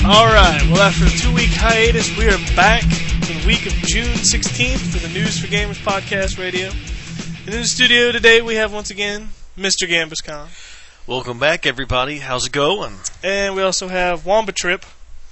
All right, well, after a 2-week hiatus, we are back for the week of June 16th for the News for Gamers Podcast Radio. And in the studio today, we have, once again, Mr. Gambuscon. Welcome back, everybody. How's it going? And we also have Wamba Trip.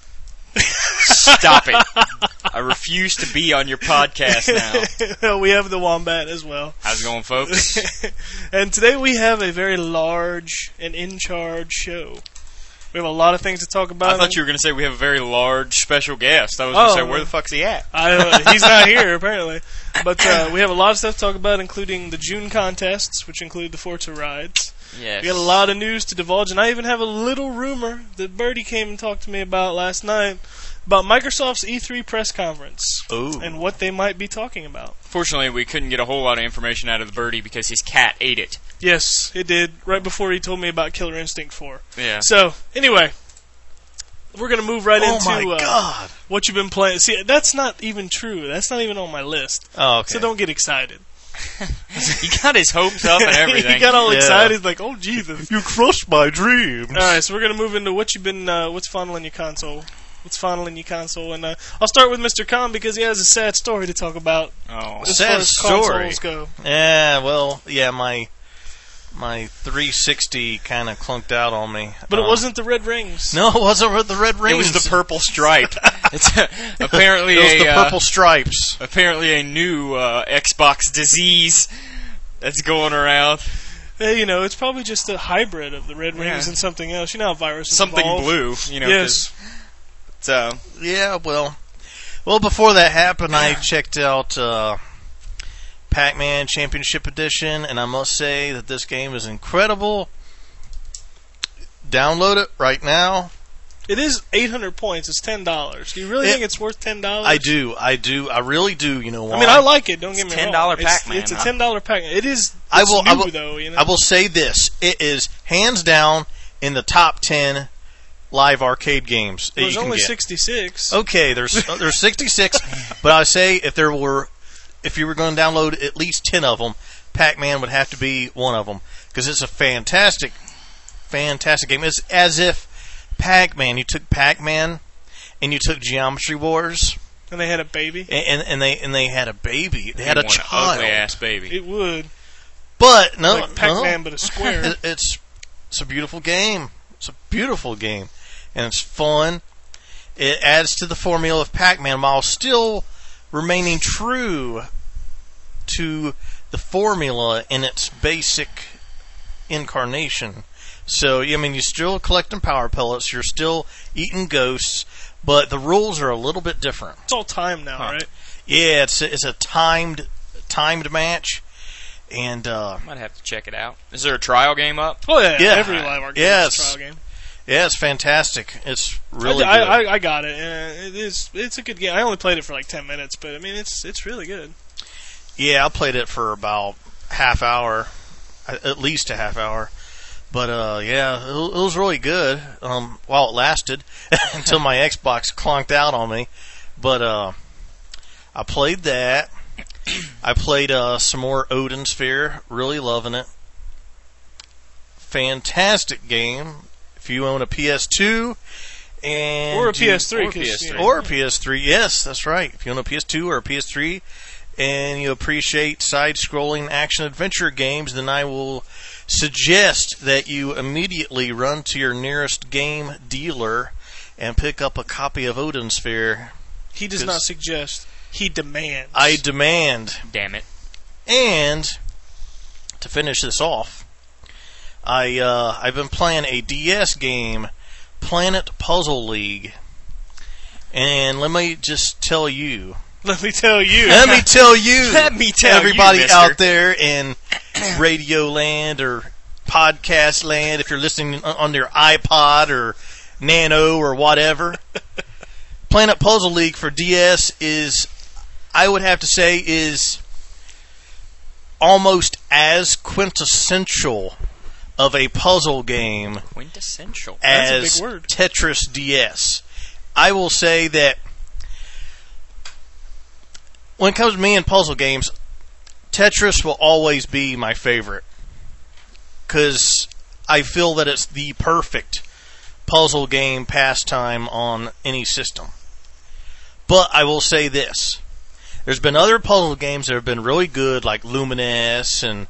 Stop it. I refuse to be on your podcast now. We have the Wombat as well. How's it going, folks? And today we have a very large and in-charge show. We have a lot of things to talk about. I thought you were going to say we have a very large special guest. I was going to say, where the fuck's he at? He's not here, apparently. But we have a lot of stuff to talk about, including the June contests, which include the Forza rides. Yes. We got a lot of news to divulge, and I even have a little rumor that Birdie came and talked to me about last night about Microsoft's E3 press conference. Ooh. And what they might be talking about. Fortunately, we couldn't get a whole lot of information out of the birdie because his cat ate it. Yes, it did, right before he told me about Killer Instinct 4. Yeah. So, anyway, we're going to move right into my God. What you've been playing. See, that's not even true. That's not even on my list. Oh, okay. So don't get excited. He got his hopes up and everything. He got all excited. He's like, oh, Jesus. You crushed my dreams. All right, so we're going to move into what you've been, what's fondling your console. What's fondling your console. And I'll start with Mr. Khan because he has a sad story to talk about. Oh, as far as consoles go. Yeah, well, yeah, my 360 kind of clunked out on me. But it wasn't the red rings. No, it wasn't with the red rings. It was the purple stripe. It's apparently it was the purple stripes. Apparently a new Xbox disease that's going around. Hey, it's probably just a hybrid of the red rings and something else. You know how viruses something evolve. blue. Yes. So yeah, well, before that happened, I checked out Pac-Man Championship Edition, and I must say that this game is incredible. Download it right now. It is 800 points. It's $10. Do you really think it's worth $10? I do. I really do. You know why? I mean, I like it. Don't get me wrong. $10 Pac-Man. It's a $10 Pac-Man. It is. I will say this: it is hands down in the top 10 live arcade games that there's you can only get. 66. Okay, there's 66, but I say if you were going to download at least 10 of them, Pac-Man would have to be one of them because it's a fantastic game. It's as if Pac-Man, you took Pac-Man and you took Geometry Wars, and they had a baby, and they had a baby. They had a child, ugly ass baby. It would, but no, like Pac-Man, but a square. It's a beautiful game. It's a beautiful game. And it's fun. It adds to the formula of Pac-Man while still remaining true to the formula in its basic incarnation. So, I mean, you're still collecting power pellets, you're still eating ghosts, but the rules are a little bit different. It's all timed now, right? Yeah, it's a timed match. And might have to check it out. Is there a trial game up? Oh yeah. Every live arcade is a trial game. Yeah, it's fantastic. It's really good. I got it. It's a good game. I only played it for like 10 minutes, but I mean it's really good. Yeah, I played it for about half hour, at least a half hour. But yeah, it was really good while it lasted until my Xbox clunked out on me. But I played that. I played some more Odin Sphere. Really loving it. Fantastic game. If you own a PS2 or a PS3, or a PS3, yes, that's right. If you own a PS2 or a PS3 and you appreciate side-scrolling action-adventure games, then I will suggest that you immediately run to your nearest game dealer and pick up a copy of Odin Sphere. He does not suggest. He demands. I demand. Damn it. And to finish this off, I've been playing a DS game, Planet Puzzle League, and let me tell you, everybody out there in Radio Land or Podcast Land, if you're listening on your iPod or Nano or whatever, Planet Puzzle League for DS is, I would have to say, is almost as quintessential of a puzzle game quintessential as Tetris DS. I will say that when it comes to me and puzzle games, Tetris will always be my favorite because I feel that it's the perfect puzzle game pastime on any system. But I will say this. There's been other puzzle games that have been really good, like Luminous and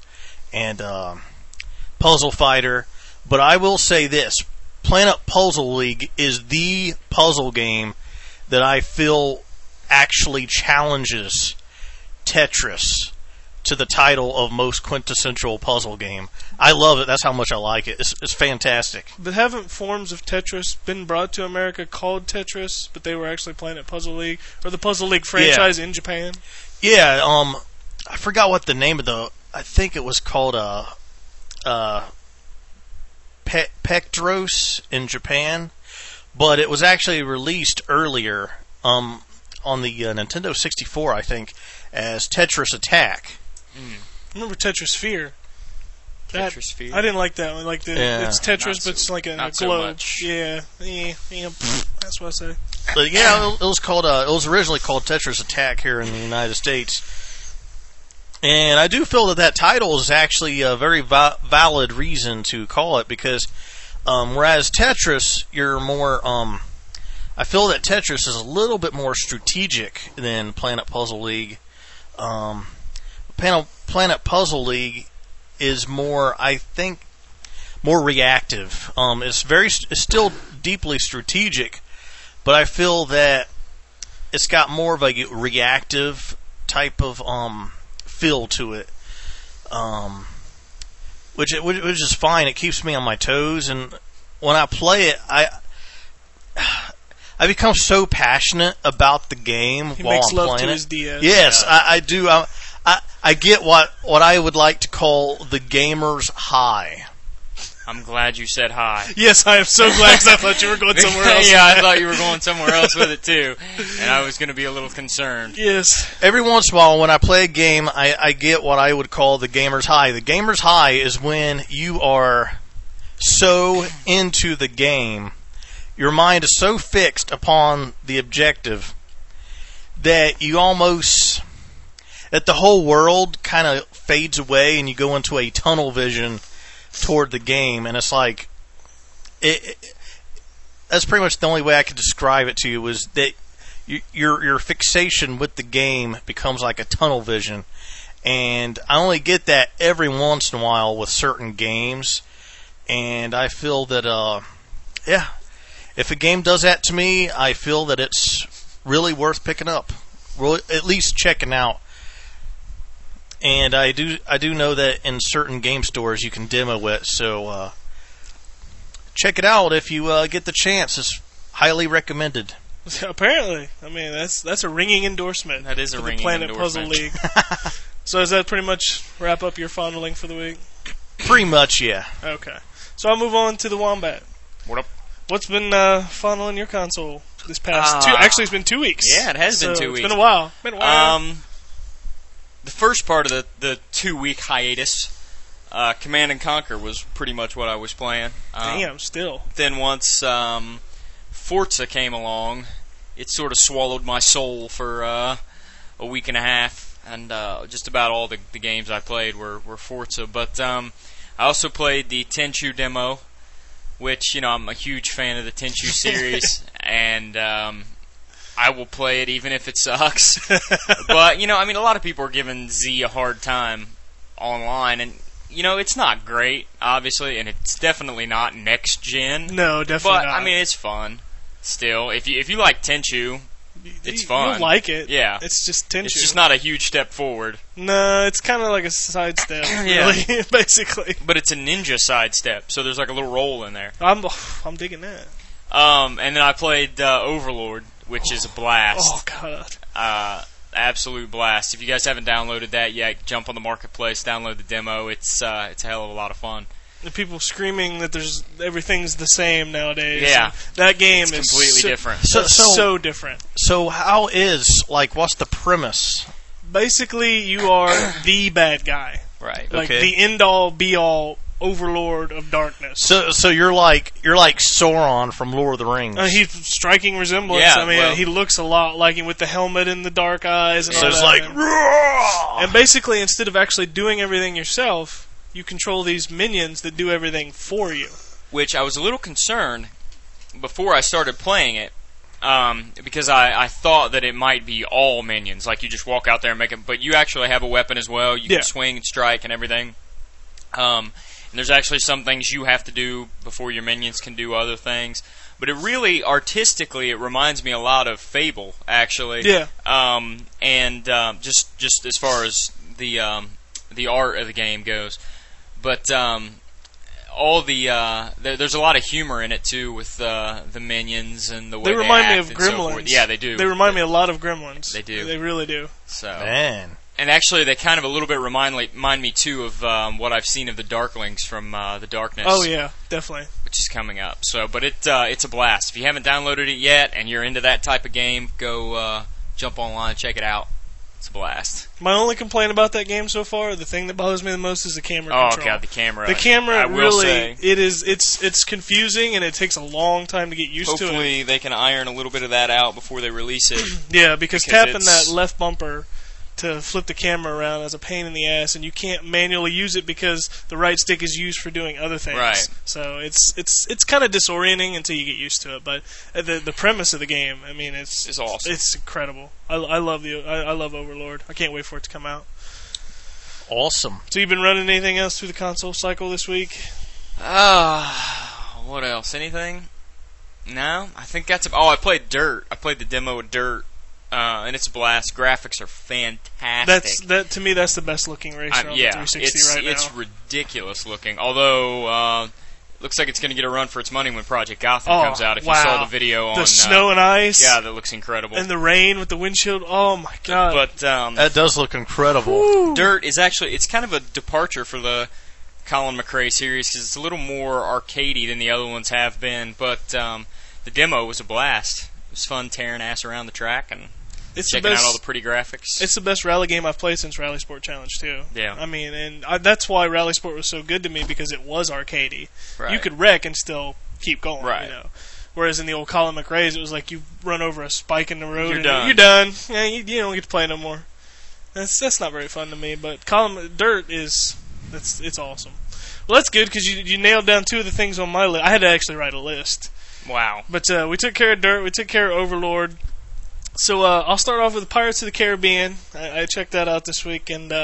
Puzzle Fighter. But I will say this. Planet Puzzle League is the puzzle game that I feel actually challenges Tetris to the title of most quintessential puzzle game. I love it. That's how much I like it. It's fantastic. But haven't forms of Tetris been brought to America called Tetris, but they were actually Planet Puzzle League, or the Puzzle League franchise in Japan? Yeah, I forgot what the name of I think it was called Pectros in Japan, but it was actually released earlier on the Nintendo 64, I think, as Tetris Attack. I remember Tetris Sphere. Tetris Sphere. I didn't like that one. Like it's Tetris, but it's like a not so globe. much. Yeah, that's what I say. But yeah, it was called. It was originally called Tetris Attack here in the United States, and I do feel that title is actually a very valid reason to call it, because whereas Tetris, you're more. I feel that Tetris is a little bit more strategic than Planet Puzzle League. Planet Puzzle League is more, I think, more reactive. It's still deeply strategic, but I feel that it's got more of a reactive type of feel to it, which is fine. It keeps me on my toes, and when I play it, I become so passionate about the game He while makes I'm love playing to it. his DS. Yes, I do. I get what I would like to call the gamer's high. I'm glad you said hi. Yes, I am so glad, because I thought you were going somewhere else. Yeah, I thought you were going somewhere else with it too, and I was going to be a little concerned. Yes. Every once in a while, when I play a game, I get what I would call the gamer's high. The gamer's high is when you are so into the game, your mind is so fixed upon the objective that you almost... that the whole world kind of fades away and you go into a tunnel vision toward the game, and it's like that's pretty much the only way I could describe it to you, is that your fixation with the game becomes like a tunnel vision, and I only get that every once in a while with certain games, and I feel that if a game does that to me, I feel that it's really worth picking up, really, at least checking out. And I do know that in certain game stores you can demo it, so check it out if you get the chance. It's highly recommended. Apparently, I mean that's a ringing endorsement. That is a for ringing the Planet endorsement. Puzzle League. So does that pretty much wrap up your fondling for the week? Pretty much, yeah. Okay, so I'll move on to the Wombat. What up? What's been fondling your console this past Actually, it's been 2 weeks. Yeah, it has been 2 weeks. It's been a while. The first part of the 2-week hiatus, Command & Conquer was pretty much what I was playing. Damn, still. Then once Forza came along, it sort of swallowed my soul for a week and a half, and just about all the games I played were Forza. But I also played the Tenchu demo, which, I'm a huge fan of the Tenchu series, and I will play it even if it sucks. But, a lot of people are giving Z a hard time online, and, it's not great, obviously, and it's definitely not next gen. No, definitely not. But, it's fun still. If you like Tenchu, it's fun. You'll like it. Yeah. It's just Tenchu. It's just not a huge step forward. No, it's kind of like a sidestep, really, basically. But it's a ninja sidestep, so there's like a little roll in there. I'm digging that. And then I played Overlord, which is a blast. Oh, God. Absolute blast. If you guys haven't downloaded that yet, jump on the marketplace, download the demo. It's a hell of a lot of fun. The people screaming that everything's the same nowadays. Yeah. That game It's is completely different. So different. So what's the premise? Basically, you are the bad guy. Right. Like Okay. the end-all, be-all overlord of darkness. So you're like Sauron from Lord of the Rings. He's striking resemblance. Yeah, I mean, well- he looks a lot like him with the helmet and the dark eyes. And So all it's that. like, "Roar!" And basically, instead of actually doing everything yourself, you control these minions that do everything for you. Which I was a little concerned, before I started playing it, because I thought that it might be all minions, like you just walk out there and make it, but you actually have a weapon as well. You can swing and strike and everything. And there's actually some things you have to do before your minions can do other things. But it really, artistically, it reminds me a lot of Fable, actually. Yeah. Just as far as the art of the game goes. But all there's a lot of humor in it too, with the minions and the way they remind me act of and so Gremlins. forth. Yeah, they do. They remind me a lot of Gremlins. They do. They really do. So Man. And actually, they kind of a little bit remind me too of what I've seen of the Darklings from the Darkness. Oh yeah, definitely. Which is coming up. So, but it's a blast. If you haven't downloaded it yet and you're into that type of game, go jump online, check it out. It's a blast. My only complaint about that game so far, the thing that bothers me the most, is the camera control. control. God, the camera. The camera I will really, say, it's confusing, and it takes a long time to get used to it. Hopefully they can iron a little bit of that out before they release it. Yeah, because tapping that left bumper to flip the camera around is a pain in the ass, and you can't manually use it because the right stick is used for doing other things. Right. So it's kind of disorienting until you get used to it. But the premise of the game, I mean, it's awesome. It's incredible. I love Overlord. I can't wait for it to come out. Awesome. So you've been running anything else through the console cycle this week? What else? Anything? No, I think that's. I played Dirt. I played the demo of Dirt. And it's a blast. Graphics are fantastic. To me, that's the best looking racer on the 360 right now. It's ridiculous looking. Although, looks like it's going to get a run for its money when Project Gotham comes out. If you saw the video on the snow and ice, yeah, that looks incredible. And the rain with the windshield. Oh my god! But that does look incredible. Woo. Dirt is actually kind of a departure for the Colin McRae series because it's a little more arcadey than the other ones have been. But the demo was a blast. It was fun tearing ass around the track and checking out all the pretty graphics. It's the best rally game I've played since Rally Sport Challenge 2. Yeah. I mean, and that's why Rally Sport was so good to me, because it was arcadey. Right. You could wreck and still keep going. Right. You know? Whereas in the old Colin McRae's, it was like you run over a spike in the road You're and done. You're done. Yeah, you don't get to play no more. That's not very fun to me. But Dirt it's awesome. Well, that's good because you nailed down two of the things on my list. I had to actually write a list. Wow. But we took care of Dirt. We took care of Overlord. So I'll start off with Pirates of the Caribbean. I checked that out this week, and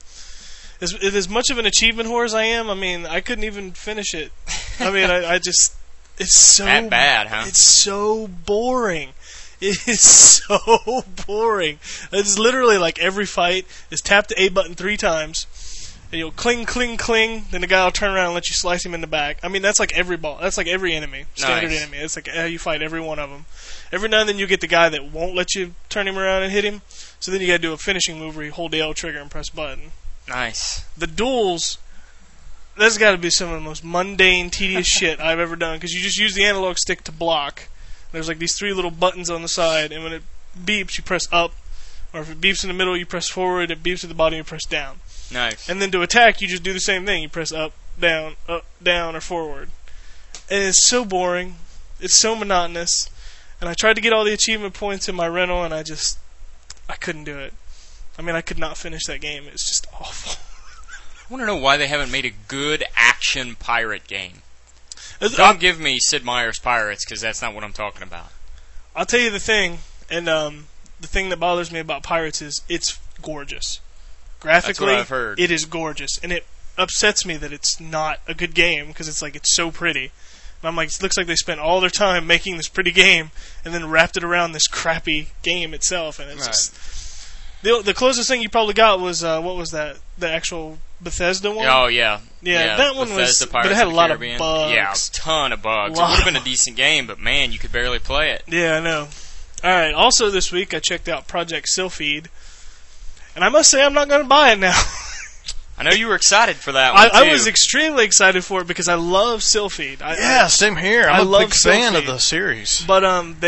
as much of an achievement whore as I am, I mean, I couldn't even finish it. I mean, I just, it's so that bad, huh? It's so boring. It is so boring. It's literally like every fight is tap the A button 3 times, and you'll cling, cling, cling. Then the guy will turn around and let you slice him in the back. I mean, that's like every ball. That's like every enemy, standard enemy. It's like how you fight every one of them. Every now and then you get the guy that won't let you turn him around and hit him. So then you got to do a finishing move where you hold the L trigger and press button. Nice. The duels, that's got to be some of the most mundane, tedious shit I've ever done, because you just use the analog stick to block. There's like these 3 little buttons on the side, and when it beeps, you press up. Or if it beeps in the middle, you press forward. If it beeps at the bottom, you press down. Nice. And then to attack, you just do the same thing. You press up, down, or forward. And it's so boring. It's so monotonous. And I tried to get all the achievement points in my rental, and I couldn't do it. I mean, I could not finish that game. It's just awful. I want to know why they haven't made a good action pirate game. Don't give me Sid Meier's Pirates, because that's not what I'm talking about. I'll tell you the thing, and the thing that bothers me about Pirates is it's gorgeous. Graphically, that's what I've heard. It is gorgeous, and it upsets me that it's not a good game, because it's like it's so pretty. And I'm like, it looks like they spent all their time making this pretty game and then wrapped it around this crappy game itself. And it's just the closest thing you probably got was what was that? The actual Bethesda one? Oh yeah, that one Bethesda was. Pirates but it had of a lot Caribbean. of bugs. Yeah, a ton of bugs. It would have been a decent game, but man, you could barely play it. Yeah, I know. All right. Also this week, I checked out Project Sylpheed, and I must say I'm not going to buy it now. I know you were excited for that one, I was extremely excited for it because I love Sylpheed. Same here. I'm a big fan of the series. But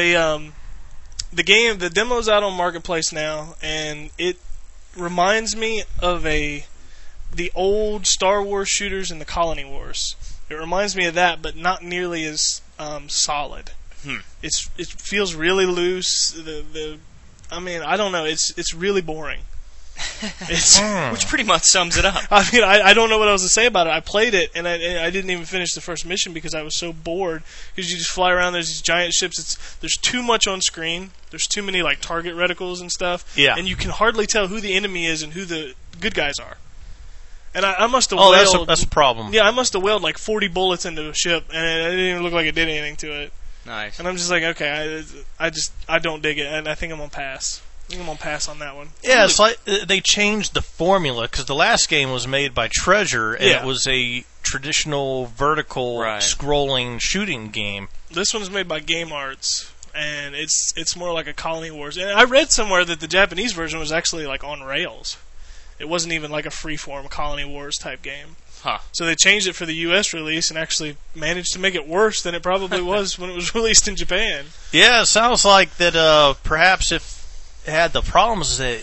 the demo's out on Marketplace now, and it reminds me of the old Star Wars shooters in the Colony Wars. It reminds me of that, but not nearly as solid. It feels really loose. I mean, I don't know. It's really boring. Which pretty much sums it up. I mean, I don't know what else to say about it. I played it, and I didn't even finish the first mission because I was so bored. Because you just fly around, there's these giant ships. There's too much on screen. There's too many like target reticles and stuff. Yeah. And you can hardly tell who the enemy is and who the good guys are. And I must have that's a problem. Yeah, I must have whaled like 40 bullets into a ship, and it didn't even look like it did anything to it. Nice. And I'm just like, okay, I don't dig it, and I think I'm gonna pass. I think I'm gonna pass on that one. Yeah, it's like they changed the formula because the last game was made by Treasure, and it was a traditional vertical scrolling shooting game. This one's made by Game Arts, and it's more like a Colony Wars. And I read somewhere that the Japanese version was actually like on rails. It wasn't even like a freeform Colony Wars type game. Huh. So they changed it for the U.S. release and actually managed to make it worse than it probably was when it was released in Japan. Yeah, it sounds like that perhaps if it had the problems that,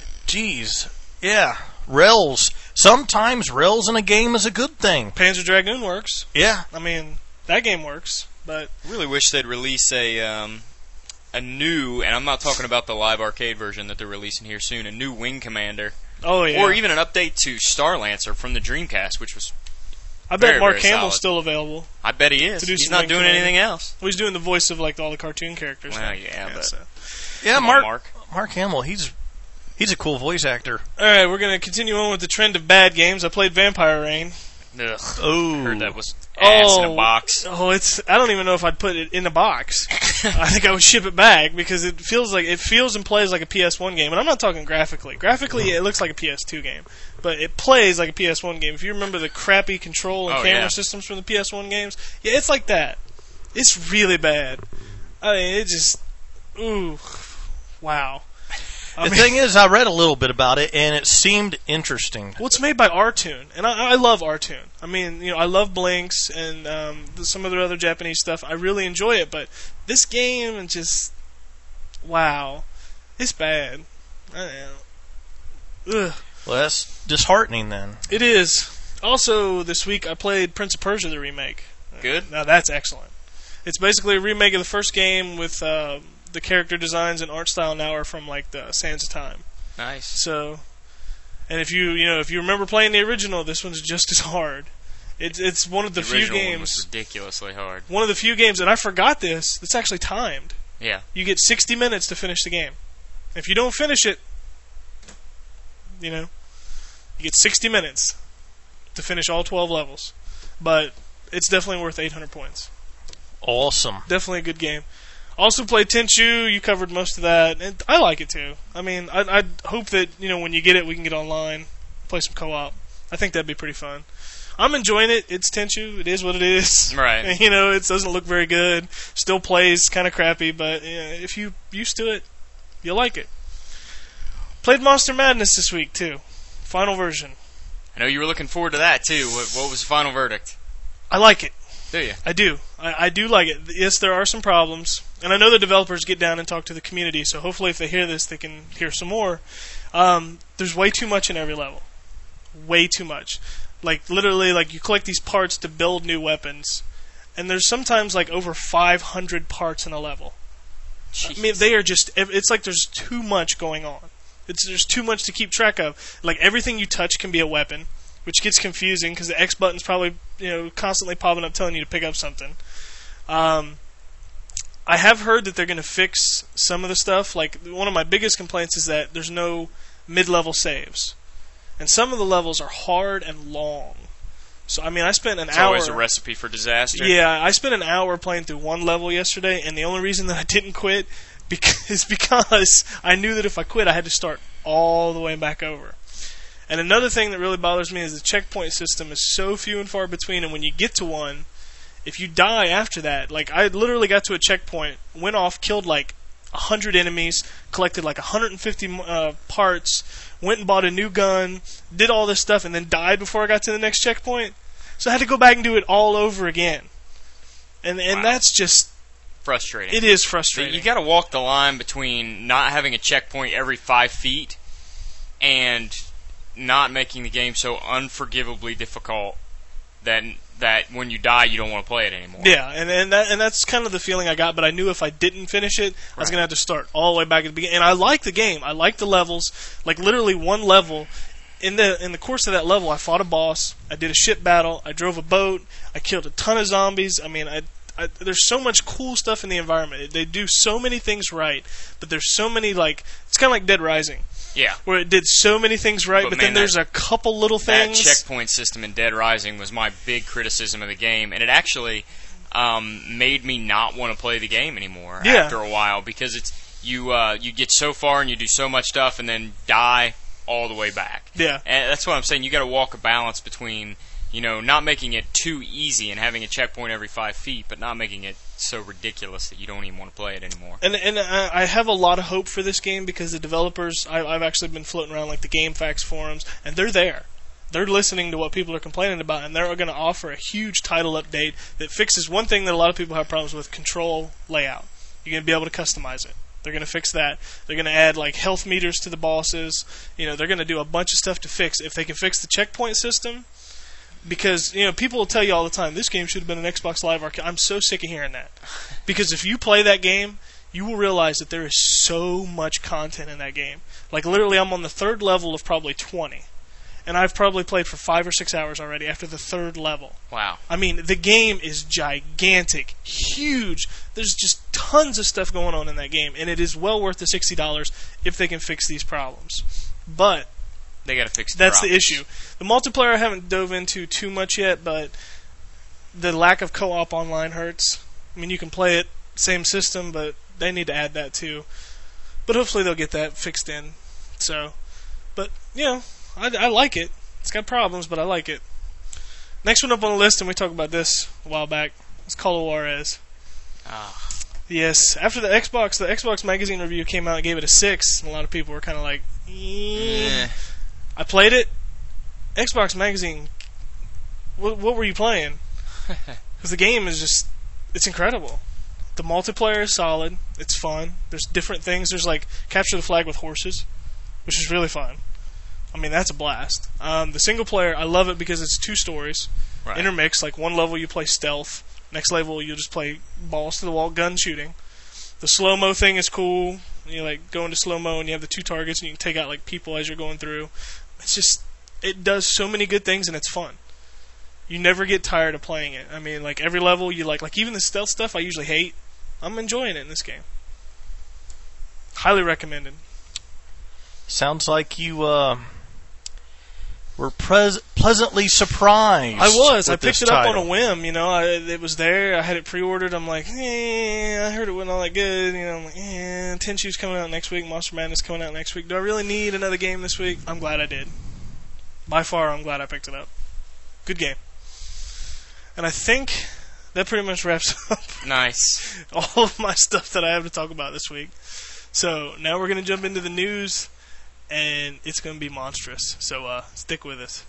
rails. Sometimes rails in a game is a good thing. Panzer Dragoon works. Yeah. I mean, that game works, but... I really wish they'd release a new, and I'm not talking about the live arcade version that they're releasing here soon, a new Wing Commander. Oh, yeah. Or even an update to Star Lancer from the Dreamcast, which was I bet Mark very Hamill's solid. still available. I bet he is. He's not doing anything else. Well, he's doing the voice of like all the cartoon characters. Well, but... So. Yeah, Come on, Mark. Mark Hamill, he's a cool voice actor. Alright, we're going to continue on with the trend of bad games. I played Vampire Rain. Ugh. Oh. Heard that was ass in a box. I don't even know if I'd put it in a box. I think I would ship it back because it feels and plays like a PS1 game. And I'm not talking graphically. Graphically, it looks like a PS2 game. But it plays like a PS1 game. If you remember the crappy control and camera systems from the PS1 games, yeah, it's like that. It's really bad. I mean, it just... Ooh. Wow. The thing is, I read a little bit about it, and it seemed interesting. Well, it's made by R-Tune, and I love R-Tune. I mean, I love Blinks and some of their other Japanese stuff. I really enjoy it, but this game and just... Wow. It's bad. I don't know. Ugh. Well, that's disheartening, then. It is. Also, this week I played Prince of Persia, the remake. Good. Now, that's excellent. It's basically a remake of the first game with... the character designs and art style now are from like the Sands of Time. Nice. So, and if you remember playing the original, this one's just as hard. It's one of the few games. One was ridiculously hard. One of the few games, and I forgot this. It's actually timed. Yeah. You get 60 minutes to finish the game. If you don't finish it, you get 60 minutes to finish all 12 levels. But it's definitely worth 800 points. Awesome. Definitely a good game. Also played Tenchu. You covered most of that, and I like it too. I mean, I hope that when you get it, we can get online, play some co-op. I think that'd be pretty fun. I'm enjoying it. It's Tenchu. It is what it is. Right. And, it doesn't look very good. Still plays kind of crappy, but if you used to it, you'll like it. Played Monster Madness this week too. Final version. I know you were looking forward to that too. What was the final verdict? I like it. Do you? I do. I do like it. Yes, there are some problems. And I know the developers get down and talk to the community, so hopefully if they hear this, they can hear some more. There's way too much in every level. Way too much. Like, literally, you collect these parts to build new weapons. And there's sometimes, over 500 parts in a level. Jeez. I mean, they are just... It's like there's too much going on. There's too much to keep track of. Like, everything you touch can be a weapon, which gets confusing because the X button's probably constantly popping up telling you to pick up something. I have heard that they're going to fix some of the stuff. Like, one of my biggest complaints is that there's no mid-level saves, and some of the levels are hard and long. So I mean, I spent an hour. It's always a recipe for disaster. Yeah, I spent an hour playing through one level yesterday, and the only reason that I didn't quit is because I knew that if I quit, I had to start all the way back over. And another thing that really bothers me is the checkpoint system is so few and far between, and when you get to one, if you die after that, I literally got to a checkpoint, went off, killed 100 enemies, collected 150 parts, went and bought a new gun, did all this stuff, and then died before I got to the next checkpoint. So I had to go back and do it all over again. And Wow. That's just... Frustrating. It is frustrating. You got to walk the line between not having a checkpoint every 5 feet and not making the game so unforgivably difficult that that when you die, you don't want to play it anymore. Yeah, and that's kind of the feeling I got, but I knew if I didn't finish it, I was going to have to start all the way back at the beginning. And I like the game. I like the levels. Like, literally one level, in the course of that level, I fought a boss, I did a ship battle, I drove a boat, I killed a ton of zombies. I mean, there's so much cool stuff in the environment. They do so many things right, but there's so many, like, it's kind of like Dead Rising. Yeah. Where it did so many things right, but then there's a couple little things. That checkpoint system in Dead Rising was my big criticism of the game, and it actually made me not want to play the game anymore after a while, because it's you get so far and you do so much stuff and then die all the way back. Yeah. And that's what I'm saying. You got to walk a balance between, not making it too easy and having a checkpoint every 5 feet, but not making it so ridiculous that you don't even want to play it anymore. And I have a lot of hope for this game, because the developers, I've actually been floating around like the GameFAQs forums, and they're there. They're listening to what people are complaining about, and they're going to offer a huge title update that fixes one thing that a lot of people have problems with: control layout. You're going to be able to customize it. They're going to fix that. They're going to add like health meters to the bosses. They're going to do a bunch of stuff to fix. If they can fix the checkpoint system, because people will tell you all the time, this game should have been an Xbox Live Arcade. I'm so sick of hearing that, because if you play that game, you will realize that there is so much content in that game. Like, literally, I'm on the 3rd level of probably 20, and I've probably played for 5 or 6 hours already after the 3rd level. Wow. I mean, the game is gigantic, huge. There's just tons of stuff going on in that game, and it is well worth the $60 if they can fix these problems. But they got to fix that's problems. the issue. The multiplayer I haven't dove into too much yet, but the lack of co-op online hurts. I mean, you can play it, same system, but they need to add that too. But hopefully they'll get that fixed in. So, but, I like it. It's got problems, but I like it. Next one up on the list, and we talked about this a while back, is Call of Juarez. Yes, after the Xbox Magazine review came out and gave it a 6, and a lot of people were kind of like, I played it. Xbox Magazine, what were you playing? Because the game is just, it's incredible. The multiplayer is solid. It's fun. There's different things. There's like capture the flag with horses, which is really fun. I mean, that's a blast. The single player, I love it because it's 2 stories intermixed. Like, one level you play stealth, next level you just play balls to the wall gun shooting. The slow-mo thing is cool. You like go into slow-mo and you have the 2 targets and you can take out like people as you're going through. It's just, it does so many good things and it's fun. You never get tired of playing it. I mean, like, every level you like even the stealth stuff I usually hate, I'm enjoying it in this game. Highly recommended. Sounds like you were pleasantly surprised. I was. I with picked this it up title. on a whim. It was there. I had it pre-ordered. I'm like, I heard it wasn't all that good. I'm like, Tenchu's coming out next week. Monster Madness coming out next week. Do I really need another game this week? I'm glad I did. By far, I'm glad I picked it up. Good game. And I think that pretty much wraps up Nice. all of my stuff that I have to talk about this week. So now we're going to jump into the news, and it's going to be monstrous. So stick with us.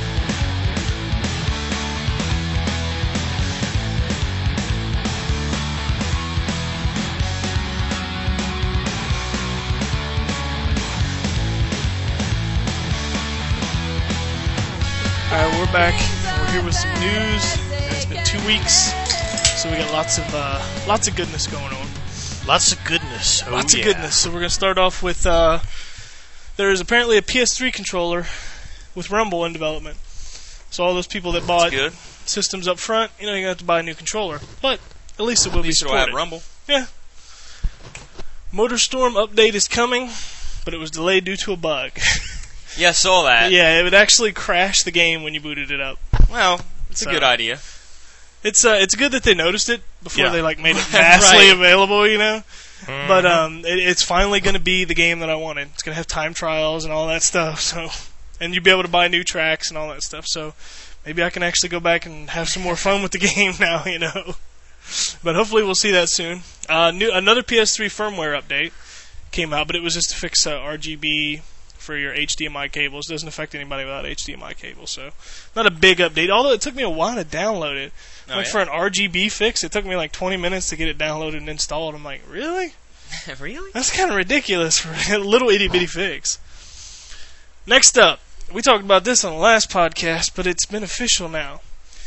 Alright, we're back. We're here with some news. It's been 2 weeks, so we got lots of goodness going on. Lots of goodness. Lots of goodness. So we're going to start off with, there is apparently a PS3 controller with Rumble in development. So all those people that bought systems up front, you're going to have to buy a new controller. But at least it will be supported. It'll have Rumble. Yeah. MotorStorm update is coming, but it was delayed due to a bug. Yeah, I saw that. Yeah, it would actually crash the game when you booted it up. Well, it's a good idea. It's good that they noticed it before they made it vastly available, Mm-hmm. But it's finally going to be the game that I wanted. It's going to have time trials and all that stuff. So, and you'll be able to buy new tracks and all that stuff. So maybe I can actually go back and have some more fun with the game now, But hopefully we'll see that soon. Another PS3 firmware update came out, but it was just to fix RGB for your HDMI cables. It doesn't affect anybody without HDMI cables, so not a big update. Although it took me a while to download it. For an RGB fix, it took me like 20 minutes to get it downloaded and installed. I'm like, really? Really? That's kind of ridiculous for a little itty-bitty fix. Next up, we talked about this on the last podcast, but it's been official now.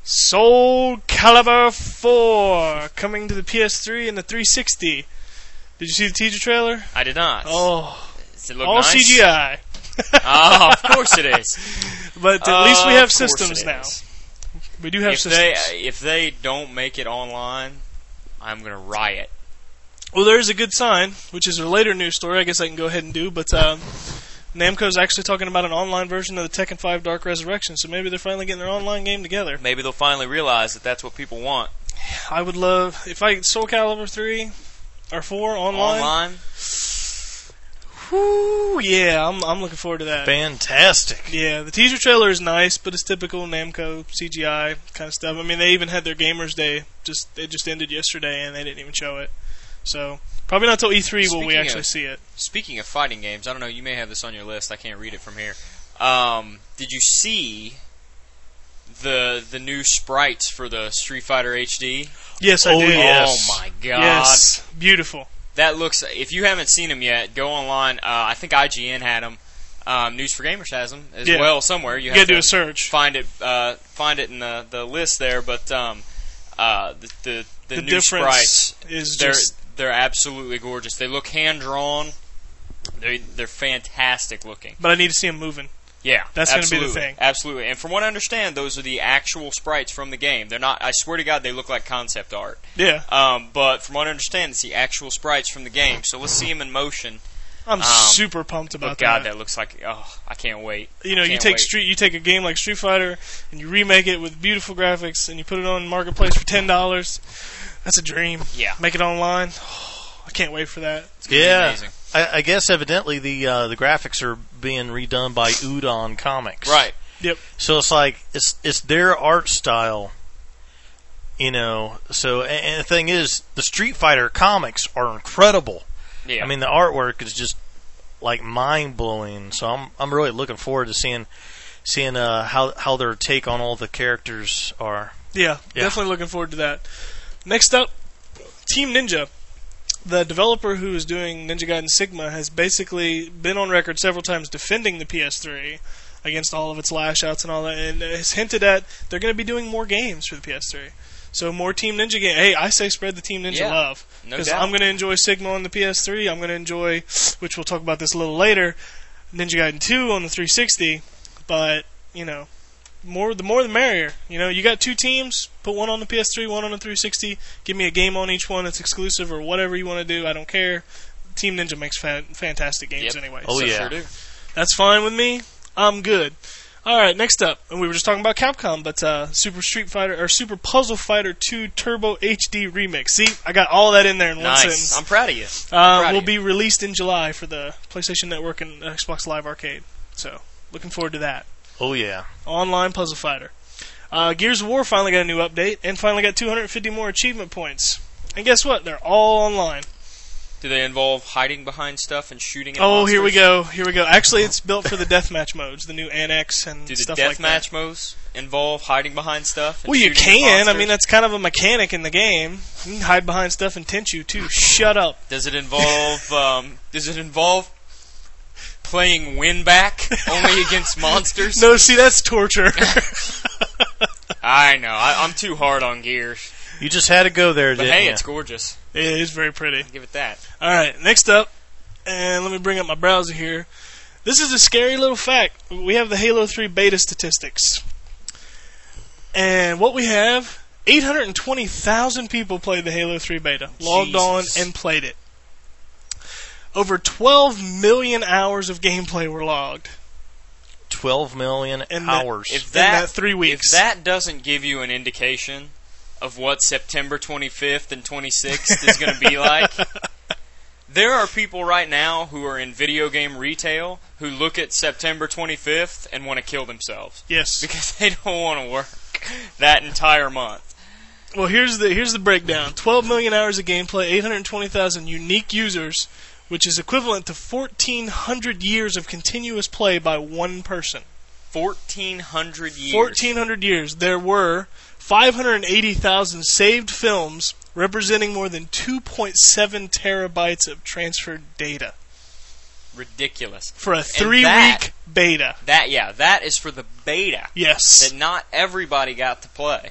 Soul Calibur 4 coming to the PS3 and the 360. Did you see the teaser trailer? I did not. Oh, Does it look all nice? CGI. Oh, of course it is. But at least we have Of course systems it now. is. We do have If systems. if they don't make it online, I'm gonna riot. Well, there's a good sign, which is a later news story. I guess I can go ahead and do. But Namco's actually talking about an online version of the Tekken 5 Dark Resurrection. So maybe they're finally getting their online game together. Maybe they'll finally realize that that's what people want. I would love if I Soul Calibur 3 or 4 online. Whoo, yeah, I'm looking forward to that. Fantastic. Yeah, the teaser trailer is nice, but it's typical Namco CGI kind of stuff. I mean, they even had their Gamers Day. It just ended yesterday, and they didn't even show it. So probably not till E3 will we Speaking actually of- see it. Speaking of fighting games, I don't know. You may have this on your list. I can't read it from here. Did you see the new sprites for the Street Fighter HD? Yes, I Oh, did. yes. Oh my god! Yes, beautiful. That looks. If you haven't seen them yet, go online. I think IGN had them. News for Gamers has them as Yeah. well somewhere. You You have gotta to do a search. find it in the list there. But the The new difference sprites, is they're just they're absolutely gorgeous. They look hand drawn. They're fantastic looking. but I need to see them moving. Yeah, That's gonna be the absolutely, thing. Absolutely. And from what I understand, those are the actual sprites from the game. They're not. I swear to God, they look like concept art. Yeah, But from what I understand, it's the actual sprites from the game. So let's see them in motion. I'm super pumped Oh about God, that. that looks like. Oh, I can't wait. You know, you Can't take wait. you take a game like Street Fighter and you remake it with beautiful graphics and you put it on Marketplace for $10. That's a dream. Yeah. Make it online. I can't wait for that. It's gonna be Yeah. amazing. I guess evidently the graphics are being redone by Udon Comics. Right. Yep. So it's like it's their art style, you know. So and the thing is, the Street Fighter comics are incredible. Yeah. I mean, the artwork is just like mind blowing. So I'm really looking forward to seeing how their take on all the characters are. Yeah, Yeah. definitely looking forward to that. Next up, Team Ninja. The developer who is doing Ninja Gaiden Sigma has basically been on record several times defending the PS3 against all of its lash outs and all that, and has hinted at they're going to be doing more games for the PS3. So more Team Ninja games. Hey, I say spread the Team Ninja Yeah, love. no Because doubt. I'm going to enjoy Sigma on the PS3. I'm going to enjoy, which we'll talk about this a little later, Ninja Gaiden 2 on the 360. But, you know, the more the merrier. You know, you got two teams, put one on the PS3, one on the 360. Give me a game on each one that's exclusive or whatever you want to do. I don't care. Team Ninja makes fantastic games Yep. anyway. Oh, so yeah. Sure do. that's fine with me. I'm good. All right, next up, and we were just talking about Capcom, but Super Puzzle Fighter 2 Turbo HD Remix. See, I got all that in there in one Nice. sentence. I'm proud of you. proud Will of be you. released in July for the PlayStation Network and Xbox Live Arcade. So, looking forward to that. Oh yeah. Online Puzzle Fighter. Gears of War finally got a new update and finally got 250 more achievement points. And guess what? They're all online. Do they involve hiding behind stuff and shooting at Oh, monsters? here we go. Actually, it's built for the deathmatch modes, the new Annex and Do the stuff like that. deathmatch modes involve hiding behind stuff? And Well, you shooting at can. I monsters? mean, that's kind of a mechanic in the game. You can hide behind stuff and Tenchu too. Shut up. Does it involve? Playing win back only against monsters? No, see, that's torture. I know. I'm too hard on Gears, You just had to go there, but didn't hey, you? it's gorgeous. It is very pretty. Give it that. All right, next up, and let me bring up my browser here. This is a scary little fact. We have the Halo 3 beta statistics. And what we have, 820,000 people played the Halo 3 beta, logged on Jesus. and played it. Over 12 million hours of gameplay were logged 12 million in that- hours. If in that that 3 weeks. If that doesn't give you an indication of what September 25th and 26th is going to be like, there are people right now who are in video game retail who look at September 25th and want to kill themselves Yes. because they don't want to work that entire month. Well, here's the breakdown. 12 million hours of gameplay, 820,000 unique users, which is equivalent to 1,400 years of continuous play by one person. 1,400 years. 1,400 years. There were 580,000 saved films representing more than 2.7 terabytes of transferred data. ridiculous. For a And 3-week beta. That is for the beta. Yes. That not everybody got to play.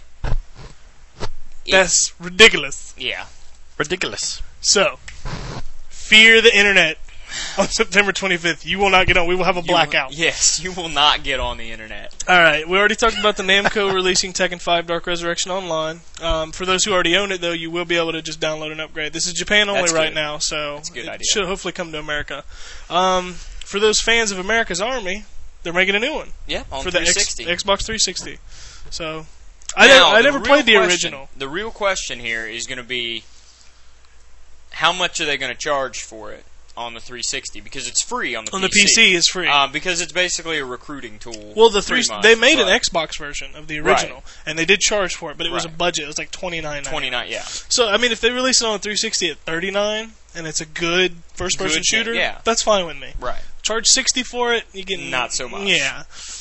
That's ridiculous. Yeah. Ridiculous. So, fear the internet on September 25th. You will not get on. We will have a blackout. Yes, you will not get on the internet. Alright, we already talked about the Namco releasing Tekken 5 Dark Resurrection Online. For those who already own it, though, you will be able to just download and upgrade. This is Japan only That's right good. now, so That's a good it idea. should hopefully come to America. For those fans of America's Army, they're making a new one. Yeah, on For the 360. Xbox 360. So, I Now, never real played the question- original. The real question here is going to be, how much are they going to charge for it on the 360? Because it's free on the PC. On the PC, it's free. Because it's basically a recruiting tool. Well, pretty much, they made an but Xbox version of the original, and they did charge for it, but it was a Right. budget. It was like $29.99. 29, yeah. So, I mean, if they release it on 360 at $39, and it's a good first-person Good, shooter, yeah. that's fine with me. Right. Charge $60 for it, you get Not so much. Yeah.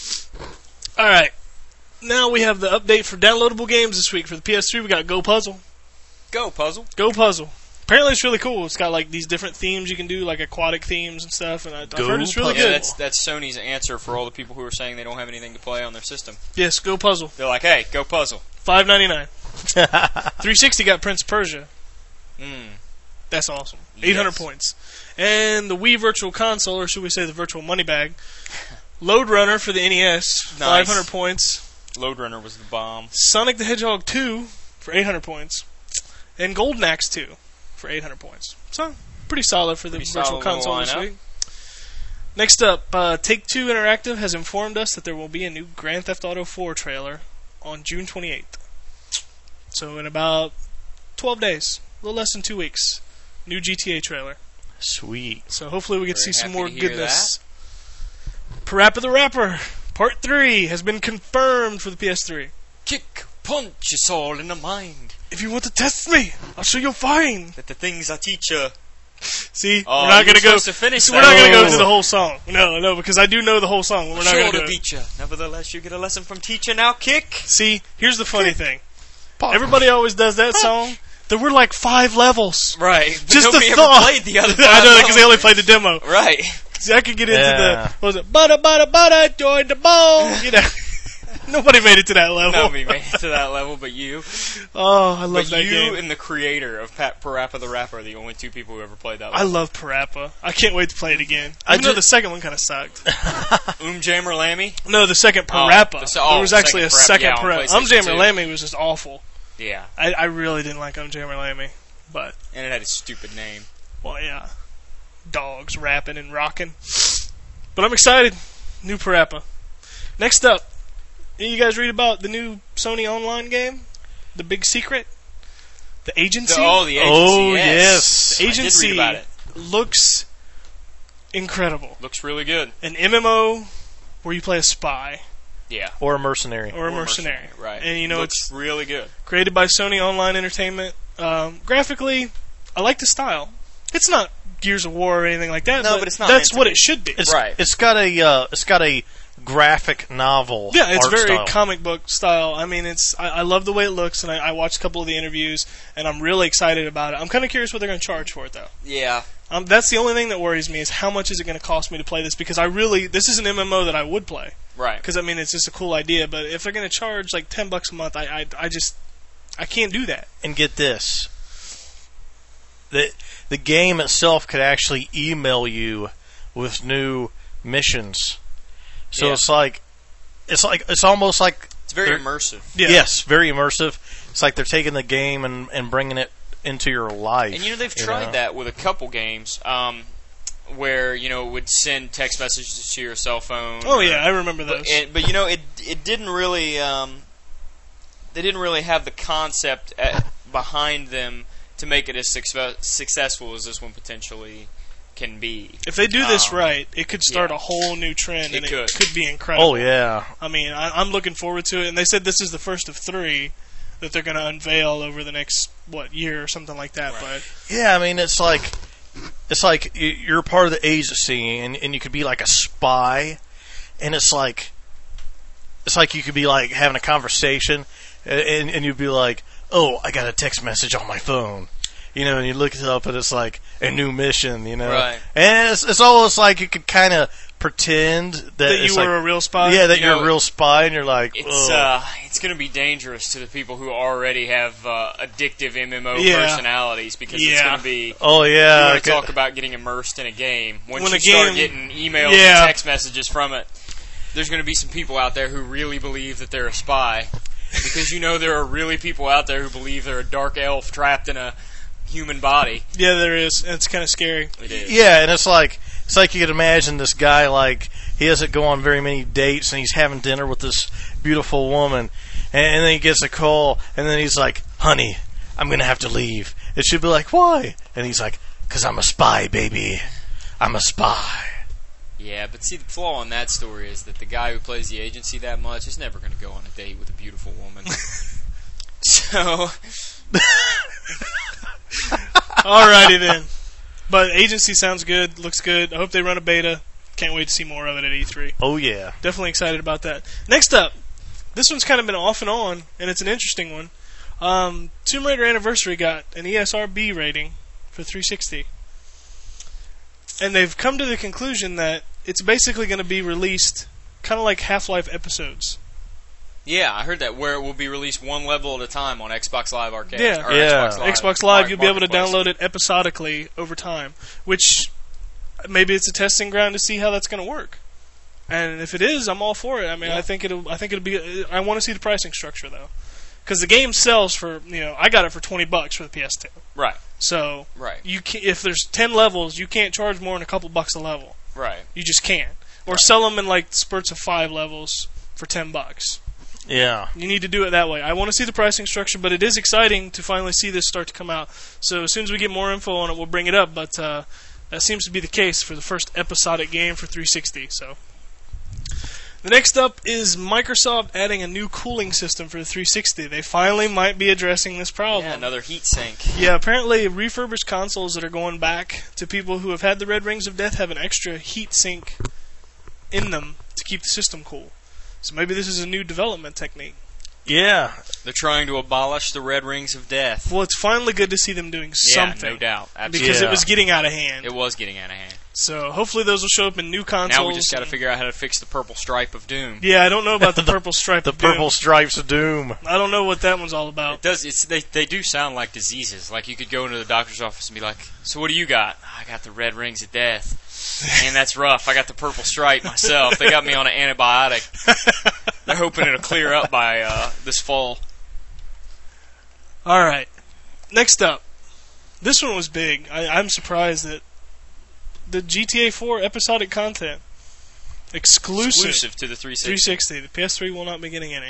All right. Now we have the update for downloadable games this week for the PS3. We got Go Puzzle. Go, Puzzle. Go Puzzle. Apparently, it's really cool. It's got like these different themes you can do, like aquatic themes and stuff. And I've heard it's really Puzzle. good. Yeah, that's Sony's answer for all the people who are saying they don't have anything to play on their system. Yes, Go Puzzle. They're like, hey, Go Puzzle. $5.99. 360 got Prince of Persia. Mm. That's awesome. 800 Yes. points. And the Wii Virtual Console, or should we say the Virtual Money Bag, Load Runner for the NES, Nice. 500 points. Load Runner was the bomb. Sonic the Hedgehog 2 for 800 points. And Golden Axe 2 for 800 points. So, pretty solid for the Pretty Virtual solid Console little this lineup. week. Next up, Take-Two Interactive has informed us that there will be a new Grand Theft Auto 4 trailer on June 28th. So in about 12 days, a little less than 2 weeks, new GTA trailer. Sweet. So hopefully we get to see Very some happy more to hear goodness. Parappa the Rapper, Part 3 has been confirmed for the PS3. Kick, punch, it's all in the mind. If you want to test me, I'll show you fine. That the things I teach you. See, Oh, we're not you were gonna go. supposed to finish We're that. not gonna go Oh. to the whole song. No, because I do know the whole song. We're not Sure gonna to do it. beat you. Nevertheless, you get a lesson from teacher now. Kick. See, here's the funny thing. Everybody always does that song. There were like 5 levels. Right. But Just nobody the ever thought. played the other I know that because they only levels. played the demo. Right. See, I could get into Yeah. the what was it? Butter, join the ball. You know, nobody made it to that level. Nobody made it to that level but you. Oh, I love But that you game. and the creator of Parappa the Rapper are the only two people who ever played that I level. love Parappa. I can't wait to play it again. I Even though ju- the second one kind of sucked. Jammer Lammy? No, the second Oh, Parappa. There was second actually a Parappa, second yeah, on Parappa. PlayStation 2. Jammer Lammy was just awful. Yeah. I really didn't like Jammer Lammy. But, And it had a stupid name. well, yeah. Dogs rapping and rocking. But I'm excited. New Parappa. Next up, you guys read about the new Sony Online game? The Big Secret? The Agency? The Agency. Oh, yes. yes. The I did Agency read about it. looks incredible. Looks really good. An MMO where you play a spy Yeah. Or a mercenary. or a mercenary. Right. And you know, Looks it's really good. created by Sony Online Entertainment. Graphically, I like the style. It's not Gears of War or anything like that. No, but it's not That's meant to what be. it should be. It's, Right. It's got a graphic novel. Yeah, it's art very style. comic book style. I mean, I love the way it looks, and I watched a couple of the interviews, and I'm really excited about it. I'm kind of curious what they're going to charge for it, though. Yeah. That's the only thing that worries me is how much is it going to cost me to play this? Because this is an MMO that I would play. Right. Because I mean, it's just a cool idea. But if they're going to charge like $10 a month, I can't do that. And get this. The game itself could actually email you with new missions. So Yeah. it's almost like It's very they're- immersive. Yeah. Yes, very immersive. It's like they're taking the game and bringing it into your life. And they've tried that with a couple games, where it would send text messages to your cell phone. Oh yeah, I remember those. But it didn't really. They didn't really have the concept behind them to make it as successful as this one potentially can be. If they do this right, it could start yeah. a whole new trend, It and could. it could be incredible. Oh yeah. I mean, I'm looking forward to it. And they said this is the first of 3 that they're going to unveil over the next year or something like that. Right. But Yeah, I mean, it's like you're part of the agency, and you could be like a spy, and it's like you could be like having a conversation, and you'd be like, oh, I got a text message on my phone, and you look it up and it's like a new mission, Right. And it's almost like you could kind of pretend that you were a real spy. Yeah, that you're a real spy, and you're like, it's going to be dangerous to the people who already have addictive MMO personalities, because it's going to be. Oh You yeah. want to talk about getting immersed in a game. Once When you a start game- getting emails and text messages from it, there's going to be some people out there who really believe that they're a spy, because there are really people out there who believe they're a dark elf trapped in a human body. Yeah, there is. It's kind of scary. It is. Yeah, and it's like you could imagine this guy, like, he doesn't go on very many dates, and he's having dinner with this beautiful woman, and then he gets a call, and then he's like, honey, I'm going to have to leave. And she'll be like, why? And he's like, 'cause I'm a spy, baby. I'm a spy. Yeah, but see, the flaw in that story is that the guy who plays the agency that much is never going to go on a date with a beautiful woman. So... Alrighty then. But Agency sounds good, looks good. I hope they run a beta. Can't wait to see more of it at E3. Oh, yeah. Definitely excited about that. Next up, this one's kind of been off and on, and it's an interesting one. Tomb Raider Anniversary got an ESRB rating for 360. And they've come to the conclusion that it's basically going to be released kind of like Half-Life episodes. Yeah, I heard that, where it will be released one level at a time on Xbox Live Arcade. Yeah. Or Yeah. Xbox Live, you'll be able to Marketplace. download it episodically over time, which maybe it's a testing ground to see how that's going to work. And if it is, I'm all for it. I mean, Yeah. I think it'll be. I want to see the pricing structure though, because the game sells for I got it for $20 for the PS2. Right, So right, you can, if there's 10 levels, you can't charge more than a couple bucks a level. right. You just can't. Or sell them in like spurts of 5 levels for $10. Yeah. You need to do it that way. I want to see the pricing structure, but it is exciting to finally see this start to come out. So as soon as we get more info on it, we'll bring it up. But that seems to be the case for the first episodic game for 360. So the next up is Microsoft adding a new cooling system for the 360. They finally might be addressing this problem. Yeah, another heat sink. Yeah, apparently refurbished consoles that are going back to people who have had the Red Rings of Death have an extra heat sink in them to keep the system cool. So maybe this is a new development technique. Yeah. They're trying to abolish the Red Rings of Death. Well, it's finally good to see them doing something. Yeah, no doubt. Absolutely. Because Yeah. it was getting out of hand. It was getting out of hand. So hopefully those will show up in new consoles. Now we just got to figure out how to fix the purple stripe of Doom. Yeah, I don't know about the purple stripe. The of Doom. purple stripes of doom. I don't know what that one's all about. It does. They do sound like diseases. Like you could go into the doctor's office and be like, "So what do you got?" "I got the Red Rings of Death." "Man, that's rough. I got the purple stripe myself. They got me on an antibiotic. They're hoping it'll clear up by this fall." All right. Next up, this one was big. I'm surprised that the GTA 4 episodic content exclusive to the 360. 360. The PS3 will not be getting any.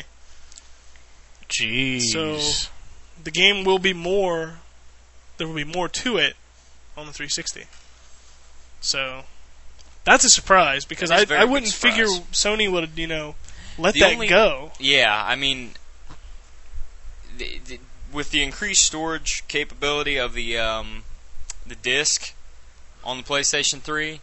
Jeez. So the game will be more. There will be more to it on the 360. So that's a surprise because It is a very I big wouldn't surprise. figure Sony would let The that only- go. Yeah, I mean, with the increased storage capability of the disc on the PlayStation 3,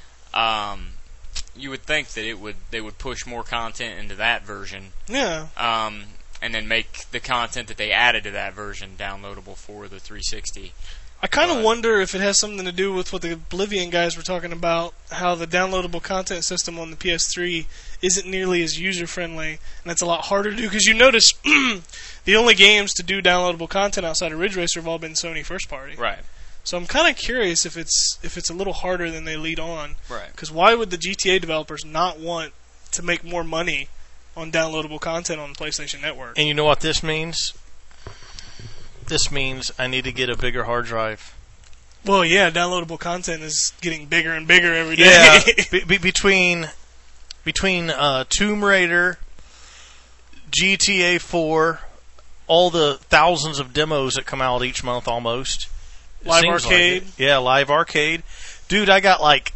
you would think that they would push more content into that version, Yeah. and then make the content that they added to that version downloadable for the 360. I kind of But- wonder if it has something to do with what the Oblivion guys were talking about, how the downloadable content system on the PS3 isn't nearly as user-friendly, and that's a lot harder to do, because you notice the only games to do downloadable content outside of Ridge Racer have all been Sony first-party. Right. So I'm kind of curious if it's a little harder than they lead on, Right. because why would the GTA developers not want to make more money on downloadable content on the PlayStation Network? And you know what this means? This means I need to get a bigger hard drive. Well, yeah, downloadable content is getting bigger and bigger every day. Yeah. Between Tomb Raider, GTA 4, all the thousands of demos that come out each month almost. It Live seems like Arcade. it. Yeah, Live Arcade. Dude, I got like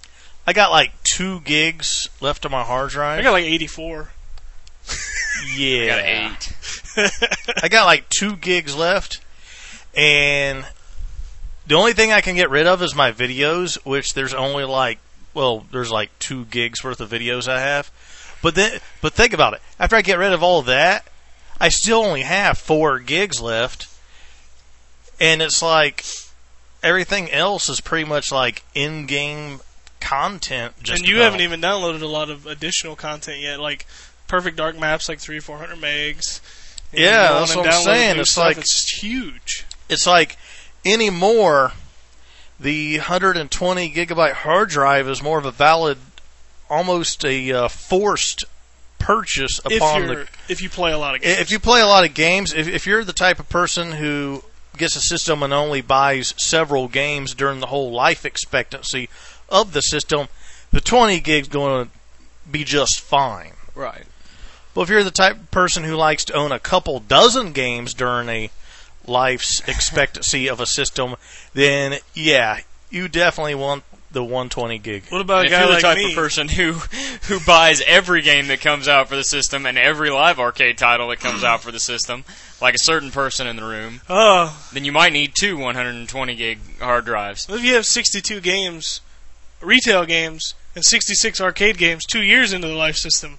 2 gigs left on my hard drive. I got like 84. Yeah. I got an 8. I got like 2 gigs left, and the only thing I can get rid of is my videos, which there's only there's like 2 gigs worth of videos I have. But think about it. After I get rid of all that, I still only have 4 gigs left, And it's like everything else is pretty much like in-game content. And you haven't even downloaded a lot of additional content yet, like Perfect Dark Maps, like 300-400 megs. Yeah, that's what I'm saying. It's like it's huge. It's like anymore, the 120 gigabyte hard drive is more of a valid, almost a forced purchase upon if you play a lot of games. If you play a lot of games, if you're the type of person who gets a system and only buys several games during the whole life expectancy of the system, the 20 gig's going to be just fine. Right. But if you're the type of person who likes to own a couple dozen games during a life's expectancy of a system, then yeah, you definitely want the 120 gig. What about if a guy you're the like type me? of person who buys every game that comes out for the system and every live arcade title that comes out for the system, like a certain person in the room, then you might need two 120 gig hard drives. What if you have 62 games, retail games, and 66 arcade games 2 years into the life system?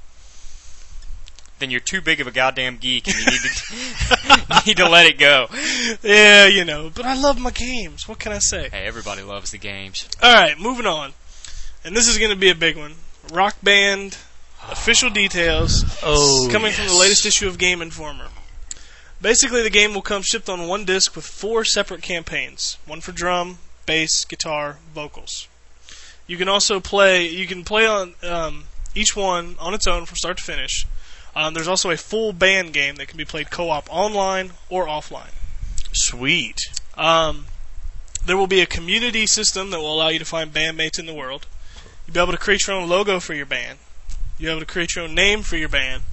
Then you're too big of a goddamn geek and you need to let it go. Yeah, you know, but I love my games. What can I say? Hey, everybody loves the games. Alright, moving on. And this is going to be a big one. Rock Band official details coming from the latest issue of Game Informer. Basically, the game will come shipped on one disc with 4 separate campaigns. One for drum, bass, guitar, vocals. You can also play on each one on its own from start to finish. There's also a full band game that can be played co-op online or offline. Sweet. There will be a community system that will allow you to find bandmates in the world. You'll be able to create your own logo for your band. You'll be able to create your own name for your band.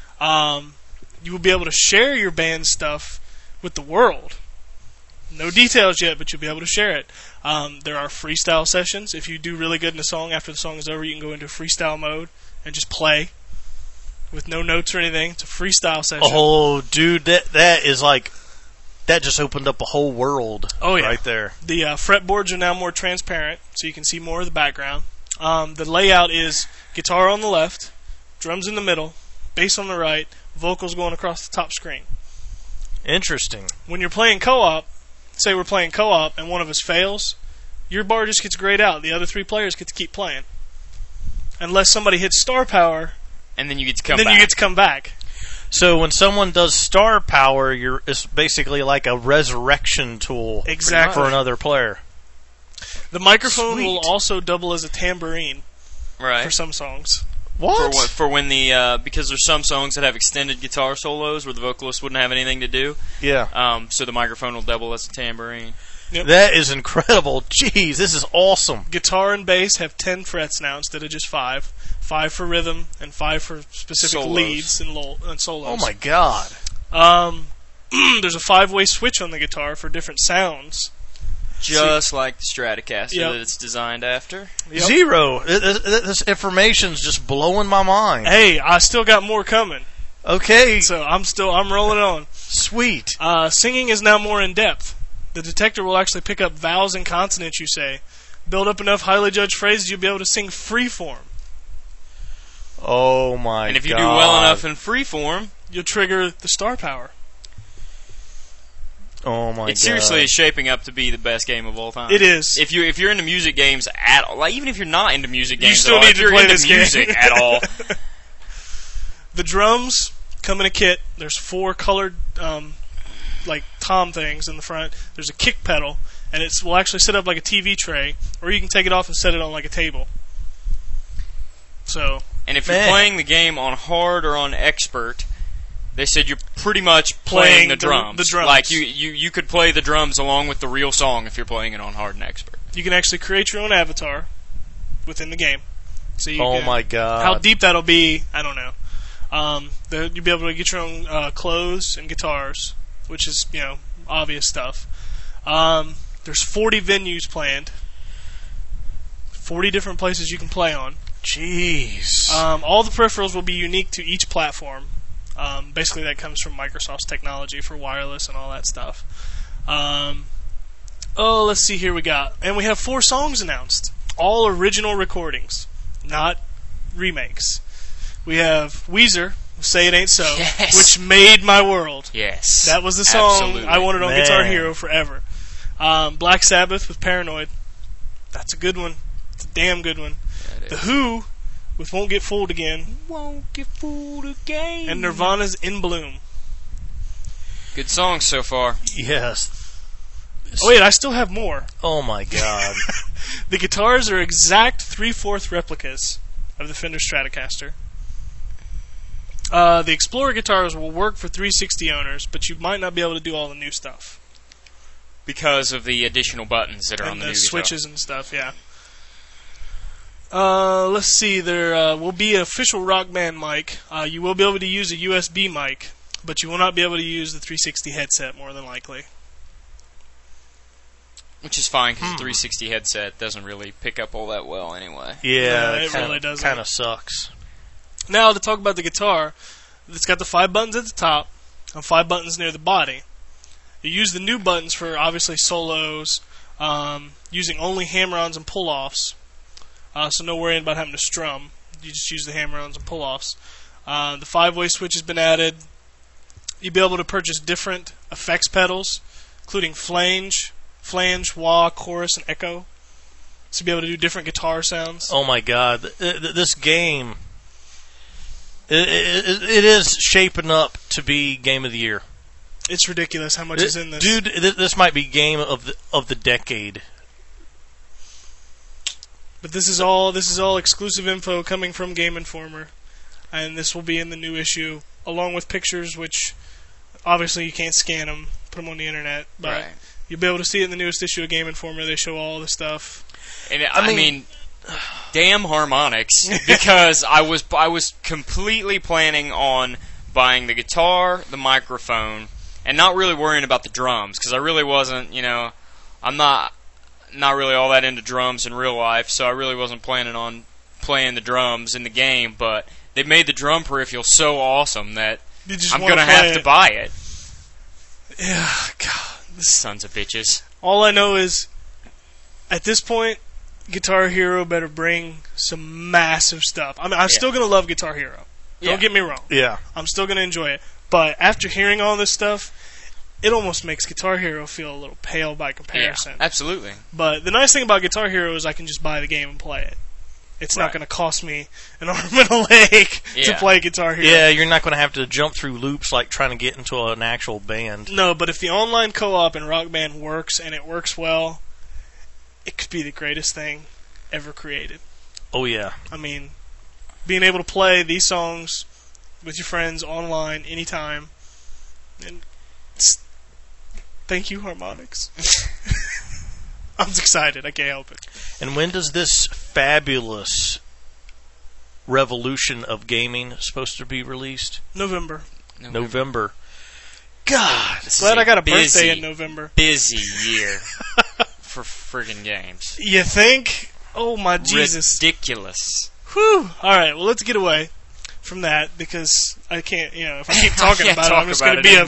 You will be able to share your band stuff with the world. No details yet, but you'll be able to share it. There are freestyle sessions. If you do really good in a song, after the song is over, you can go into freestyle mode and just play with no notes or anything. It's a freestyle session. Oh, dude, that is like, that just opened up a whole world. Oh, yeah. Right there. The fretboards are now more transparent, so you can see more of the background. The layout is guitar on the left, drums in the middle, bass on the right, vocals going across the top screen. Interesting. When you're playing co-op, say we're playing co-op and one of us fails, your bar just gets grayed out. The other 3 players get to keep playing. Unless somebody hits star power, and then you get to come back. You get to come back. So when someone does star power, it's basically like a resurrection tool for another player. The microphone will also double as a tambourine for some songs. What? For when the because there's some songs that have extended guitar solos where the vocalist wouldn't have anything to do. Yeah. So the microphone will double as a tambourine. Yep. That is incredible. Jeez, this is awesome. Guitar and bass have 10 frets now instead of just 5. 5 for rhythm and 5 for specific leads and solos. Oh my god. There's a 5-way switch on the guitar for different sounds. Just like the Stratocaster that it's designed after. Yep. Zero. This information's just blowing my mind. Hey, I still got more coming. Okay. So I'm rolling it on. Sweet. Singing is now more in depth. The detector will actually pick up vowels and consonants you say. Build up enough highly judged phrases, you'll be able to sing freeform. Oh my god. And if you do well enough in freeform, you'll trigger the star power. Oh my god. It seriously is shaping up to be the best game of all time. It is. If you're into music games at all, like even if you're not into music games, you still need to play this music game at all. The drums come in a kit. There's 4 colored like tom things in the front. There's a kick pedal, and it will actually set up like a TV tray, or you can take it off and set it on like a table. So. And if you're playing the game on hard or on expert, they said you're pretty much playing the drums. The drums. Like you could play the drums along with the real song if you're playing it on hard and expert. You can actually create your own avatar within the game. So my god. How deep that'll be, I don't know. You'll be able to get your own clothes and guitars, which is, obvious stuff. There's 40 venues planned. 40 different places you can play on. Jeez. All the peripherals will be unique to each platform. Basically, that comes from Microsoft's technology for wireless and all that stuff. Let's see here and we have 4 songs announced. All original recordings, not remakes. We have Weezer, Say It Ain't So, which made my world. Yes. That was the song Absolutely. I wanted on Guitar Hero forever. Black Sabbath with Paranoid. That's a good one. It's a damn good one. Yeah, The Who with Won't Get Fooled Again. Won't get fooled again. And Nirvana's In Bloom. Good songs so far. Yes. Oh wait, I still have more. Oh my God. The guitars are exact 3/4 replicas of the Fender Stratocaster. The Explorer guitars will work for 360 owners, but you might not be able to do all the new stuff. Because of the additional buttons that are on And the the new switches and stuff, yeah. Let's see, there will be an official Rock Band mic. You will be able to use a USB mic, but you will not be able to use the 360 headset, more than likely. guitar. Which is fine, because the 360 headset doesn't really pick up all that well anyway. Yeah, No, it really doesn't. Kind of sucks. Now, to talk about the guitar, it's got the 5 buttons at the top and 5 buttons near the body. You use the new buttons for, obviously, solos, using only hammer-ons and pull-offs. So no worrying about having to strum. You just use the hammer-ons and pull-offs. The 5-way switch has been added. You'll be able to purchase different effects pedals, including flange, wah, chorus, and echo. So you'll be able to do different guitar sounds. Oh my God. This game, it is shaping up to be Game of the Year. It's ridiculous how much is in this. Dude, this might be Game of the Decade. But this is all exclusive info coming from Game Informer, and this will be in the new issue, along with pictures, which obviously you can't scan them, put them on the internet, but Right. you'll be able to see it in the newest issue of Game Informer. They show all the stuff. And I mean, damn harmonics, because I was completely planning on buying the guitar, the microphone, and not really worrying about the drums, because I really wasn't, I'm not really all that into drums in real life, so I really wasn't planning on playing the drums in the game, but they made the drum peripheral so awesome that You just I'm wanna going to play have to it. buy it. Yeah, God. Sons of bitches. All I know is, at this point, Guitar Hero better bring some massive stuff. I mean, I'm still going to love Guitar Hero. Yeah. Don't get me wrong. Yeah. I'm still going to enjoy it. But after hearing all this stuff, it almost makes Guitar Hero feel a little pale by comparison. Yeah, absolutely. But the nice thing about Guitar Hero is I can just buy the game and play it. It's not Right. going to cost me an arm and a leg to Yeah. play Guitar Hero. Yeah, you're not going to have to jump through loops like trying to get into an actual band. No, but if the online co-op in Rock Band works, and it works well, it could be the greatest thing ever created. Oh, yeah. I mean, being able to play these songs with your friends online anytime. And thank you, Harmonix. I'm excited. I can't help it. And when does this fabulous revolution of gaming supposed to be released? November. November. God. This is Glad I got a busy, birthday in November. busy year for friggin' games. You think? Oh my Jesus. Ridiculous. Whew. Alright, well let's get away from that because I can't, if I keep talking can't about it, talk I'm just about going to it be anymore.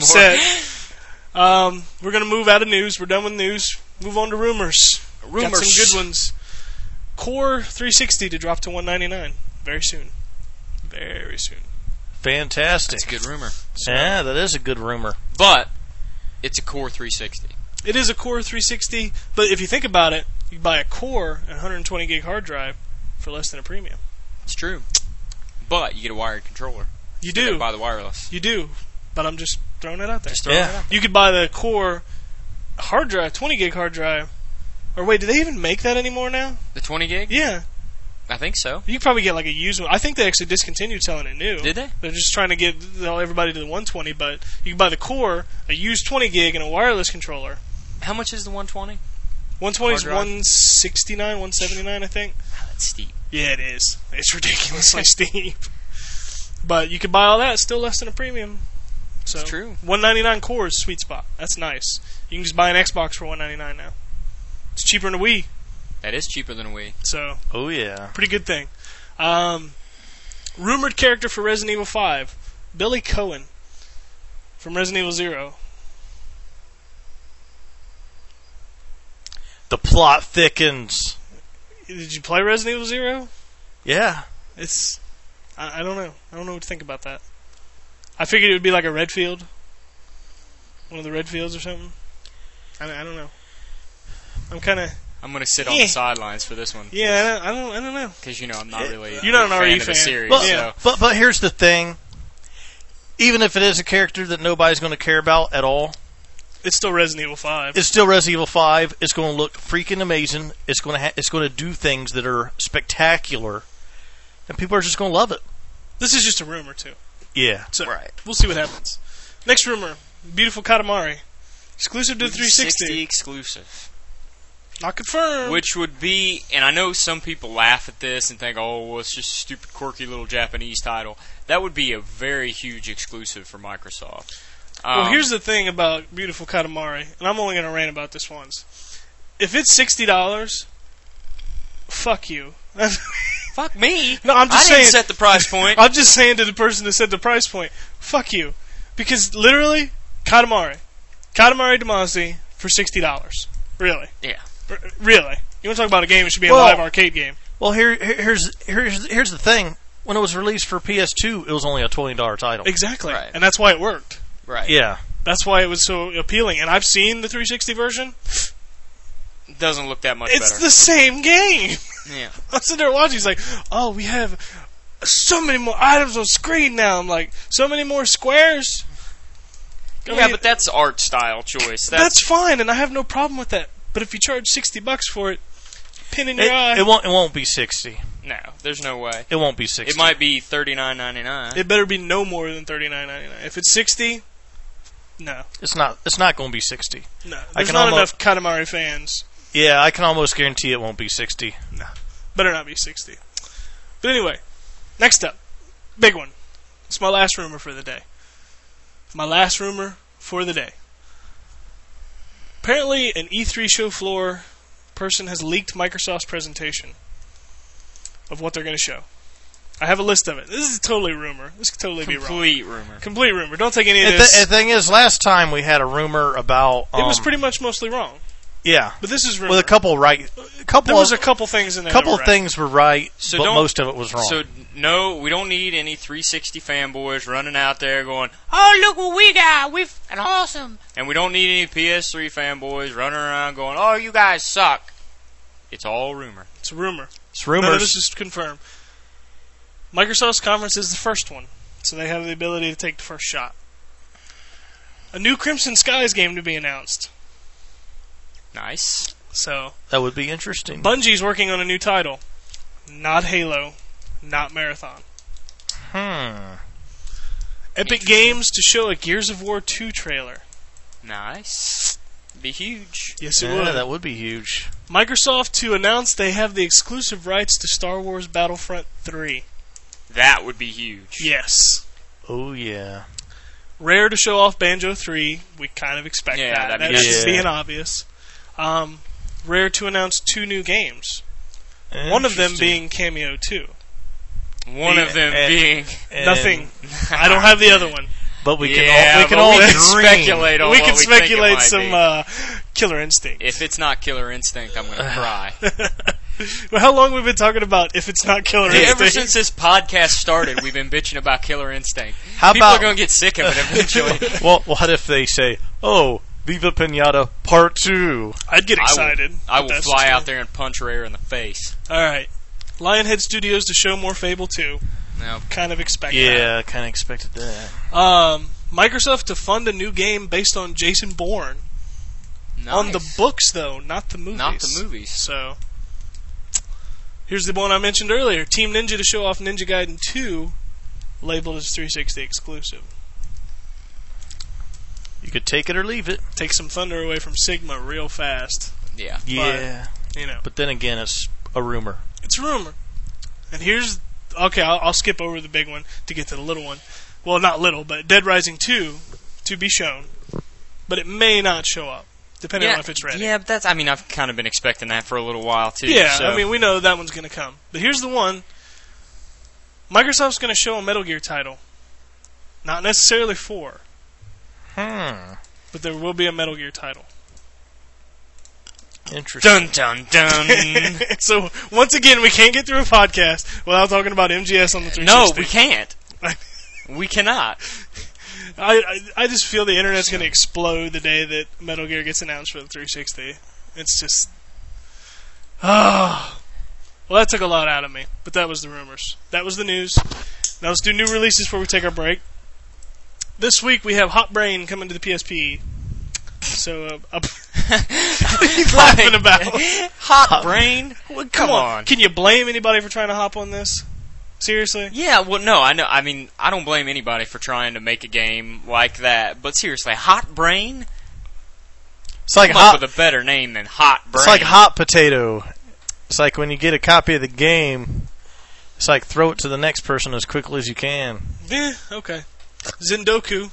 upset. We're going to move out of news. We're done with news. Move on to rumors. Got Rumors. some good ones. Core 360 to drop to $199 very soon. Very soon. Fantastic. That's a good rumor. Yeah, that is a good rumor. But it's a Core 360. It is a Core 360, but if you think about it, you can buy a Core and 120 gig hard drive for less than a premium. It's true. But you get a wired controller. You Still do. gotta buy the wireless. You do. But I'm just throwing it out there. Just throwing Yeah. it out. You could buy the Core hard drive, 20 gig hard drive. Or wait, do they even make that anymore now? The 20 gig? Yeah. I think so. You could probably get like a used one. I think they actually discontinued selling it new. Did they? They're just trying to get everybody to the 120, but you can buy the Core, a used 20 gig, and a wireless controller. How much is the 120? 120 is Hard drive? 169, 179, I think. That's steep. Yeah, it is. It's ridiculously steep. But you could buy all that, still less than a premium. So It's true. 199 Core is sweet spot. That's nice. You can just buy an Xbox for 199 now. It's cheaper than a Wii, That is cheaper than a Wii. so Oh, yeah. pretty good thing. Rumored character for Resident Evil 5, Billy Cohen from Resident Evil 0. The plot thickens. Did you play Resident Evil 0? Yeah. It's I don't know. I don't know what to think about that. I figured it would be like a Redfield, one of the Redfields or something. I don't know. I'm kind of. I'm going to sit on the sidelines for this one. Yeah, I don't know. Because, I'm not really You're not an RE of the fan. series. But, So. but here's the thing. Even if it is a character that nobody's going to care about at all, it's still Resident Evil 5. it's still Resident Evil 5. It's going to look freaking amazing. It's going to do things that are spectacular, and people are just going to love it. This is just a rumor, too. Yeah. So, Right. We'll see what happens. Next rumor. Beautiful Katamari. Exclusive to 360. Exclusive. Not confirmed. Which would be, and I know some people laugh at this and think, oh, well, it's just a stupid, quirky little Japanese title. That would be a very huge exclusive for Microsoft. Well, here's the thing about Beautiful Katamari, and I'm only going to rant about this once. If it's $60, fuck you. Fuck me. No, I'm just I didn't saying. set the price point. I'm just saying to the person that set the price point, fuck you. Because literally, Katamari Damacy for $60. Really. Yeah. Really. You want to talk about a game, it should be a Well- live arcade game. Well, here's the thing. When it was released for PS2, it was only a $20 title. Exactly. Right. And that's why it worked. Right. Yeah. That's why it was so appealing. And I've seen the 360 version. It doesn't look that much It's better. the same game. Yeah. I'm sitting there watching. He's like, oh, we have so many more items on screen now. I'm like, so many more squares? I Yeah, mean, but that's art style choice. that's fine, and I have no problem with that. But if you charge $60 for it, pin in your eye. It won't be 60. No, there's no way. It won't be 60. It might be $39.99. It better be no more than $39.99. If it's $60, no. It's not going to be 60. No. I There's can not almost- enough Katamari fans. Yeah, I can almost guarantee it won't be 60. No. Better not be 60. But anyway, next up. Big one. It's my last rumor for the day. My last rumor for the day. Apparently, an E3 show floor person has leaked Microsoft's presentation of what they're going to show. I have a list of it. This is totally rumor. This could totally be wrong. Complete rumor. Complete rumor. Don't take any of And this. the thing is, last time we had a rumor about... It was pretty much mostly wrong. Yeah. But this is rumor. With a couple right... There was a couple things in there. couple that of were right. things were right, So but don't- most of it was wrong. So, no, we don't need any 360 fanboys running out there going, oh, look what we got. We've an awesome. And we don't need any PS3 fanboys running around going, oh, you guys suck. It's all rumor. It's a rumor. It's None of rumors. this is confirmed. Microsoft's conference is the first one, so they have the ability to take the first shot. A new Crimson Skies game to be announced. Nice. So, That would be interesting. Bungie's working on a new title. Not Halo, not Marathon. Epic Games to show a Gears of War 2 trailer. Nice. Be huge. Yes, it Yeah, would. that would be huge. Microsoft to announce they have the exclusive rights to Star Wars Battlefront 3. That would be huge. Yes. Oh, yeah. Rare to show off Banjo 3. We kind of expect Yeah, that. that'd be That's nice. just being Yeah. obvious. Rare to announce 2 new games. One of them Interesting. being Cameo 2. One of them And- being... And- Nothing. I don't have the other one. But we can Yeah, all, we can but all we can dream. speculate on We what can we think it speculate might some be. Killer Instinct. If it's not Killer Instinct, I'm going to cry. Well, how long have we been talking about if it's not Killer Hey, Instinct? ever since this podcast started, we've been bitching about Killer Instinct. How People about- are going to get sick of it eventually. Well, what if they say, oh, Viva Pinata Part 2? I'd get excited. I but will that's fly just out me. there and punch Rare in the face. Alright. Lionhead Studios to show more Fable 2. No. Kind of expect Yeah, kind of expected that. that. Microsoft to fund a new game based on Jason Bourne. Nice. On the books, though, not the movies. Not the movies. So, here's the one I mentioned earlier. Team Ninja to show off Ninja Gaiden 2, labeled as 360 exclusive. You could take it or leave it. Take some thunder away from Sigma real fast. Yeah. Yeah. You know, But then again, it's a rumor. it's a rumor. And here's... Okay, I'll skip over the big one to get to the little one. Well, not little, but Dead Rising 2 to be shown. But it may not show up, depending on if it's ready. Yeah, but that's... I mean, I've kind of been expecting that for a little while, too. Yeah, so. I mean, we know that one's going to come. But here's the one. Microsoft's going to show a Metal Gear title. Not necessarily 4, but there will be a Metal Gear title. Interesting. Dun, dun, dun. So, once again, we can't get through a podcast without talking about MGS on the 360. No, we can't. We cannot. I just feel the internet's going to explode the day that Metal Gear gets announced for the 360. It's just... Ah, well, that took a lot out of me, but that was the rumors. That was the news. Now let's do new releases before we take our break. This week we have Hot Brain coming to the PSP. So, what are you laughing about? Hot Brain? Well, come on. Can you blame anybody for trying to hop on this? Seriously? Yeah, well, no, I know. I mean, I don't blame anybody for trying to make a game like that. But seriously, Hot Brain? It's like Come up with a better name than Hot Brain. It's like Hot Potato. It's like when you get a copy of the game, it's like throw it to the next person as quickly as you can. Yeah, okay. Zendoku.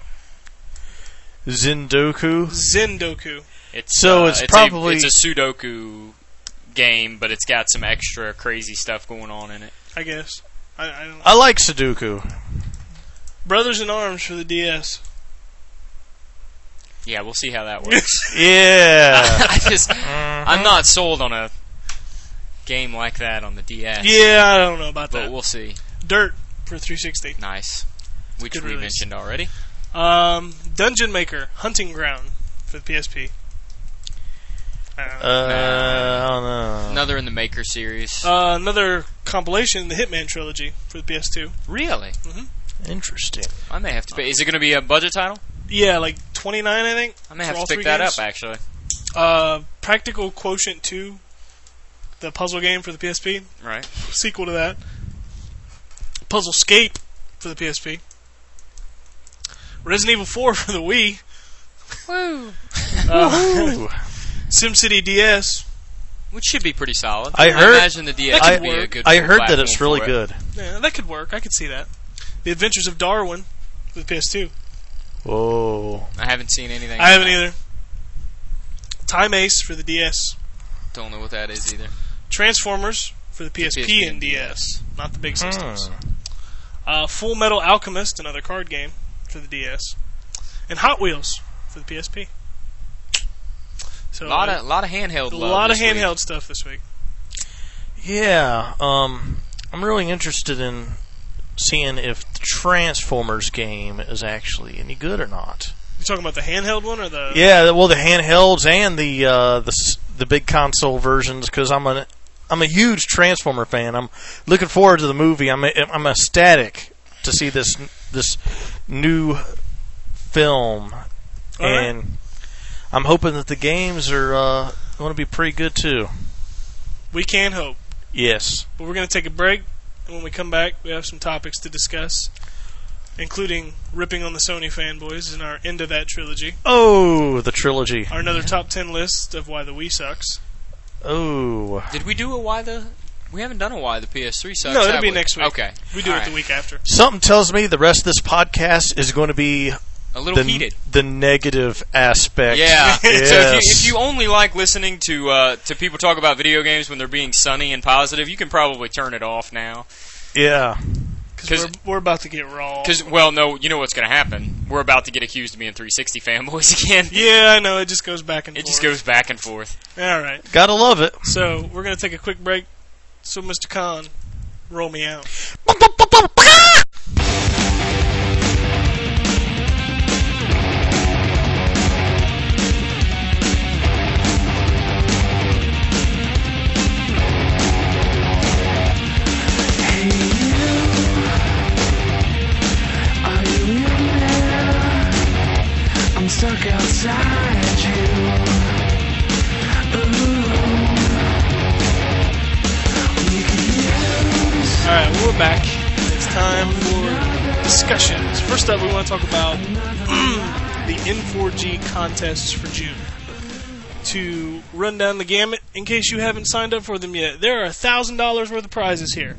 Zendoku? It's probably... It's a Sudoku game, but it's got some extra crazy stuff going on in it. I guess. I don't... I like Sudoku. Brothers in Arms for the DS. Yeah, we'll see how that works. Yeah. I'm not sold on a game like that on the DS. Yeah, I don't know about that. But we'll see. Dirt for 360. Nice. Which Good we release. mentioned already. Dungeon Maker Hunting Ground for the PSP. I don't know. Another in the Maker series. Another compilation, the Hitman trilogy for the PS2. Really? Mm-hmm. Interesting. I may have to pay. Is it going to be a budget title? Yeah, like $29, I think. I may have for all to pick three that games. up, actually. Practical Quotient 2, the puzzle game for the PSP. Right. Sequel to that. Puzzlescape for the PSP. Resident Evil 4 for the Wii. Woo! SimCity DS. Which should be pretty solid. I heard- imagine the DS That would could be a work. good I heard that platform it's really for it. good. Yeah, that could work. I could see that. The Adventures of Darwin for the PS2. Whoa. I haven't seen anything. I haven't either. Time Ace for the DS. Don't know what that is either. Transformers for the PSP, PSP and DS. Not the big systems. Hmm. Full Metal Alchemist, another card game for the DS. And Hot Wheels for the PSP. So A lot of handheld. a love lot of this week. handheld stuff this week. Yeah, I'm really interested in seeing if the Transformers game is actually any good or not. You talking about the handheld one or the? Yeah, well, the handhelds and the big console versions, because I'm a huge Transformer fan. I'm looking forward to the movie. I'm ecstatic to see this new film, All right. and I'm hoping that the games are going to be pretty good too. We can hope. Yes. But we're going to take a break, and when we come back, we have some topics to discuss, including ripping on the Sony fanboys in our End of That trilogy. Oh, the trilogy. Our another top 10 list of why the Wii sucks. Oh. Did we do a why the? We haven't done a why the PS3 sucks. No, it'll have be we? next week. Okay. We do All it the right. week after. Something tells me the rest of this podcast is going to be A little heated. the negative aspect. Yeah. Yes. So if you only like listening to people talk about video games when they're being sunny and positive, you can probably turn it off now. Yeah. Because we're about to get raw. Well, no, you know what's going to happen. We're about to get accused of being 360 fanboys again. Yeah, I know. It just goes back and forth. It just goes back and forth. All right. Gotta love it. So we're going to take a quick break. So, Mr. Khan, roll me out. Are you in there? I'm stuck outside you. Alright, we're back. It's time for discussions. First up, we want to talk about the N4G contests for June. To run down the gamut, in case you haven't signed up for them yet, there are $1,000 worth of prizes here.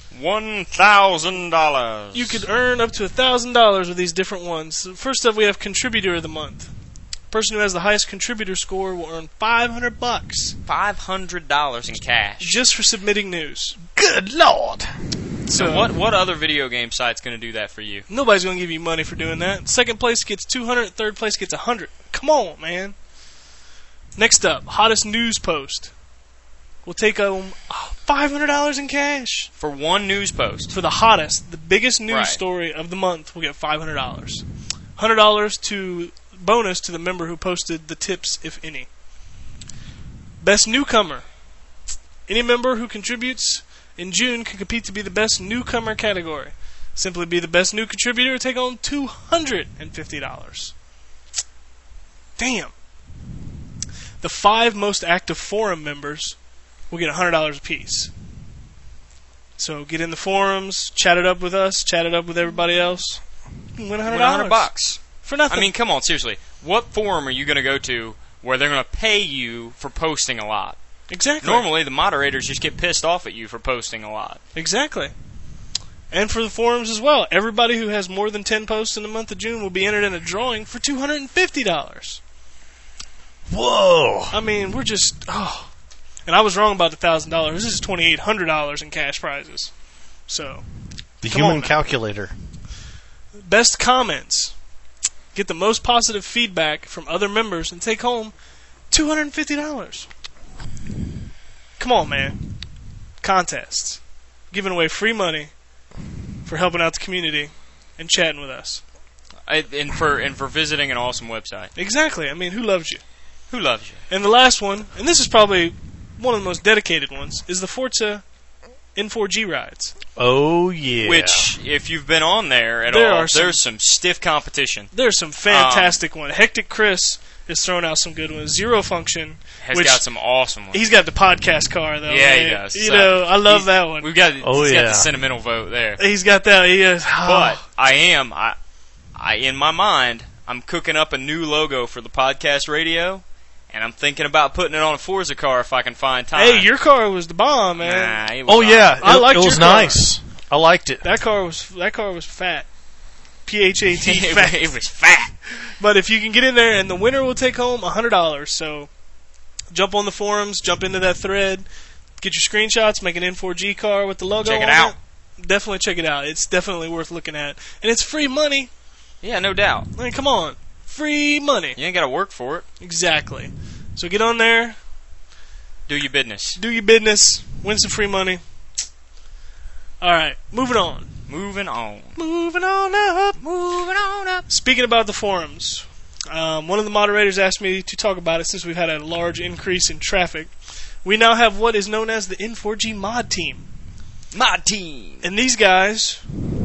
$1,000. You could earn up to $1,000 with these different ones. First up, we have Contributor of the Month. Person who has the highest contributor score will earn $500 $500 in cash. just for submitting news. Good Lord. So what other video game site's going to do that for you? Nobody's going to give you money for doing that. Second place gets 200, third place gets 100. Come on, man. Next up, hottest news post. We'll take $500 in cash. For one news post. For the hottest, the biggest news Right. story of the month, we'll get $500. $100 to bonus to the member who posted the tips, if any. Best newcomer. Any member who contributes in June can compete to be the best newcomer category. Simply be the best new contributor and take home $250. Damn. The 5 most active forum members will get $100 apiece. So get in the forums, chat it up with us, chat it up with everybody else. Win $100. $100 for nothing. I mean, come on, seriously. What forum are you going to go to where they're going to pay you for posting a lot? Exactly. Normally, the moderators just get pissed off at you for posting a lot. Exactly. And for the forums as well. Everybody who has more than 10 posts in the month of June will be entered in a drawing for $250. Whoa! I mean, we're just... Oh. And I was wrong about the $1,000. This is $2,800 in cash prizes. So... The Come human on, calculator. Best comments. Get the most positive feedback from other members and take home $250. Come on, man. Contests. Giving away free money for helping out the community and chatting with us. And for visiting an awesome website. Exactly. I mean, who loves you? Who loves you? And the last one, and this is probably one of the most dedicated ones, is the Forza N4G rides. Oh, yeah. Which, if you've been on there at There all, are some- there's some stiff competition. There's some fantastic ones. Hectic Chris has thrown out some good ones. Zero Function Has which got some awesome ones. He's got the podcast car, though. Yeah, he man. does. You So, know, I love he's- that one. We've got, Oh, he's got yeah. the sentimental vote there. He's got that. He is. But I in my mind, I'm cooking up a new logo for the podcast radio, and I'm thinking about putting it on a Forza car if I can find time. Hey, your car was the bomb, man. Nah, it was Oh, yeah. I liked it was your car. nice. I liked it. That car was fat. PHAT it, fat. it was fat. But if you can get in there, and the winner will take home $100. So jump on the forums, jump into that thread, get your screenshots, make an N4G car with the logo Check it on out. Definitely check it out. It's definitely worth looking at. And it's free money. Yeah, no doubt. I mean, come on. Free money. You ain't got to work for it. Exactly. So get on there, Do your business. do your business, win some free money. Alright, moving on. Moving on. Moving on up. Moving on up. Speaking about the forums, one of the moderators asked me to talk about it since we've had a large increase in traffic. We now have what is known as the N4G mod team. My team. And these guys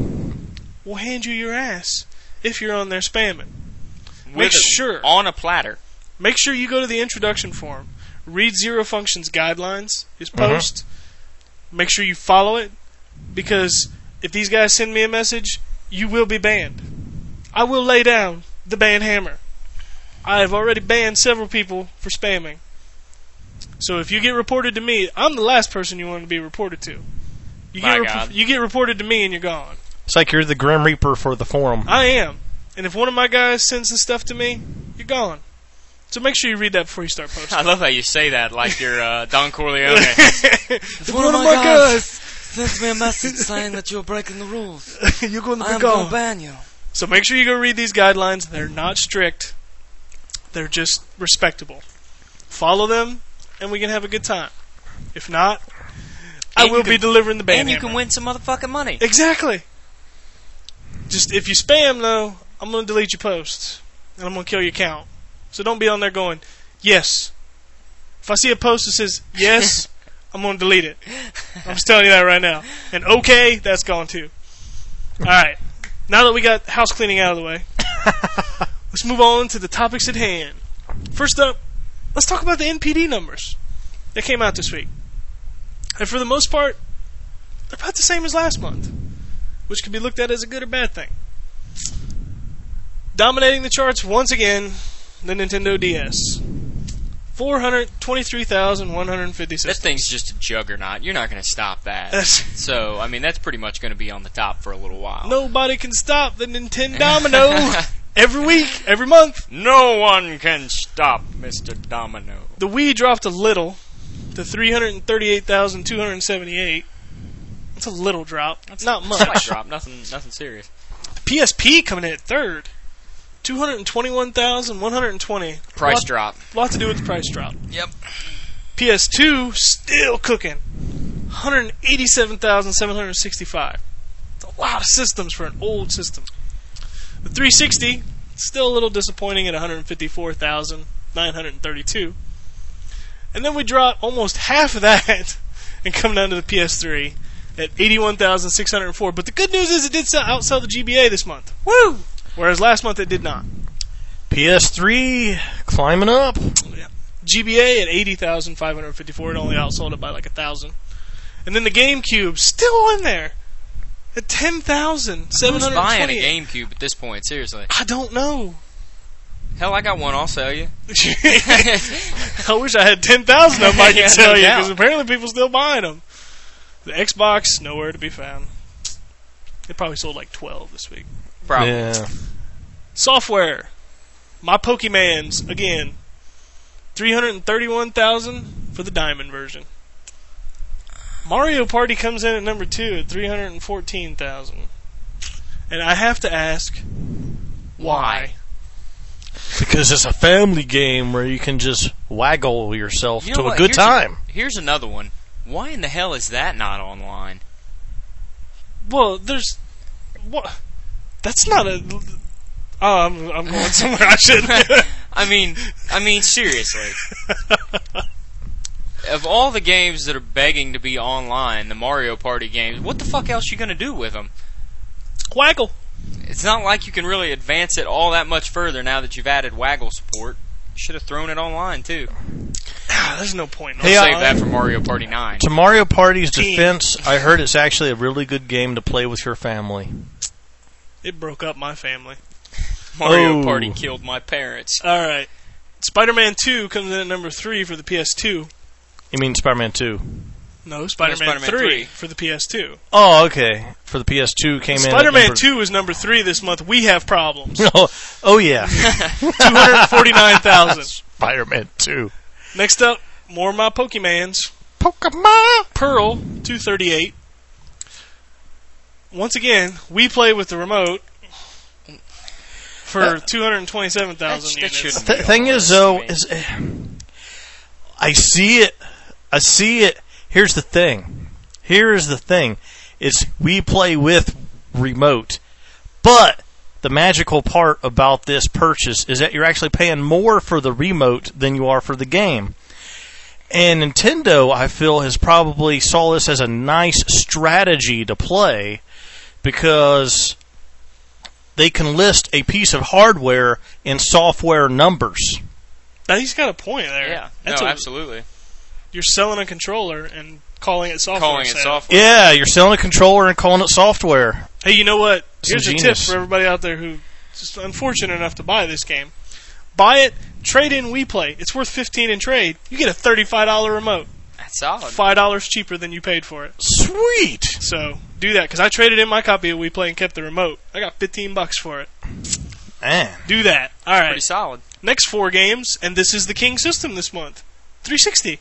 will hand you your ass if you're on there spamming. Make sure On a platter. Make sure you go to the introduction form. Read Zero Function's guidelines, his post. Make sure you follow it, because if these guys send me a message, you will be banned. I will lay down the ban hammer. I have already banned several people for spamming. So if you get reported to me, I'm the last person you want to be reported to. You get reported to me and you're gone. It's like you're the Grim Reaper for the forum. I am. And if one of my guys sends this stuff to me, you're gone. So make sure you read that before you start posting. I love how you say that like you're Don Corleone. If one of my guys sends me a message saying that you're breaking the rules, you're going to I'm be going gone. to ban you. So make sure you go read these guidelines. They're not strict. They're just respectable. Follow them, and we can have a good time. If not, I will be delivering the ban And you hammer. can win some motherfucking money. Exactly. Just if you spam, though, I'm going to delete your posts, and I'm going to kill your account. So don't be on there going, yes. If I see a post that says yes, I'm going to delete it. I'm just telling you that right now. And okay, that's gone too. Alright. Now that we got house cleaning out of the way, let's move on to the topics at hand. First up, let's talk about the NPD numbers that came out this week. And for the most part, they're about the same as last month, which can be looked at as a good or bad thing. Dominating the charts once again, the Nintendo DS. 423,150 systems. That thing's just a juggernaut. You're not going to stop that. So, I mean, that's pretty much going to be on the top for a little while. Nobody can stop the Nintendo Domino. Every week, every month. No one can stop Mr. Domino. The Wii dropped a little to 338,278. That's a little drop. That's not Slight much. drop. Nothing serious. The PSP coming in at third. 221,120. Price drop. Lot to do with the price drop. Yep. PS2 still cooking. 187,765. It's a lot of systems for an old system. The 360 still a little disappointing at 154,932. And then we dropped almost half of that and come down to the PS3 at 81,604. But the good news is it did outsell the GBA this month. Woo! Whereas last month it did not. PS3 climbing up. Yeah. GBA at 80,554. It only outsold it by like 1,000. And then the GameCube still in there at 10,728. Who's buying a GameCube at this point? Seriously. I don't know. Hell, I got one. I'll sell you. I wish I had 10,000 of them I could tell you, because apparently people still buying them. The Xbox, nowhere to be found. It probably sold like 12 this week. Probably. Yeah. Software. My Pokemans, again, 331,000 for the Diamond version. Mario Party comes in at number 2 at 314,000. And I have to ask, why? Because it's a family game where you can just waggle yourself You know to a what? good time. Here's another one. Why in the hell is that not online? Well, there's... What? That's not a... Oh, I'm going somewhere I shouldn't. I mean, seriously. Of all the games that are begging to be online, the Mario Party games, what the fuck else you gonna do with them? Waggle. It's not like you can really advance it all that much further now that you've added Waggle support. You should have thrown it online, too. There's no point. I'll save that for Mario Party 9. To Mario Party's defense, I heard it's actually a really good game to play with your family. It broke up my family. Mario Party killed my parents. Alright. Spider-Man 2 comes in at number 3 for the PS2. You mean Spider-Man 2? No, Spider-Man 3 3 for the PS2. Oh, okay. For the PS2 came in. Spider-Man 2 is number 3 this month. We have problems. Oh yeah. 249,000. Spider-Man 2. Next up, more of my Pokemans. Pokemon! Pearl, 238. Once again, we play with the remote for 227,000 units. The thing is, though, I see it. Here's the thing. It's we play with remote. But the magical part about this purchase is that you're actually paying more for the remote than you are for the game. And Nintendo, I feel, has probably saw this as a nice strategy to play because they can list a piece of hardware in software numbers. Now, he's got a point there. Yeah, absolutely. You're selling a controller and calling it software. Yeah, you're selling a controller and calling it software. Hey, you know what? Here's Some a genius. tip for everybody out there who's just unfortunate enough to buy this game. Buy it, trade in WePlay. It's worth $15 in trade. You get a $35 remote. That's solid. $5 cheaper than you paid for it. Sweet! So, do that, because I traded in my copy of WePlay and kept the remote. I got $15 for it. Man. Do that. Alright. Pretty solid. Next 4 games, and this is the King system this month. 360.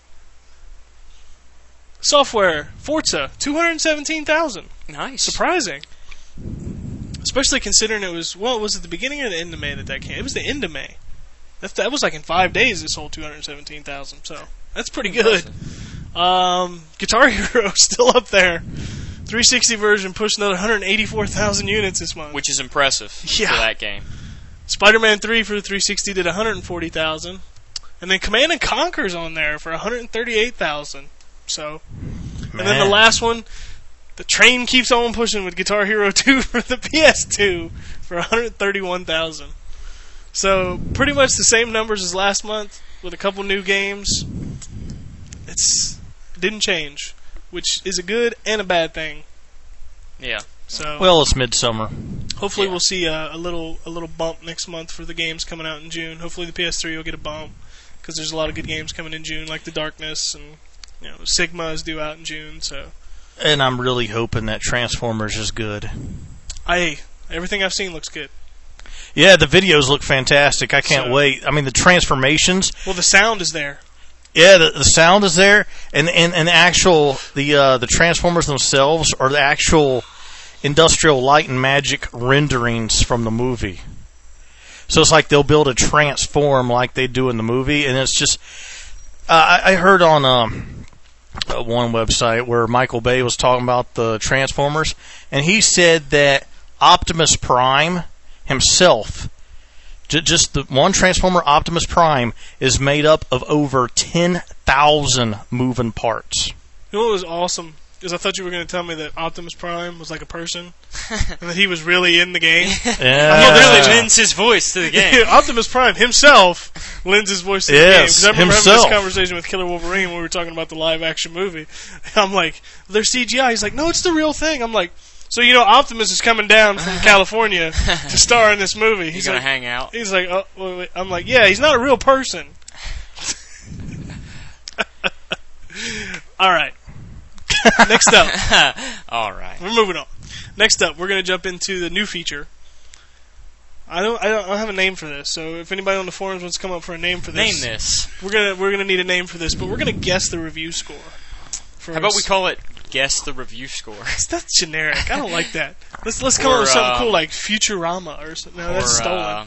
Software, Forza, 217,000. Nice. Surprising. Especially considering it was it the beginning or the end of May that came? It was the end of May. That was like in 5 days it sold 217,000, so that's pretty good. Guitar Hero still up there. 360 version pushed another 184,000 units this month. Which is impressive for that game. Spider-Man 3 for the 360 did 140,000. And then Command & Conquer's on there for 138,000. So, and then the last one, the train keeps on pushing with Guitar Hero 2 for the PS2 for 131,000. So, pretty much the same numbers as last month with a couple new games. It didn't change, which is a good and a bad thing. Yeah. So, well, it's midsummer. Hopefully we'll see a little bump next month for the games coming out in June. Hopefully the PS3 will get a bump because there's a lot of good games coming in June, like The Darkness and Sigma is due out in June. So, and I'm really hoping that Transformers is good. Everything I've seen looks good. Yeah, the videos look fantastic. I can't wait. I mean, the transformations. Well, the sound is there. Yeah, the sound is there, and the Transformers themselves are the actual Industrial Light and Magic renderings from the movie. So it's like they'll build a transform like they do in the movie, and it's just. I heard on one website where Michael Bay was talking about the Transformers, and he said that Optimus Prime himself, just the one Transformer, Optimus Prime, is made up of over 10,000 moving parts. You know what was awesome? Is I thought you were going to tell me that Optimus Prime was like a person, and that he was really in the game. Yeah. He really lends his voice to the game. Optimus Prime himself lends his voice to the game. Yes, Because I remember having himself. this conversation with Killer Wolverine when we were talking about the live-action movie. I'm like, they're CGI. He's like, no, it's the real thing. I'm like, so you know Optimus is coming down from California to star in this movie. He's going to hang out. He's like, oh, wait. I'm like, yeah, he's not a real person. All right. Next up. All right. We're moving on. Next up, we're going to jump into the new feature. I don't have a name for this, so if anybody on the forums wants to come up for a name for this, Name this. We're gonna need a name for this, but we're gonna guess the review score. How about we call it Guess the Review Score? That's generic. I don't like that. Let's come up with something cool like Futurama or something. No, that's stolen.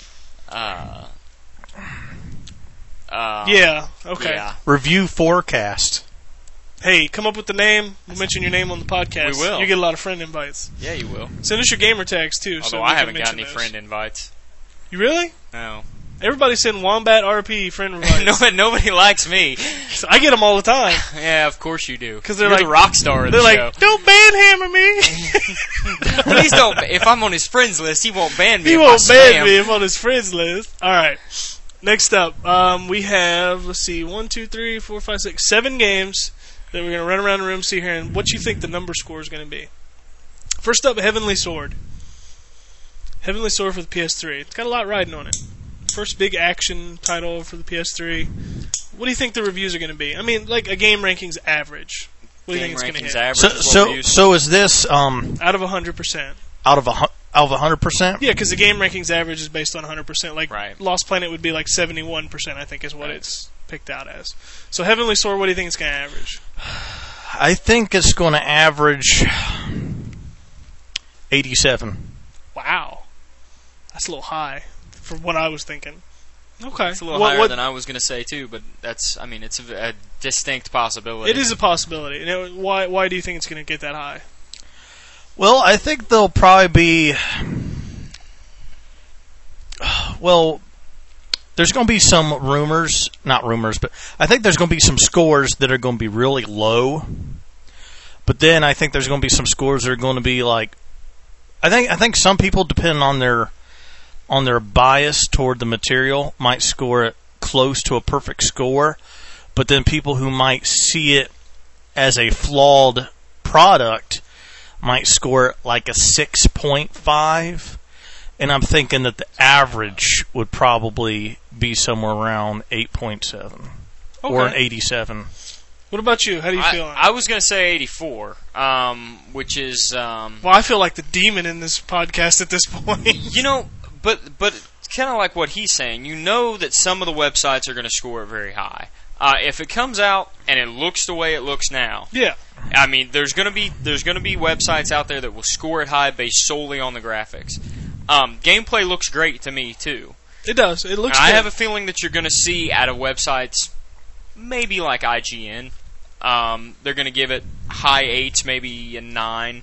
Yeah. Okay. Yeah. Review forecast. Hey, come up with the name. We'll mention your name on the podcast. We will. You get a lot of friend invites. Yeah, you will. Send us your gamer tags too. Although so I we haven't can got mention any those. friend invites. You really? No. Everybody send Wombat RP friend invites. Nobody likes me. I get them all the time. Yeah, of course you do. 'Cause they're You're like- the rock star of the They're show. like, don't banhammer me. Please don't. If I'm on his friends list, he won't ban me. He if won't I ban spam. me if on his friends list. All right. Next up, we have, let's see, 1, 2, 3, 4, 5, 6, 7 games that we're going to run around the room, see here, and what you think the number score is going to be. First up, Heavenly Sword. Heavenly Sword for the PS3. It's got a lot riding on it. First big action title for the PS3. What do you think the reviews are going to be? I mean, like a game rankings average. What do you Game think it's going rankings to hit? average. So is this Out of 100%. out of 100%? Yeah, because the game rankings average is based on 100%. Like, Right. Lost Planet would be like 71%, I think, is what it's picked out as. So, Heavenly Sword, what do you think it's going to average? I think it's going to average 87. Wow. That's a little high for what I was thinking. Okay. It's a little higher than I was going to say too, but it's a distinct possibility. It is a possibility. You know, why do you think it's going to get that high? Well, I think there'll probably be... Well, there's going to be some rumors, not rumors, but I think there's going to be some scores that are going to be really low. But then I think there's going to be some scores that are going to be like... I think some people, depending on their bias toward the material, might score it close to a perfect score. But then people who might see it as a flawed product might score it like a 6.5. And I'm thinking that the average would probably be somewhere around 8.7 or an 87. What about you? How do you feel on it? I was going to say 84, which is... Well, I feel like the demon in this podcast at this point. You know, but kind of like what he's saying. You know that some of the websites are going to score it very high. If it comes out and it looks the way it looks now, Yeah. I mean, there's going to be websites out there that will score it high based solely on the graphics. Gameplay looks great to me too. It does. It looks And good. I have a feeling that you're going to see out of websites, maybe like IGN, they're going to give it high 8s, maybe a 9,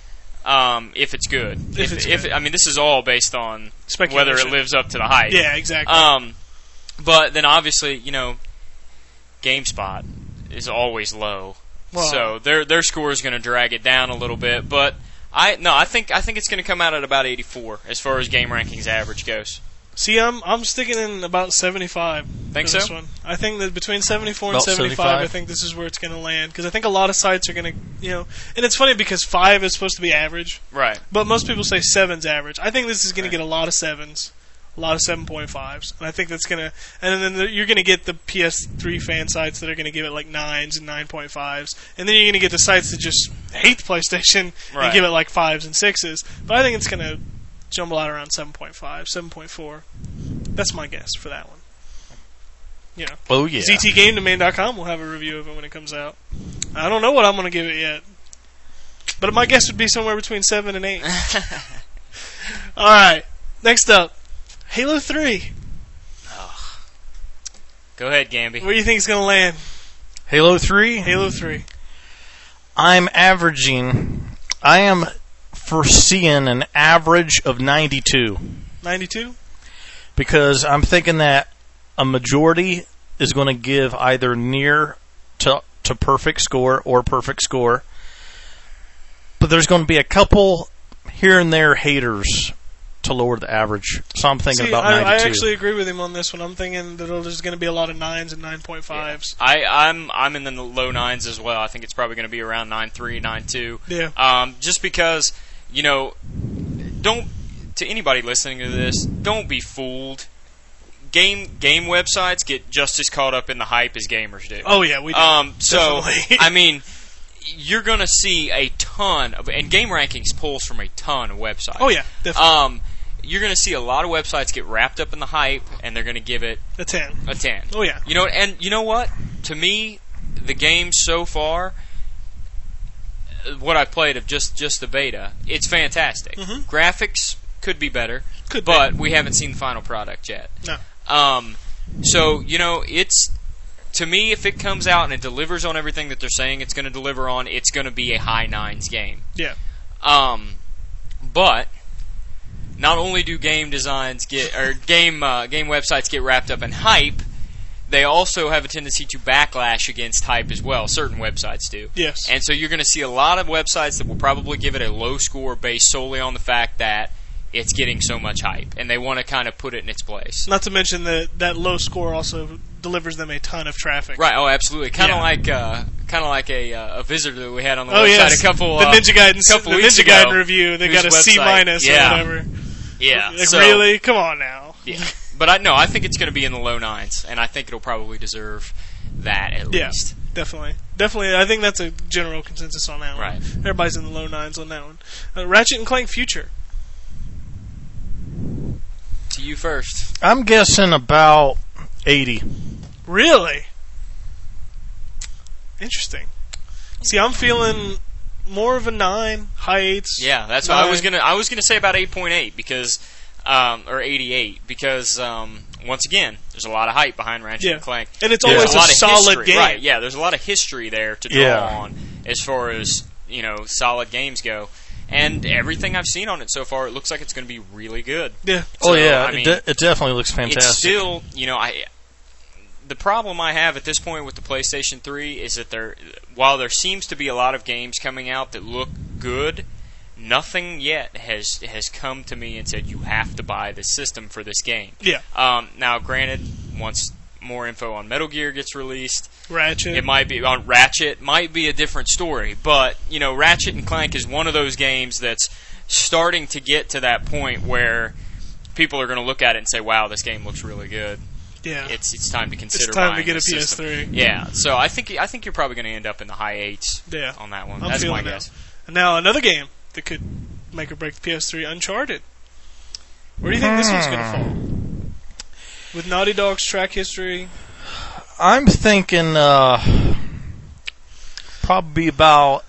if it's good. If it's good. I mean, this is all based on Speculation. whether it lives up to the hype. Yeah, exactly. But then obviously, you know, GameSpot is always low, Well- so their score is going to drag it down a little bit. But I think it's going to come out at about 84 as far as game rankings average goes. See, I'm sticking in about 75. Think for so? This one. I think that between 74 and About 75, 75. I think this is where it's going to land. Because I think a lot of sites are going to, you know... And it's funny because 5 is supposed to be average. Right. But most people say 7's average. I think this is going to get a lot of 7s. A lot of 7.5s. And I think that's going to... And then you're going to get the PS3 fan sites that are going to give it like 9s and 9.5s. And then you're going to get the sites that just hate the PlayStation Right. and give it like 5s and 6s. But I think it's going to jumble out around 7.5, 7.4. That's my guess for that one. You know, Oh, yeah. ZTGameDomain.com will have a review of it when it comes out. I don't know what I'm going to give it yet. But my guess would be somewhere between 7 and 8. Alright, next up, Halo 3. Go ahead, Gamby. Where do you think it's going to land? Halo 3? Halo 3. I am foreseeing an average of 92. 92? Because I'm thinking that a majority is going to give either near to to perfect score or perfect score. But there's going to be a couple here and there haters to lower the average. So I'm thinking about 92. I actually agree with him on this one. I'm thinking that there's going to be a lot of 9s and 9.5s. Yeah. I'm in the low 9s as well. I think it's probably going to be around 9.3, 9.2. Yeah. Just because, to anybody listening to this, don't be fooled. Game websites get just as caught up in the hype as gamers do. Oh yeah, we do. So I mean, you're going to see a ton of, and Game Rankings pulls from a ton of websites. Oh yeah, definitely. You're going to see a lot of websites get wrapped up in the hype, and they're going to give it a 10. A 10. Oh yeah. And you know what? To me, the game so far, what I've played of just the beta, it's fantastic. Mm-hmm. Graphics could be better, but we haven't seen the final product yet. No. So it's, to me, if it comes out and it delivers on everything that they're saying it's going to deliver on, it's going to be a high 9s game. Yeah. But not only do game websites get wrapped up in hype, they also have a tendency to backlash against hype as well. Certain websites do. Yes. And so you're going to see a lot of websites that will probably give it a low score based solely on the fact that it's getting so much hype, and they want to kind of put it in its place. Not to mention that low score also delivers them a ton of traffic. Right. Oh, absolutely. Kind of like a visitor that we had on the website yes. a couple. The Ninja Gaiden review. They got a C- or yeah. whatever. Yeah. Like, really? Come on now. Yeah. But I think it's going to be in the low 9s, and I think it'll probably deserve that at least. Definitely. I think that's a general consensus on that one. Right. Everybody's in the low 9s on that one. Ratchet and Clank Future. To you first. I'm guessing about 80. Really? Interesting. See, I'm feeling more of a 9, high 8s. Yeah, that's what I was gonna say about 8.8 because, or 88 because once again, there's a lot of hype behind Ratchet and Clank, and it's always a solid history, game. right? Yeah, there's a lot of history there to draw on as far as solid games go. And everything I've seen on it so far, it looks like it's going to be really good. Yeah. So, it definitely looks fantastic. It's still, the problem I have at this point with the PlayStation 3 is that while there seems to be a lot of games coming out that look good, nothing yet has come to me and said you have to buy this system for this game. Yeah. Now, granted, once more info on Metal Gear gets released, Ratchet might be a different story, but Ratchet and Clank is one of those games that's starting to get to that point where people are going to look at it and say, "Wow, this game looks really good." Yeah, it's time to consider. It's time buying to get a system. PS3. Yeah, so I think you're probably going to end up in the high 8s. Yeah. On that one. I'm That's my feeling guess. And now another game that could make or break the PS3, Uncharted. Where do you think this one's going to fall? With Naughty Dog's track history. I'm thinking probably about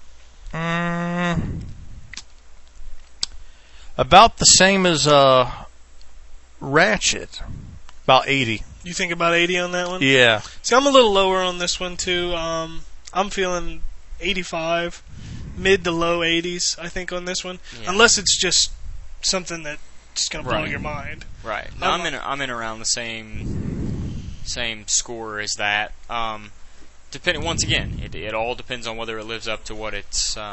the same as Ratchet, about 80. You think about 80 on that one? Yeah. See, I'm a little lower on this one too. I'm feeling 85, mid to low 80s. I think on this one, unless it's just something that's just going to blow your mind. Right. No, I'm in around the same score as that. Depending, once again, it all depends on whether it lives up to what it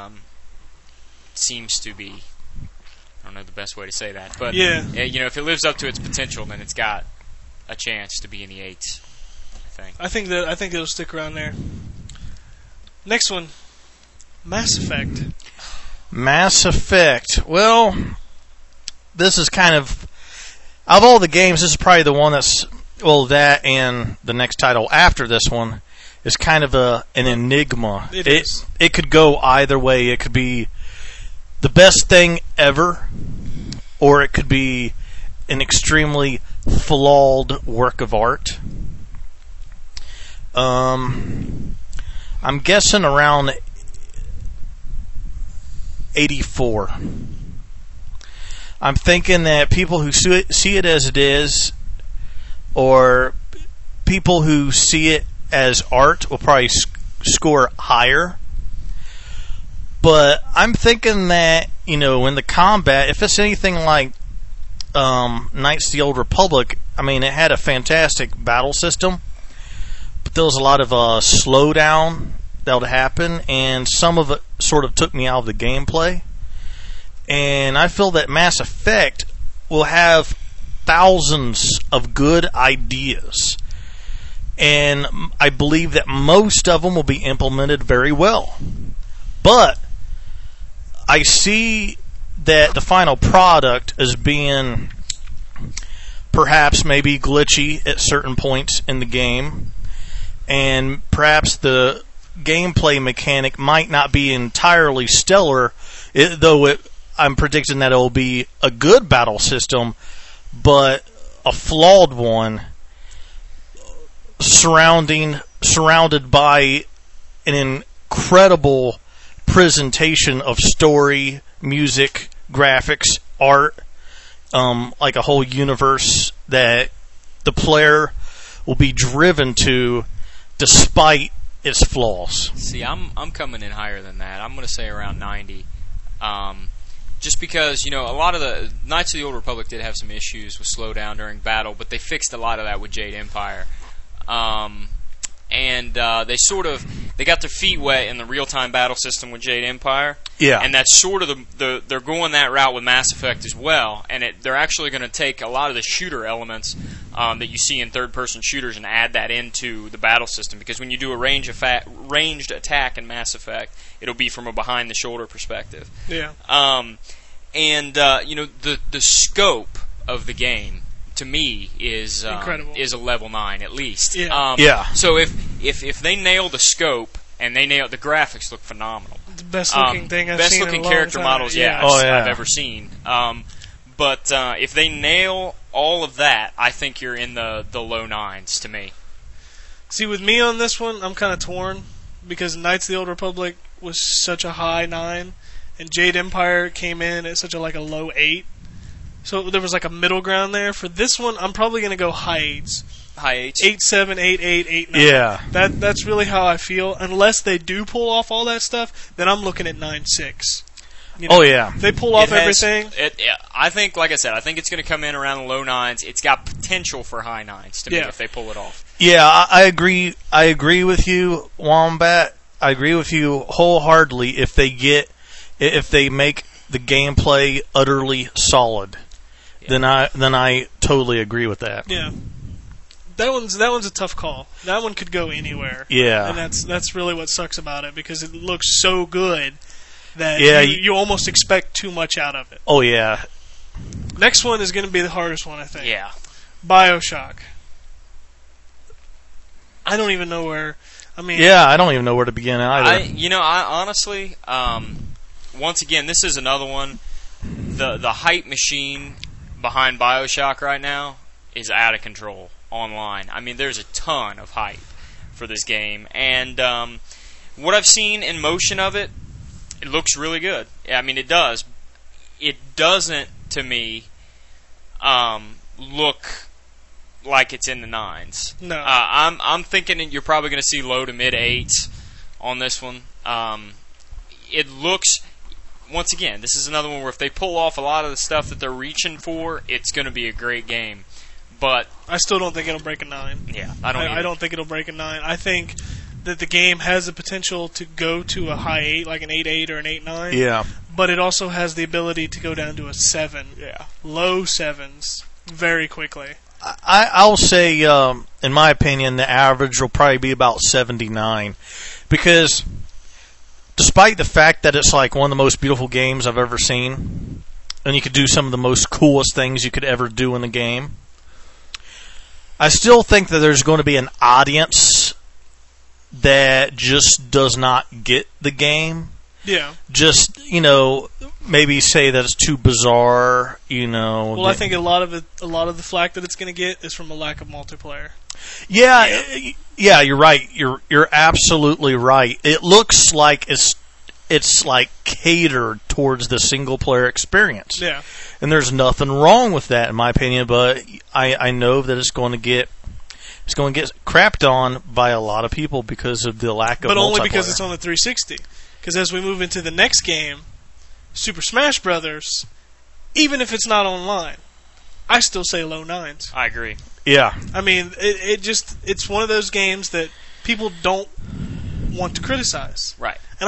seems to be. I don't know the best way to say that, but if it lives up to its potential, then it's got a chance to be in the 8s. I think it'll stick around there. Next one, Mass Effect. Mass Effect. Well, this is kind of all the games, this is probably the one that and the next title after this one is kind of an enigma. It is. It could go either way. It could be the best thing ever, or it could be an extremely flawed work of art. I'm guessing around 84. I'm thinking that people who see it as it is, or people who see it as art, will probably score higher. But I'm thinking that, in the combat, if it's anything like Knights of the Old Republic, it had a fantastic battle system. But but there was a lot of slowdown that would happen, and some of it sort of took me out of the gameplay. And I feel that Mass Effect will have thousands of good ideas, and I believe that most of them will be implemented very well. But I see that the final product as being perhaps maybe glitchy at certain points in the game, and perhaps the gameplay mechanic might not be entirely stellar, I'm predicting that it will be a good battle system, but a flawed one, surrounded by an incredible presentation of story, music, graphics, art, like a whole universe that the player will be driven to despite its flaws. See, I'm coming in higher than that. I'm going to say around 90. Just because, a lot of the Knights of the Old Republic did have some issues with slowdown during battle, but they fixed a lot of that with Jade Empire. They got their feet wet in the real-time battle system with Jade Empire. Yeah. And that's sort of they're going that route with Mass Effect as well. And they're actually going to take a lot of the shooter elements that you see in third-person shooters and add that into the battle system. Because when you do a ranged attack in Mass Effect, it'll be from a behind-the-shoulder perspective. Yeah. The scope of the game, to me, is a level 9 at least. Yeah. So if they nail the scope and they nail the graphics, look phenomenal. The best looking thing I've best seen looking in a long character time. models, I've ever seen. But if they nail all of that, I think you're in the low 9s to me. See, with me on this one, I'm kind of torn because Knights of the Old Republic was such a high 9, and Jade Empire came in at such a low 8. So there was like a middle ground there. For this one, I'm probably going to go high 8s. High 8s? 8, 7, 8, 8, 8, 9. Yeah. That's really how I feel. Unless they do pull off all that stuff, then I'm looking at 9, 6. Oh, yeah. If they pull off everything. I think, like I said, I think it's going to come in around the low 9s. It's got potential for high 9s to me if they pull it off. Yeah, I agree. I agree with you, Wombat. I agree with you wholeheartedly if they make the gameplay utterly solid. Yeah. Then I totally agree with that. Yeah. That one's a tough call. That one could go anywhere. Yeah. And that's really what sucks about it, because it looks so good that you almost expect too much out of it. Oh yeah. Next one is going to be the hardest one, I think. Yeah. BioShock. I don't even know where. I don't even know where to begin either. I honestly, once again, this is another one. The hype machine behind BioShock right now is out of control online. I mean, there's a ton of hype for this game, and what I've seen in motion of it looks really good. I mean, it does. It doesn't, to me, look like it's in the 9s. No. I'm thinking you're probably going to see low to mid 8s on this one. It looks. Once again, this is another one where if they pull off a lot of the stuff that they're reaching for, it's going to be a great game. But I still don't think it'll break a 9. Yeah, I don't think it'll break a 9. I think that the game has the potential to go to a high 8, like an 8-8 or an 8-9. Yeah. But it also has the ability to go down to a 7. Yeah. Low 7s very quickly. I'll say, in my opinion, the average will probably be about 79. Because despite the fact that it's like one of the most beautiful games I've ever seen, and you could do some of the most coolest things you could ever do in the game, I still think that there's going to be an audience that just does not get the game. Yeah. Just, maybe say that it's too bizarre, Well, I think a lot of the flack that it's going to get is from a lack of multiplayer. Yeah, you're right. You're absolutely right. It looks like it's like catered towards the single player experience. Yeah. And there's nothing wrong with that, in my opinion. But I know that it's going to get crapped on by a lot of people because of the lack of multiplayer. But only because it's on the 360. Because as we move into the next game, Super Smash Brothers, even if it's not online, I still say low 9s. I agree. Yeah. I mean, it's one of those games that people don't want to criticize. Right. And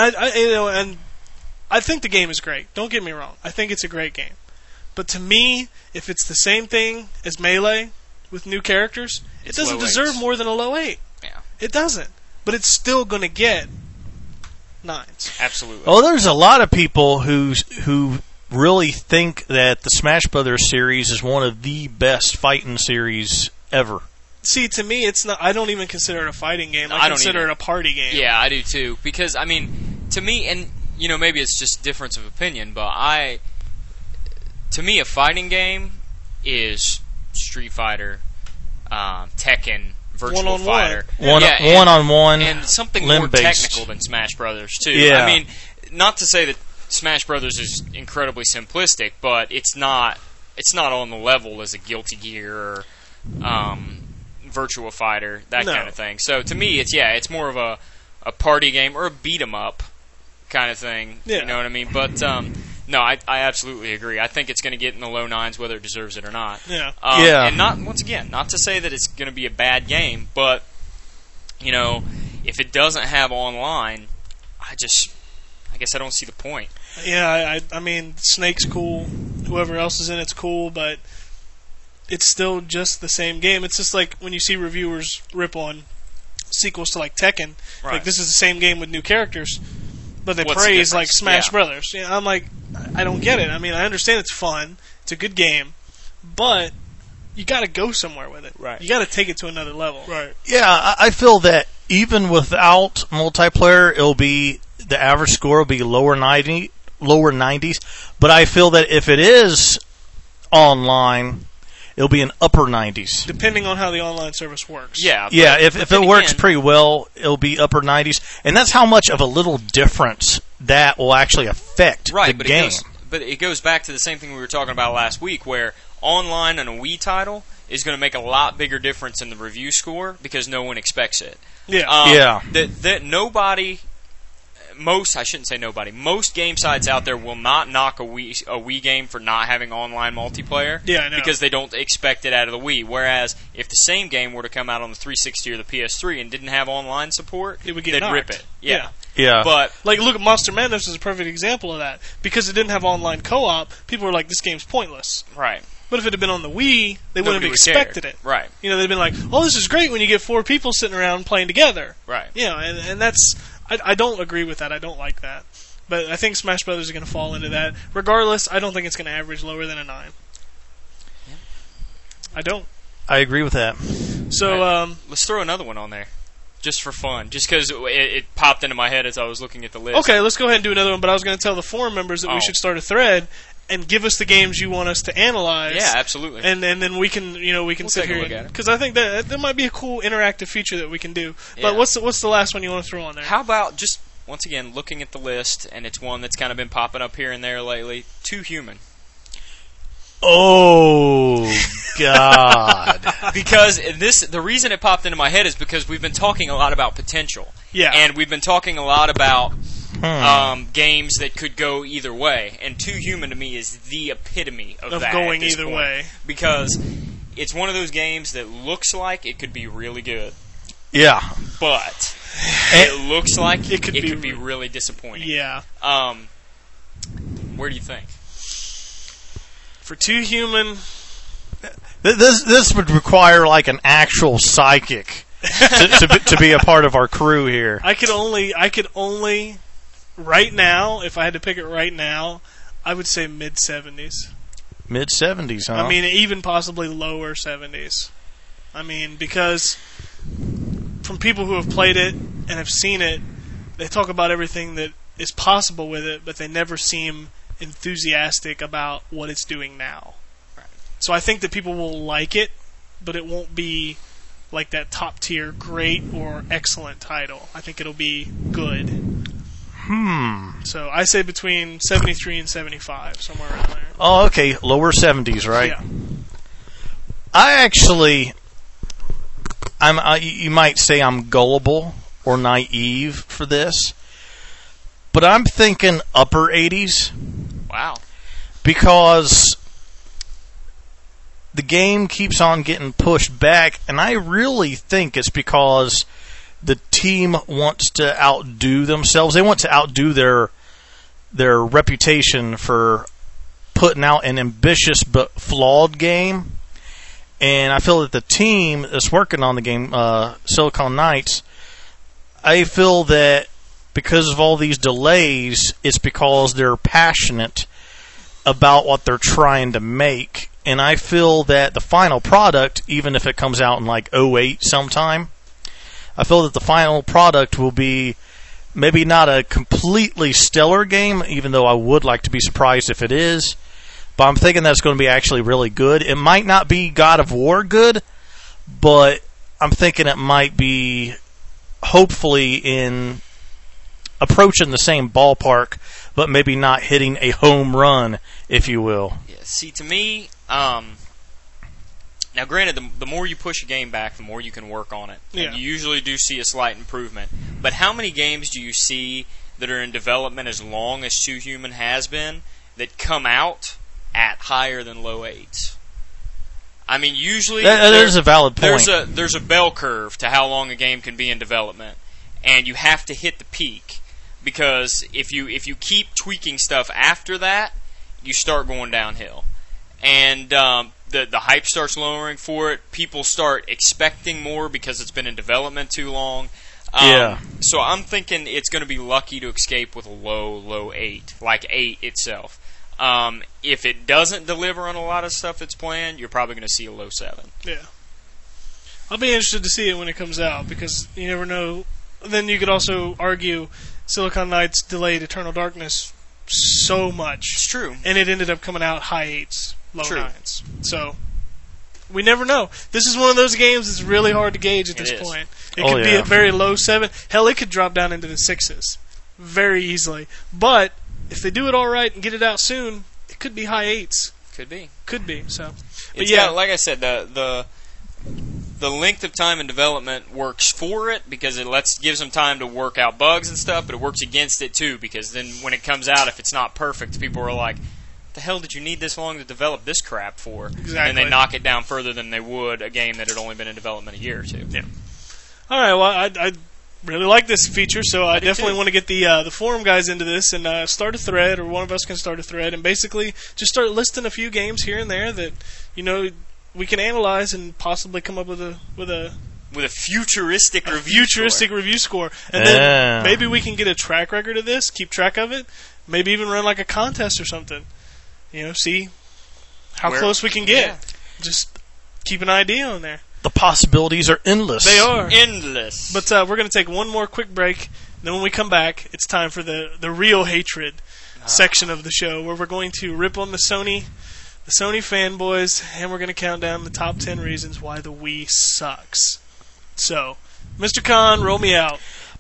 I think the game is great. Don't get me wrong. I think it's a great game. But to me, if it's the same thing as Melee with new characters, it doesn't deserve more than a low 8. Yeah. It doesn't. But it's still going to get 9s. Absolutely. Oh, there's a lot of people who really think that the Smash Brothers series is one of the best fighting series ever. See, to me, it's not. I don't even consider it a fighting game. I I don't consider either. it a party game. Yeah, I do too. Because, I mean, to me, and, you know, maybe it's just difference of opinion, but to me, a fighting game is Street Fighter, Tekken, Virtual One-on-one. Fighter. One-on-one. And something more limb-based. technical than Smash Brothers, too. Yeah. I mean, not to say that Smash Brothers is incredibly simplistic, but it's not on the level as a Guilty Gear or Virtua Fighter, that kind of thing. So to me, it's more of a party game or a beat 'em up kind of thing. Yeah. You know what I mean? But no, I absolutely agree. I think it's going to get in the low 9s whether it deserves it or not. Yeah. And not to say that it's going to be a bad game, but you know, if it doesn't have online, I guess I don't see the point. Yeah, I mean, Snake's cool. Whoever else is in it's cool, but it's still just the same game. It's just like when you see reviewers rip on sequels to like Tekken. Right. Like, this is the same game with new characters, but they What's the praise like difference? Smash Yeah. Brothers. I'm like, I don't get it. I mean, I understand it's fun. It's a good game, but you got to go somewhere with it. Right. You got to take it to another level. Right. Yeah, I feel that even without multiplayer, the average score will be lower 90s. But I feel that if it is online, it'll be in upper 90s. Depending on how the online service works. Yeah. Yeah, if then it works again, pretty well, it'll be upper 90s. And that's how much of a little difference that will actually affect the but game. it goes back to the same thing we were talking about last week, where online on a Wii title is going to make a lot bigger difference in the review score because no one expects it. Yeah. Yeah. That nobody, I shouldn't say nobody, most game sites out there will not knock a Wii game for not having online multiplayer. Yeah, I know. Because they don't expect it out of the Wii. Whereas if the same game were to come out on the 360 or the PS3 and didn't have online support, It would get they'd knocked. rip it. Yeah. Yeah. But Like, look at Monster Madness is a perfect example of that. Because it didn't have online co-op, people were like, this game's pointless. right. But if it had been on the Wii, they wouldn't Nobody have would cared. expected it. Right. You know, they'd been like, oh, this is great when you get 4 people sitting around playing together. Right. You know, and that's... I don't agree with that. I don't like that. But I think Smash Brothers is going to fall into that. Regardless, I don't think it's going to average lower than a 9. Yeah. I don't. I agree with that. So, Let's throw another one on there. Just for fun. Just because it popped into my head as I was looking at the list. okay, let's go ahead and do another one. But I was going to tell the forum members that we should start a thread and give us the games you want us to analyze. Yeah, absolutely. And then we can, we can We'll sit take a here look at it. because I think that might be a cool interactive feature that we can do. Yeah. But what's the last one you want to throw on there? How about just, once again, looking at the list, and it's one that's kind of been popping up here and there lately, Too Human. Oh, God. Because the reason it popped into my head is because we've been talking a lot about potential. Yeah. And we've been talking a lot about games that could go either way. And Too Human to me is the epitome of that. going at this either point. way. Because it's one of those games that looks like it could be really good, Yeah. but it looks like It could be be really disappointing. Yeah. Where do you think? For Too Human, This would require like an actual psychic to be a part of our crew here. I could only right now, if I had to pick it right now, I would say mid-70s. Mid-70s, huh? I mean, even possibly lower 70s. I mean, because from people who have played it and have seen it, they talk about everything that is possible with it, but they never seem enthusiastic about what it's doing now. Right. So I think that people will like it, but it won't be like that top tier great or excellent title. I think it'll be good. So I say between 73 and 75, somewhere around there. Oh, okay. Lower 70s, right? Yeah. I actually, you might say I'm gullible or naive for this, but I'm thinking upper 80s Wow. because the game keeps on getting pushed back, and I really think it's because the team wants to outdo themselves. They want to outdo their reputation for putting out an ambitious but flawed game. And I feel that the team that's working on the game, Silicon Knights, I feel that because of all these delays, it's because they're passionate about what they're trying to make. And I feel that the final product, even if it comes out in like 2008 sometime, I feel that the final product will be maybe not a completely stellar game, even though I would like to be surprised if it is. But I'm thinking that it's going to be actually really good. It might not be God of War good, but I'm thinking it might be hopefully in approaching the same ballpark, but maybe not hitting a home run, if you will. Yeah, see, to me, now granted, the more you push a game back, the more you can work on it. Yeah. And you usually do see a slight improvement. But how many games do you see that are in development as long as Two Human has been that come out at higher than low 8s? I mean, usually That is a valid point. There's a bell curve to how long a game can be in development, and you have to hit the peak, because if you keep tweaking stuff after that, you start going downhill, and the hype starts lowering for it. People start expecting more because it's been in development too long. Yeah. So I'm thinking it's going to be lucky to escape with a low 8, like 8 itself. If it doesn't deliver on a lot of stuff that's planned, you're probably going to see a low 7. Yeah. I'll be interested to see it when it comes out, because you never know. Then you could also argue Silicon Knights delayed Eternal Darkness so much. It's true. And it ended up coming out high 8s, low True. 9s. So, we never know. This is one of those games that's really hard to gauge at It this is. point. It could be a very low 7. Hell, it could drop down into the 6s very easily. But if they do it all right and get it out soon, it could be high 8s. Could be. Could be. So, but It's yeah, got, like I said, the length of time in development works for it because it gives them time to work out bugs and stuff, but it works against it too, because then when it comes out, if it's not perfect, people are like, the hell did you need this long to develop this crap for? Exactly. And they knock it down further than they would a game that had only been in development a year or two. Yeah. All right. Well, I really like this feature, so I definitely want to get the forum guys into this and start a thread, or one of us can start a thread, and basically just start listing a few games here and there that we can analyze and possibly come up with a futuristic review score, and then maybe we can get a track record of this, keep track of it, maybe even run like a contest or something. See how close we can get. Yeah. Just keep an idea on there. The possibilities are endless. They are endless. But we're going to take one more quick break. Then when we come back, it's time for the real hatred section of the show, where we're going to rip on the Sony fanboys, and we're going to count down the top 10 reasons why the Wii sucks. So, Mr. Khan, roll me out.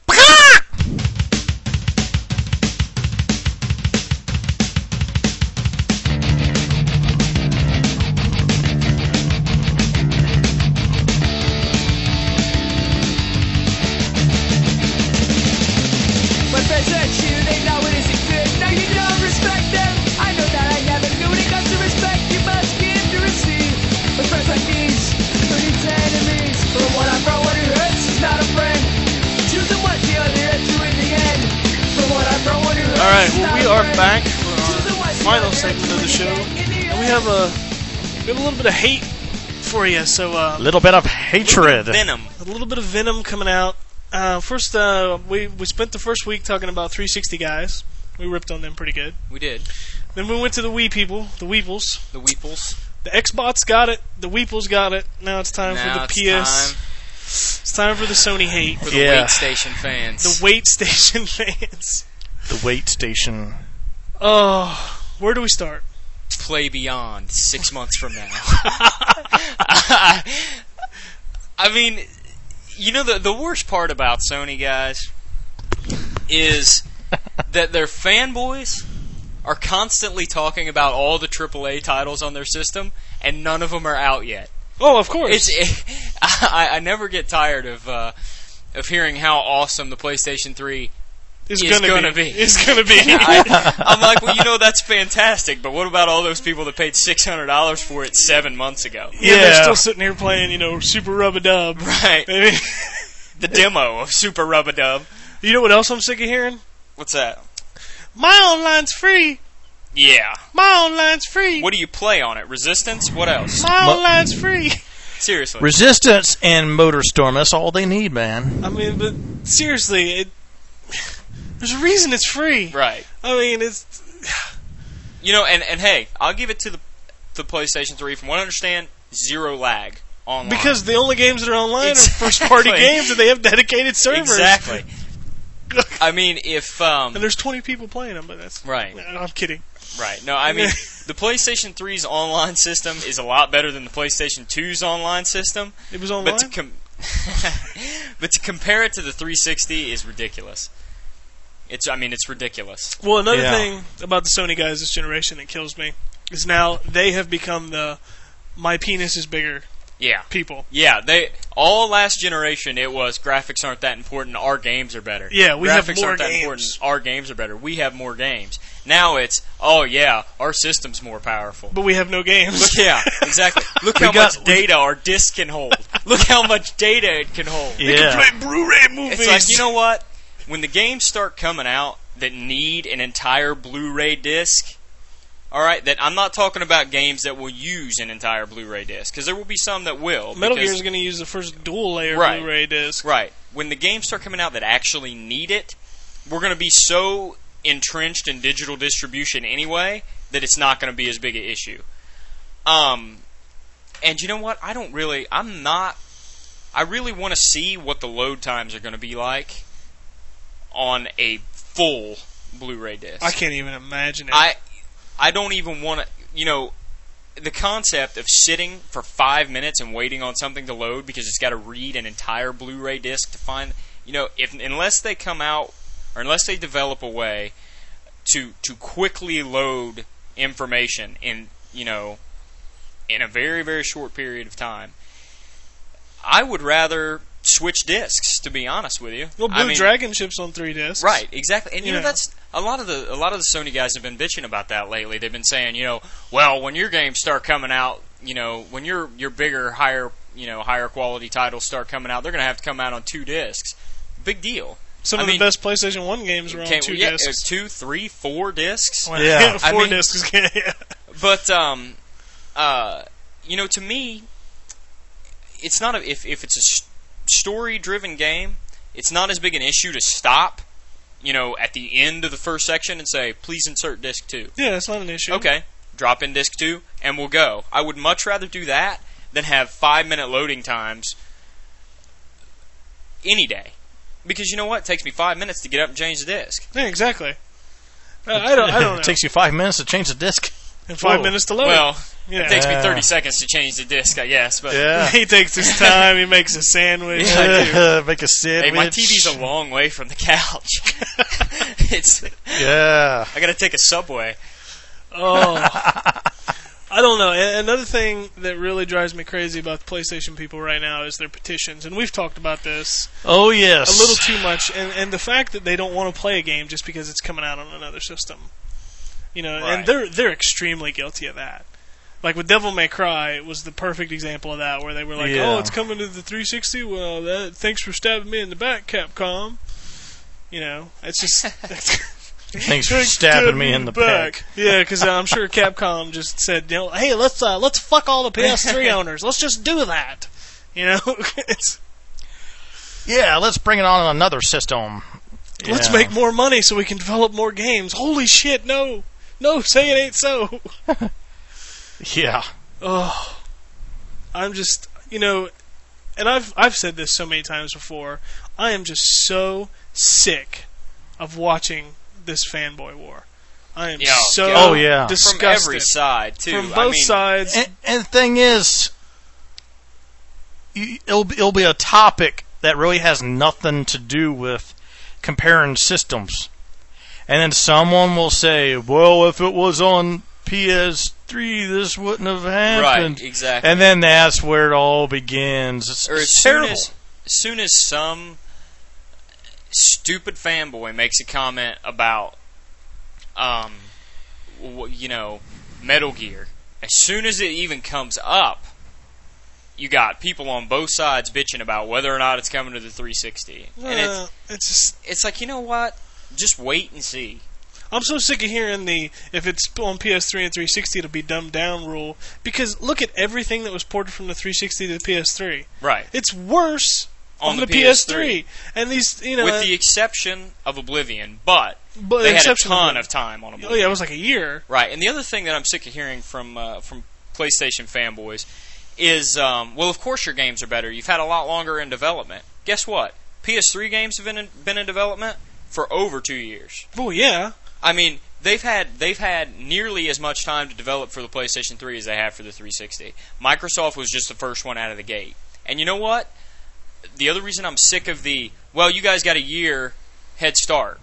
Alright, well, we are back for our final segment of the show, and we have a little bit of hate for you. So a little bit of hatred, venom, a little bit of venom coming out. First, we spent the first week talking about 360 guys. We ripped on them pretty good. We did. Then we went to the Wii people, the Weeples. The Weeples. The Xbox got it. The Weeples got it. Now it's time for the PS. It's time for the Sony hate. For the Wait Station fans. The Wait Station fans. The Wait Station. Oh, where do we start? Play Beyond 6 months from now. I mean, the worst part about Sony, guys, is that their fanboys are constantly talking about all the AAA titles on their system, and none of them are out yet. Oh, of course. I never get tired of hearing how awesome the PlayStation 3 is going to be. It's going to be. I'm like, well, that's fantastic, but what about all those people that paid $600 for it 7 months ago? Yeah, they're still sitting here playing, Super Rub-a-Dub. Right. the demo of Super Rub-a-Dub. You know what else I'm sick of hearing? What's that? My online's free. Yeah. My online's free. What do you play on it? Resistance? What else? My online's free. Seriously. Resistance and MotorStorm, that's all they need, man. I mean, but seriously, there's a reason it's free. Right. I mean, it's... You know, and hey, I'll give it to the PlayStation 3. From what I understand, zero lag online. Because the only games that are online Exactly. are first-party games and they have dedicated servers. Exactly. I mean, if... and there's 20 people playing them, but that's... Right. No, I'm kidding. Right. No, I mean, the PlayStation 3's online system is a lot better than the PlayStation 2's online system. It was online? But to compare it to the 360 is ridiculous. It's ridiculous. Well, another thing about the Sony guys this generation that kills me is now they have become the my penis is bigger people. Yeah, all last generation it was graphics aren't that important, our games are better. Yeah, we have graphics more aren't that games. important, our games are better. We have more games. Now it's, oh yeah, our system's more powerful. But we have no games. Look, yeah, exactly. Look how much data our disc can hold. Look how much data it can hold. They can play Blu-ray movies. It's like, you know what? When the games start coming out that need an entire Blu-ray disc, all right, that I'm not talking about games that will use an entire Blu-ray disc, because there will be some that will. Metal Gear is going to use the first dual-layer Blu-ray disc. Right. When the games start coming out that actually need it, we're going to be so entrenched in digital distribution anyway that it's not going to be as big an issue. And you know what? I really want to see what the load times are going to be like on a full Blu-ray disc. I can't even imagine it. I don't even want to, the concept of sitting for 5 minutes and waiting on something to load because it's got to read an entire Blu-ray disc to find, unless they come out or unless they develop a way to quickly load information in a very, very short period of time, I would rather switch discs, to be honest with you. Well, Blue Dragon ships on 3 discs. Right, exactly. And that's a lot of the Sony guys have been bitching about that lately. They've been saying, well, when your games start coming out, when your bigger, higher quality titles start coming out, they're going to have to come out on 2 discs. Big deal. Some of the best PlayStation 1 games were on 2 discs. 2, 3, 4 discs. Well, yeah, 4 discs. Yeah. But to me, it's not if it's a story-driven game, it's not as big an issue to stop, at the end of the first section and say, please insert disc 2. Yeah, it's not an issue. Okay, drop in disc 2, and we'll go. I would much rather do that than have 5-minute loading times any day. Because you know what? It takes me 5 minutes to get up and change the disc. Yeah, exactly. I don't know. It takes you 5 minutes to change the disc. And 5 minutes to load. Well, it takes me 30 seconds to change the disc, I guess. But he takes his time. He makes a sandwich. Make a sandwich. Hey, my TV's a long way from the couch. I got to take a subway. Oh, I don't know. Another thing that really drives me crazy about the PlayStation people right now is their petitions, and we've talked about this. Oh yes, a little too much, and the fact that they don't want to play a game just because it's coming out on another system. And they're extremely guilty of that. Like with Devil May Cry, it was the perfect example of that, where they were like, "Oh, it's coming to the 360. Well, thanks for stabbing me in the back, Capcom." It's just thanks for stabbing me in the back. Yeah, because I'm sure Capcom just said, "Hey, let's fuck all the PS3 owners. Let's just do that." Let's bring it on another system. Let's make more money so we can develop more games. Holy shit! No, say it ain't so. Yeah. Oh, I'm just, and I've said this so many times before. I am just so sick of watching this fanboy war. I am disgusted. From every side, too. From both sides. And the thing is, it'll be a topic that really has nothing to do with comparing systems. And then someone will say, well, if it was on PS3, this wouldn't have happened. Right, exactly. And then that's where it all begins. It's terrible. As soon as some stupid fanboy makes a comment about, Metal Gear, as soon as it even comes up, you got people on both sides bitching about whether or not it's coming to the 360. And it's like, you know what? Just wait and see. I'm so sick of hearing if it's on PS3 and 360 it'll be dumbed down rule, because look at everything that was ported from the 360 to the PS3. Right. It's worse on the PS3. And these, with the exception of Oblivion, but they had a ton of time on Oblivion. Oh yeah, it was like a year. Right. And the other thing that I'm sick of hearing from PlayStation fanboys is, well, of course your games are better. You've had a lot longer in development. Guess what? PS3 games have been in development for over 2 years. Oh yeah. I mean, they've had nearly as much time to develop for the PlayStation 3 as they have for the 360. Microsoft was just the first one out of the gate. And you know what? The other reason I'm sick of you guys got a year head start.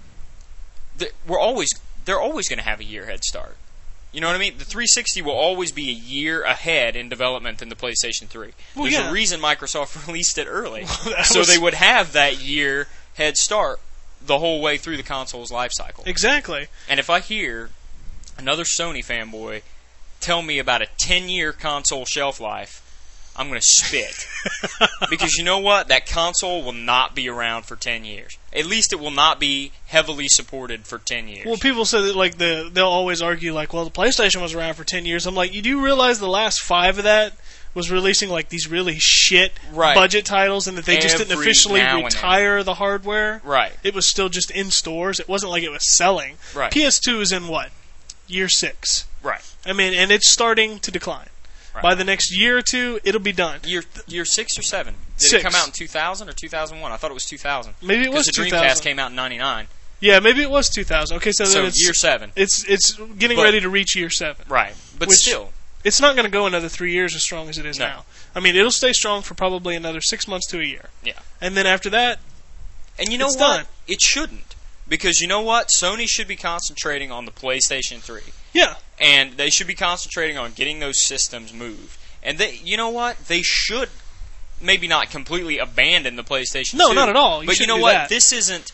They're always going to have a year head start. You know what I mean? The 360 will always be a year ahead in development than the PlayStation 3. Well, There's yeah. a reason Microsoft released it early. They would have that year head start the whole way through the console's life cycle. Exactly. And if I hear another Sony fanboy tell me about a 10-year console shelf life, I'm going to spit. Because you know what? That console will not be around for 10 years. At least it will not be heavily supported for 10 years. Well, people say that they'll always argue well, the PlayStation was around for 10 years. I'm like, you do realize the last 5 of that was releasing these really shit budget titles, and that they just didn't officially retire the hardware. Right. It was still just in stores. It wasn't like it was selling. Right. PS2 is in what? Year 6. Right. I mean, and it's starting to decline. Right. By the next year or two, it'll be done. Year 6 or 7? Did 6. it come out in 2000 or 2001? I thought it was 2000. Maybe it was 2000. Because the Dreamcast came out in 99. Yeah, maybe it was 2000. Okay, so then it's year 7. It's getting ready to reach year 7. Right. But still, it's not going to go another 3 years as strong as it is now. I mean, it'll stay strong for probably another 6 months to a year. Yeah. And then after that, and you know what? Done. It shouldn't. Because you know what? Sony should be concentrating on the PlayStation 3. Yeah. And they should be concentrating on getting those systems moved. And you know what? They should maybe not completely abandon the PlayStation 2. No, not at all. But you know what? This isn't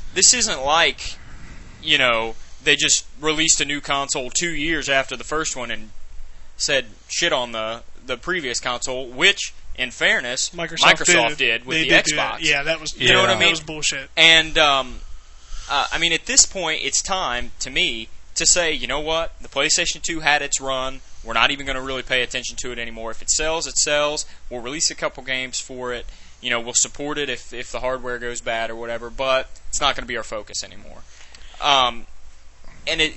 like, they just released a new console 2 years after the first one and said shit on the previous console, which, in fairness, Microsoft did with the Xbox. Yeah, that was you know what I mean? That was bullshit. And I mean, at this point, it's time to me to say, you know what? The PlayStation 2 had its run. We're not even going to really pay attention to it anymore. If it sells, it sells. We'll release a couple games for it. We'll support it if the hardware goes bad or whatever. But it's not going to be our focus anymore. And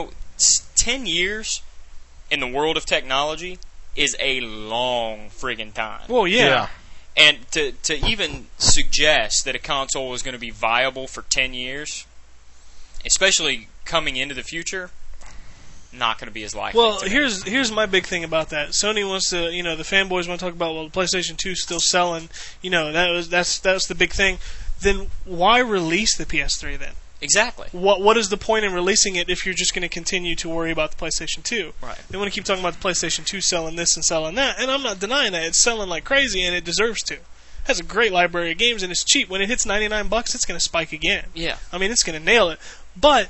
10 years in the world of technology is a long friggin' time. Well, yeah. And to even suggest that a console is going to be viable for 10 years, especially coming into the future, not going to be as likely. Well, here's my big thing about that. Sony wants to, the fanboys want to talk about, well, the PlayStation 2 is still selling. That's the big thing. Then why release the PS3 then? Exactly. What is the point in releasing it if you're just going to continue to worry about the PlayStation 2? Right. They want to keep talking about the PlayStation 2 selling this and selling that, and I'm not denying that. It's selling like crazy, and it deserves to. It has a great library of games, and it's cheap. When it hits $99, it's going to spike again. Yeah. I mean, it's going to nail it. But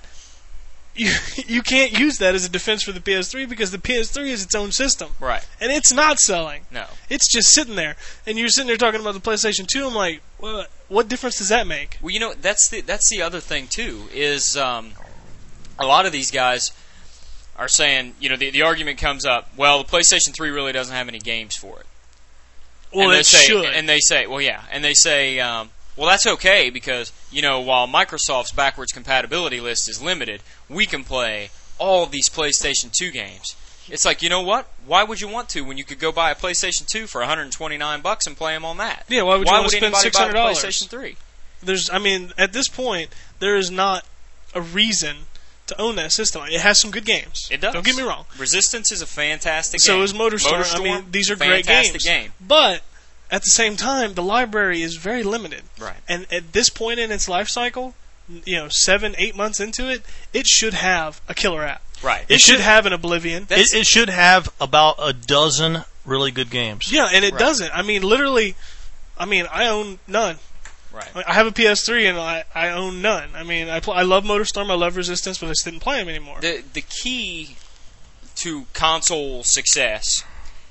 you can't use that as a defense for the PS3 because the PS3 is its own system. Right. And it's not selling. No. It's just sitting there. And you're sitting there talking about the PlayStation 2. I'm like, well, what difference does that make? Well, that's the other thing too. Is a lot of these guys are saying, the argument comes up. Well, the PlayStation 3 really doesn't have any games for it. Well, it should. And they say, well, yeah, and they say, well, that's okay because while Microsoft's backwards compatibility list is limited, we can play all of these PlayStation 2 games. It's like, you know what? Why would you want to when you could go buy a PlayStation 2 for $129 and play them on that? Yeah, why would you want to spend $600? Buy a PlayStation 3? At this point, there is not a reason to own that system. It has some good games. It does. Don't get me wrong. Resistance is a fantastic game. So is MotorStorm. I mean, these are great games. Game. But at the same time, the library is very limited. Right. And at this point in its life cycle, 7-8 months into it, it should have a killer app. Right. It should have an Oblivion. It should have about a dozen really good games. Yeah, and it doesn't. I mean, literally, I own none. Right. I have a PS3 and I own none. I mean, I love MotorStorm, I love Resistance, but I just didn't play them anymore. The key to console success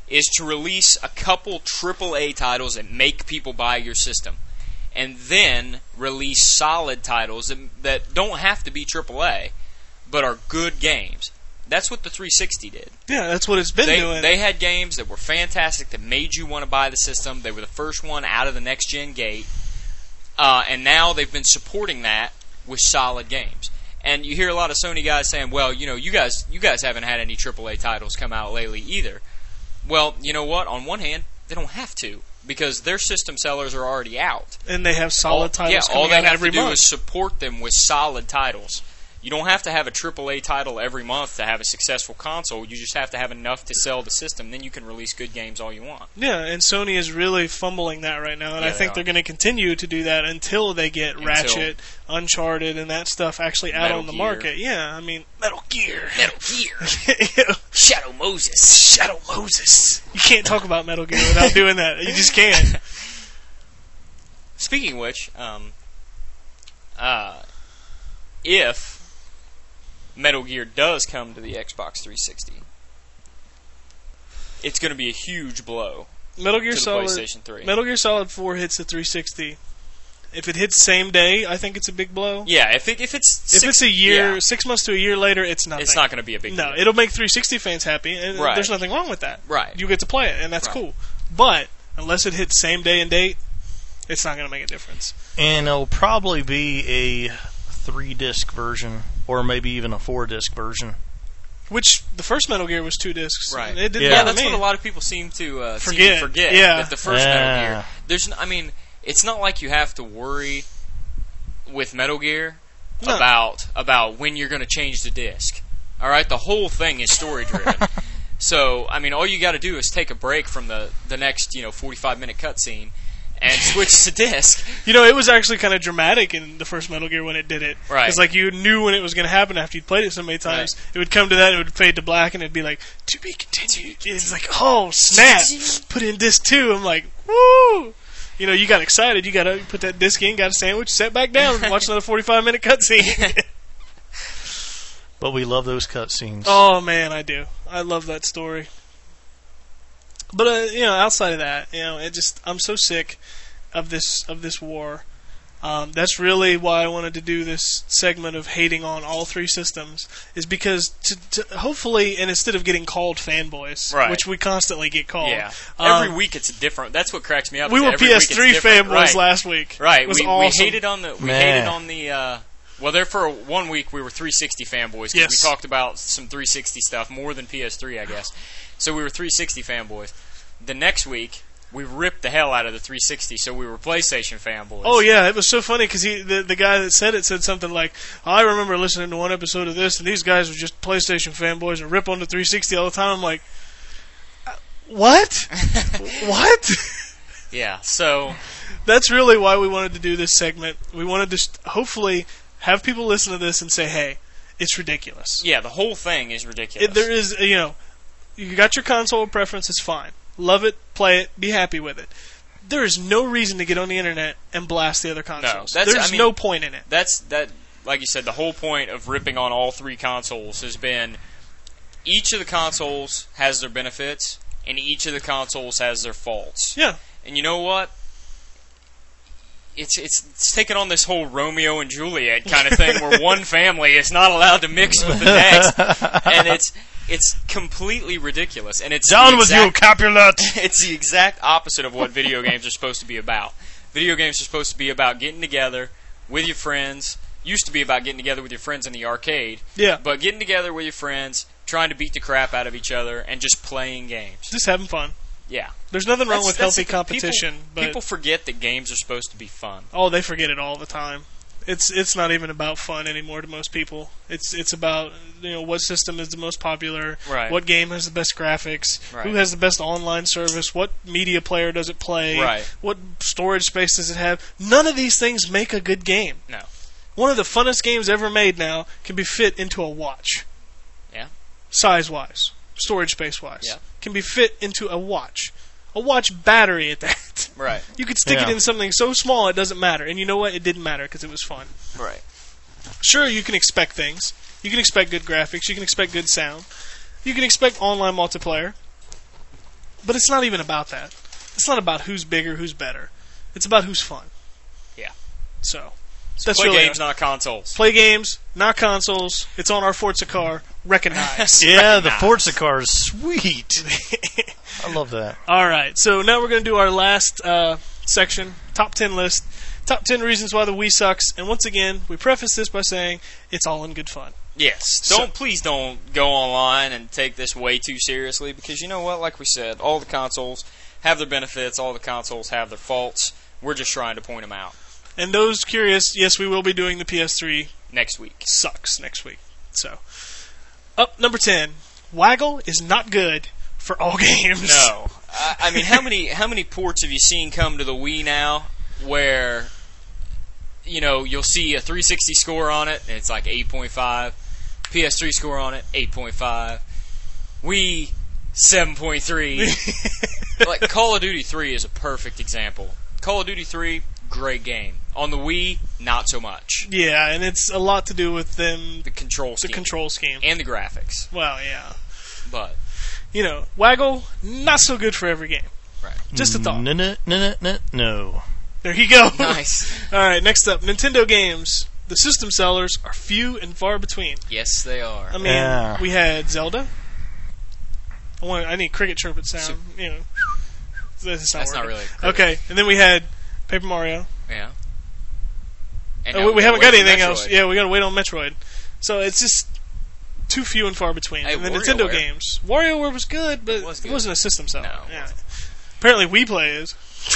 is to release a couple AAA titles that make people buy your system, and then release solid titles that don't have to be AAA, but are good games. That's what the 360 did. Yeah, that's what it's been doing. They had games that were fantastic that made you want to buy the system. They were the first one out of the next-gen gate. And now they've been supporting that with solid games. And you hear a lot of Sony guys saying, well, you guys haven't had any AAA titles come out lately either. Well, you know what? On one hand, they don't have to, because their system sellers are already out. And they have solid titles all coming they out have every to do month. is support them with solid titles. You don't have to have a AAA title every month to have a successful console. You just have to have enough to sell the system. Then you can release good games all you want. Yeah, and Sony is really fumbling that right now, and I think they're going to continue to do that until they get Ratchet, Uncharted, and that stuff actually out on the market. Yeah, I mean, Metal Gear. Shadow Moses. You can't talk about Metal Gear without doing that. You just can't. Speaking of which, if Metal Gear does come to the Xbox 360, it's going to be a huge blow Metal Gear to the Solid, PlayStation 3. Metal Gear Solid 4 hits the 360. If it hits same day, I think it's a big blow. Yeah, if it's a year, 6 months to a year later, it's nothing. It's not going to be a big deal. No, it'll make 360 fans happy, and there's nothing wrong with that. Right. You get to play it, and that's cool. But unless it hits same day and date, it's not going to make a difference. And it'll probably be a 3-disc version, or maybe even a 4-disc version. Which the first Metal Gear was 2 discs. Right. It didn't Yeah, bother that's me. what a lot of people seem to forget. That the first Metal Gear. It's not like you have to worry with Metal Gear about when you're going to change the disc. All right, the whole thing is story driven. So, all you got to do is take a break from the next 45-minute cutscene and switch to disc. It was actually kind of dramatic in the first Metal Gear when it did it. Right. Because, you knew when it was going to happen after you'd played it so many times. Right. It would come to that, it would fade to black, and it'd be like, to be continued. It's like, oh, snap. Put in disc 2. I'm like, woo! You got excited. You got to put that disc in, got a sandwich, sat back down, and watch another 45-minute cutscene. But we love those cutscenes. Oh, man, I do. I love that story. But outside of that, I'm so sick of this war. That's really why I wanted to do this segment of hating on all 3 systems, is because to hopefully, and instead of getting called fanboys, which we constantly get called. Yeah. Every week it's different. That's what cracks me up. We were PS3 fanboys last week. Right. It was we awesome. hated on the. Well, there for 1 week we were 360 fanboys because we talked about some 360 stuff more than PS3, I guess. So we were 360 fanboys. The next week we ripped the hell out of the 360, so we were PlayStation fanboys. Oh yeah, it was so funny because the guy that said it said something like, I remember listening to one episode of this, and these guys were just PlayStation fanboys and rip on the 360 all the time. I'm like, what? What? Yeah, so that's really why we wanted to do this segment. We wanted to hopefully have people listen to this and say, hey, it's ridiculous. Yeah, the whole thing is ridiculous. There is, you got your console preference, it's fine. Love it, play it, be happy with it. There is no reason to get on the internet and blast the other consoles. No, there's no point in it. Like you said, the whole point of ripping on all 3 consoles has been each of the consoles has their benefits and each of the consoles has their faults. Yeah. And you know what? It's taken on this whole Romeo and Juliet kind of thing where one family is not allowed to mix with the next, and it's completely ridiculous. And it's down with you, Capulet. It's the exact opposite of what video games are supposed to be about. Video games are supposed to be about getting together with your friends. Used to be about getting together with your friends in the arcade. Yeah. But getting together with your friends, trying to beat the crap out of each other, and just playing games. Just having fun. Yeah. There's nothing wrong with healthy competition. People forget that games are supposed to be fun. Oh, they forget it all the time. It's not even about fun anymore to most people. It's about what system is the most popular, what game has the best graphics, who has the best online service, what media player does it play, what storage space does it have. None of these things make a good game. No. One of the funnest games ever made now can be fit into a watch. Yeah. Size-wise, storage space-wise. Yeah. Can be fit into a watch. A watch battery at that. Right. You could stick it in something so small it doesn't matter. And you know what? It didn't matter because it was fun. Right. Sure, you can expect things. You can expect good graphics. You can expect good sound. You can expect online multiplayer. But it's not even about that. It's not about who's bigger, who's better. It's about who's fun. Yeah. So that's Play really games, not consoles. Play games, not consoles. It's on our Forza car. Recognize. Yeah, the Forza car is sweet. I love that. All right, so now we're going to do our last section, top 10 list. Top 10 reasons why the Wii sucks. And once again, we preface this by saying it's all in good fun. Yes. Please don't go online and take this way too seriously, because you know what? Like we said, all the consoles have their benefits. All the consoles have their faults. We're just trying to point them out. And those curious, yes, we will be doing the PS3 next week. Sucks next week. So, up number 10. Waggle is not good for all games. No. I mean, how many ports have you seen come to the Wii now where, you know, you'll see a 360 score on it and it's like 8.5, PS3 score on it 8.5, Wii 7.3. Like Call of Duty 3 is a perfect example. Call of Duty 3, great game. On the Wii, not so much. Yeah, and it's a lot to do with them. The control scheme. And the graphics. Well, yeah. But, you know, Waggle, not so good for every game. Right. Just a thought. No. There you go. Nice. All right, next up, Nintendo games. The system sellers are few and far between. Yes, they are. I mean, we had Zelda. I need cricket trumpet sound. You know, that's not really. Okay, and then we had Paper Mario. Yeah. And we haven't got anything else. Yeah, we got to wait on Metroid. So it's just too few and far between. Hey, and the Nintendo games. WarioWare was good, but it wasn't a system seller. No. Yeah. Apparently Wii Play is.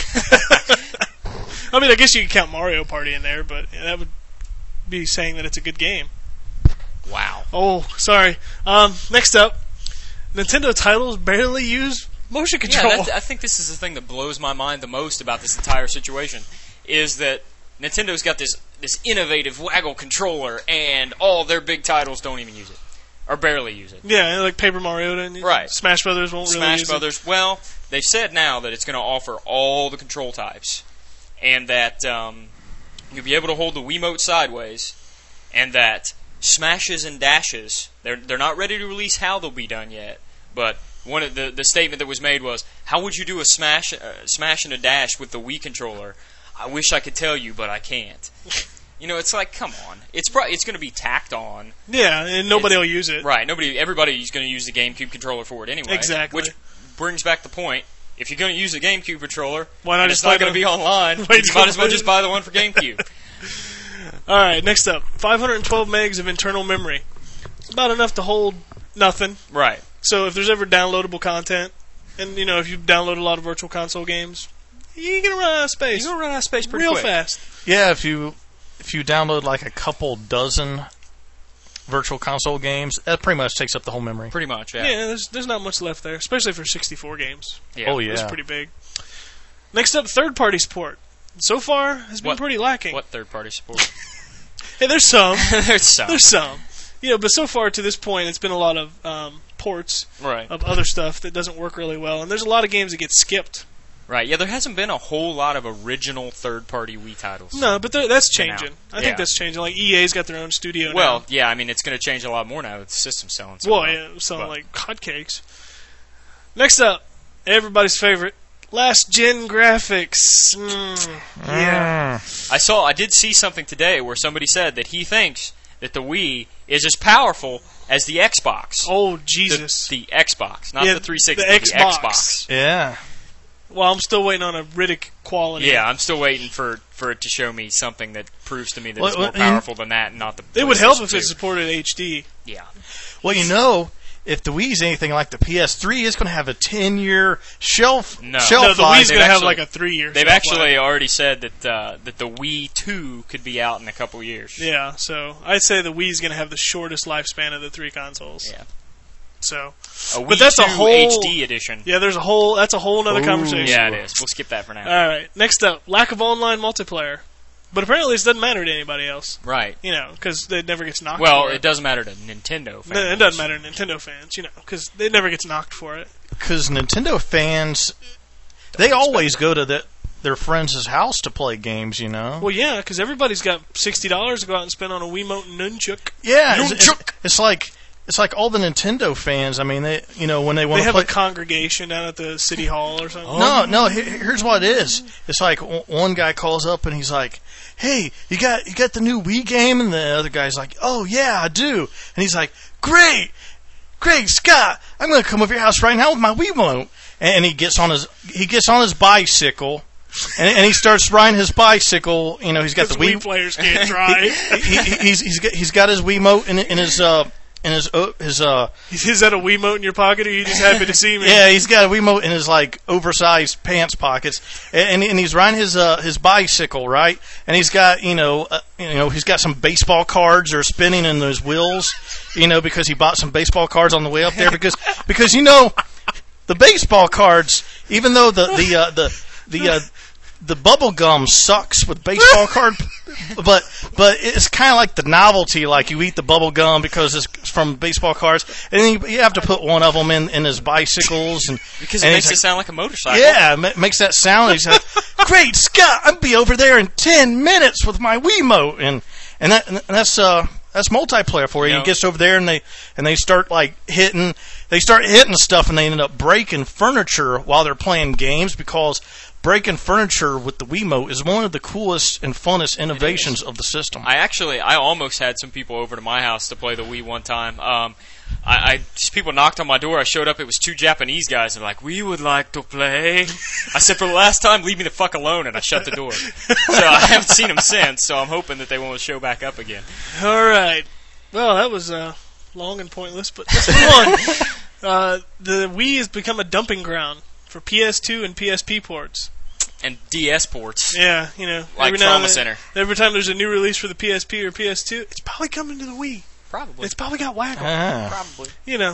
I mean, I guess you could count Mario Party in there, but that would be saying that it's a good game. Wow. Oh, sorry. Next up, Nintendo titles barely use motion control. Yeah, I think this is the thing that blows my mind the most about this entire situation, is that Nintendo's got this innovative Waggle controller, and all their big titles don't even use it. Or barely use it. Yeah, like Paper Mario. Right. Smash Brothers won't really use it. Smash Brothers. Well, they've said now that it's going to offer all the control types. And that you'll be able to hold the Wiimote sideways. And that smashes and dashes, they're not ready to release how they'll be done yet. But one of the statement that was made was, how would you do a smash and a dash with the Wii controller? I wish I could tell you, but I can't. You know, it's like, come on. It's going to be tacked on. Yeah, and nobody will use it. Right. Everybody's going to use the GameCube controller for it anyway. Exactly. Which brings back the point. If you're going to use a GameCube controller, why not and it's not going to be online, you might as well just buy the one for GameCube. All right, next up. 512 megs of internal memory. It's about enough to hold nothing. Right. So if there's ever downloadable content, and, you know, if you download a lot of Virtual Console games, you're going to run out of space. You're going to run out of space pretty real quick. fast. Yeah, if you download like a couple dozen Virtual Console games, that pretty much takes up the whole memory. Pretty much, yeah. Yeah, there's not much left there, especially for 64 games. Yeah. Oh, yeah. That's pretty big. Next up, third-party support. So far, has been pretty lacking. What third-party support? Hey, there's some. There's some. You know, but so far to this point, it's been a lot of ports of other stuff that doesn't work really well, and there's a lot of games that get skipped. Right, yeah, there hasn't been a whole lot of original third-party Wii titles. No, but that's changing. I think that's changing. Like, EA's got their own studio now. Well, yeah, I mean, it's going to change a lot more now with the system selling. Selling like hotcakes. Next up, everybody's favorite, last-gen graphics. Yeah. I did see something today where somebody said that he thinks that the Wii is as powerful as the Xbox. Oh, Jesus. The Xbox, not the 360, the Xbox. Yeah. Well, I'm still waiting on a Riddick quality. Yeah, I'm still waiting for it to show me something that proves to me that it's more powerful than that, and not the. It would help if it supported HD. Yeah. Well, you know, if the Wii's anything like the PS3, it's going to have a 10-year shelf. No, the Wii's going to have like a 3-year. They've actually already said that the Wii 2 could be out in a couple years. Yeah, so I'd say the Wii's going to have the shortest lifespan of the three consoles. Yeah. So, but that's a whole HD edition. Yeah, that's a whole other conversation. Yeah, it is. We'll skip that for now. All right. Next up, lack of online multiplayer. But apparently, this doesn't matter to anybody else. Right. You know, because it never gets knocked. Well, for it doesn't matter to Nintendo fans. It doesn't matter to Nintendo fans, you know, because it never gets knocked for it. Because Nintendo fans, they always go to their friends' house to play games, you know. Well, yeah, because everybody's got $60 to go out and spend on a Wiimote and Nunchuk. Yeah, it's like it's like all the Nintendo fans. I mean, they when they want They to have a congregation down at the city hall or something. No. Here's what it is. It's like one guy calls up and he's like, "Hey, you got the new Wii game?" And the other guy's like, "Oh yeah, I do." And he's like, "Great, Scott, I'm going to come over your house right now with my Wiimote." And he gets on his bicycle. And he starts riding his bicycle. He's got the Wii players can't drive. he's got his Wiimote in his Is that a Wiimote in your pocket, or are you just happy to see me? Yeah, he's got a Wiimote in his oversized pants pockets, and he's riding his bicycle, right? And he's got he's got some baseball cards that are spinning in those wheels, because he bought some baseball cards on the way up there because the baseball cards, even though the bubble gum sucks with baseball card, but it's kind of like the novelty. Like you eat the bubble gum because it's from baseball cards, and then you have to put one of them in his bicycles, because it makes it sound like a motorcycle. Yeah, it makes that sound. He's like, "Great Scott, I'll be over there in 10 minutes with my Wiimote," and that's multiplayer for you. He gets over there and they start hitting stuff, and they end up breaking furniture while they're playing games, because breaking furniture with the Wiimote is one of the coolest and funnest innovations of the system. I almost had some people over to my house to play the Wii one time. People knocked on my door. I showed up. It was two Japanese guys. They're like, "We would like to play." I said, "For the last time, leave me the fuck alone," and I shut the door. So I haven't seen them since, so I'm hoping that they won't show back up again. All right. Well, that was long and pointless, but let's move on. The Wii has become a dumping ground for PS2 and PSP ports. And DS ports. Yeah, like Trauma Center. Every time there's a new release for the PSP or PS2, it's probably coming to the Wii. Probably. It's probably got Wacko. Probably.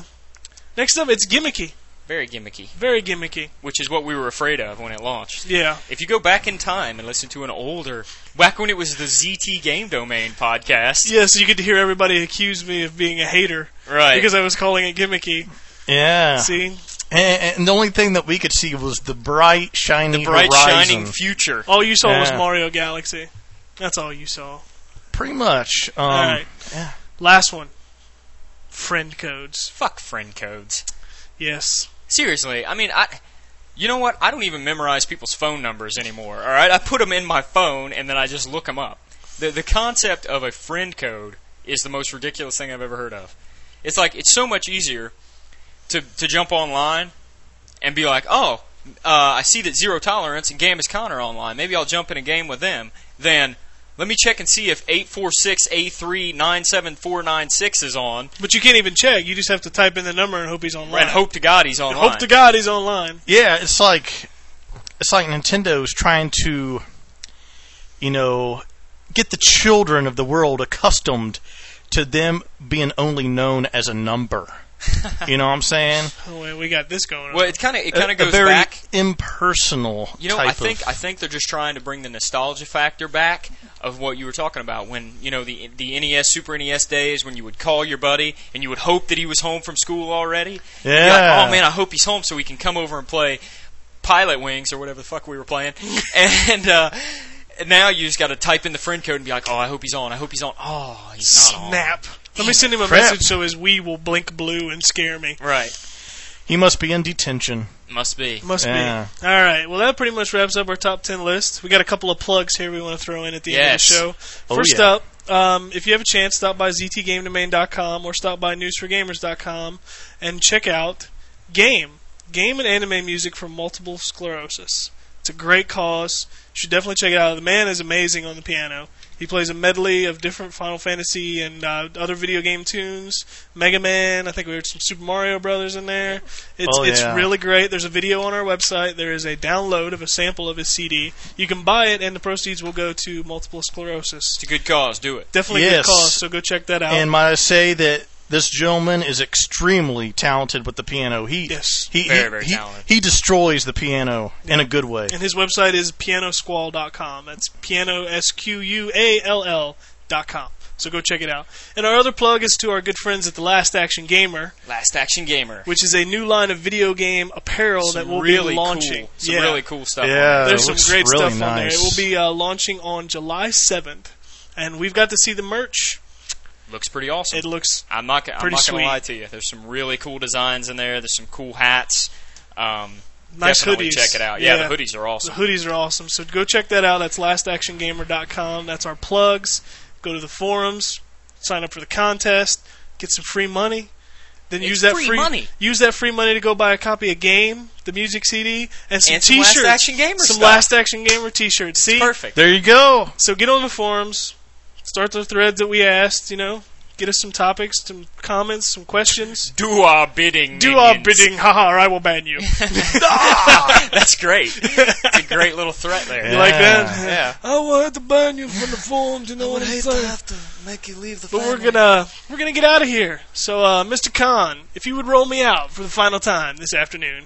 Next up, it's gimmicky. Very gimmicky. Very gimmicky. Which is what we were afraid of when it launched. Yeah. If you go back in time and listen to an older, back when it was the ZT Game Domain podcast. Yeah, so you get to hear everybody accuse me of being a hater. Right. Because I was calling it gimmicky. Yeah. See? And the only thing that we could see was the bright, shining horizon. Shining future. All you saw was Mario Galaxy. That's all you saw. Pretty much. All right. Yeah. Last one. Friend codes. Fuck friend codes. Yes. Seriously, I mean, you know what? I don't even memorize people's phone numbers anymore, all right? I put them in my phone, and then I just look them up. The concept of a friend code is the most ridiculous thing I've ever heard of. It's like, it's so much easier to jump online and be like, oh, I see that Zero Tolerance and Gamers Counter online. Maybe I'll jump in a game with them. Then let me check and see if 846A3974996 is on. But you can't even check. You just have to type in the number and hope he's online. And hope to God he's online. Hope to God he's online. Yeah, it's like Nintendo's trying to, get the children of the world accustomed to them being only known as a number. You know what I'm saying? Oh, wait, we got this going on. Well, it kind of goes a very back impersonal. I think they're just trying to bring the nostalgia factor back of what you were talking about when the NES, Super NES days when you would call your buddy and you would hope that he was home from school already. Yeah. You're like, oh man, I hope he's home so we can come over and play Pilot Wings or whatever the fuck we were playing. And now you just got to type in the friend code and be like, oh, I hope he's on. I hope he's on. Oh, he's not on. Snap. Let me send him a message so his Wii will blink blue and scare me. Right. He must be in detention. Must be. All right. Well, that pretty much wraps up our top 10 list. We got a couple of plugs here we want to throw in at the end of the show. First up, if you have a chance, stop by ztgamedomain.com or stop by newsforgamers.com and check out Game and Anime Music for Multiple Sclerosis. It's a great cause. You should definitely check it out. The man is amazing on the piano. He plays a medley of different Final Fantasy and other video game tunes. Mega Man, I think we heard some Super Mario Brothers in there. It's really great. There's a video on our website. There is a download of a sample of his CD. You can buy it, and the proceeds will go to Multiple Sclerosis. It's a good cause. Do it. Definitely a good cause, so go check that out. And might I say that this gentleman is extremely talented with the piano. Very, very talented. He destroys the piano in a good way. And his website is pianosquall.com. That's pianosquall.com. So go check it out. And our other plug is to our good friends at the Last Action Gamer. Last Action Gamer. Which is a new line of video game apparel that will be launching. Cool. Some really cool stuff on there. There's some great stuff on there. It will be launching on July 7th. And we've got to see the merch. looks pretty awesome. It looks I'm not going pretty to sweet. lie to you. There's some really cool designs in there. There's some cool hats. nice Definitely hoodies. check it out. Yeah, the hoodies are awesome. The hoodies are awesome. So go check that out. That's lastactiongamer.com. That's our plugs. Go to the forums, sign up for the contest, get some free money. Then It's use that free money. Use that free money to go buy a copy of Game, the music CD, and some And some T-shirts. Last Action Gamer some stuff. Last Action Gamer T-shirts. See, Perfect. There you go. So get on the forums, start the threads that we asked. Get us some topics, some comments, some questions. Do our bidding. Do our minions. bidding, haha, or I will ban you. That's great. It's a great little threat there. You like that? Yeah. I will have to ban you from the forums. You know what I'm saying? to make you leave the But we're gonna get out of here. So, Mr. Khan, if you would roll me out for the final time this afternoon.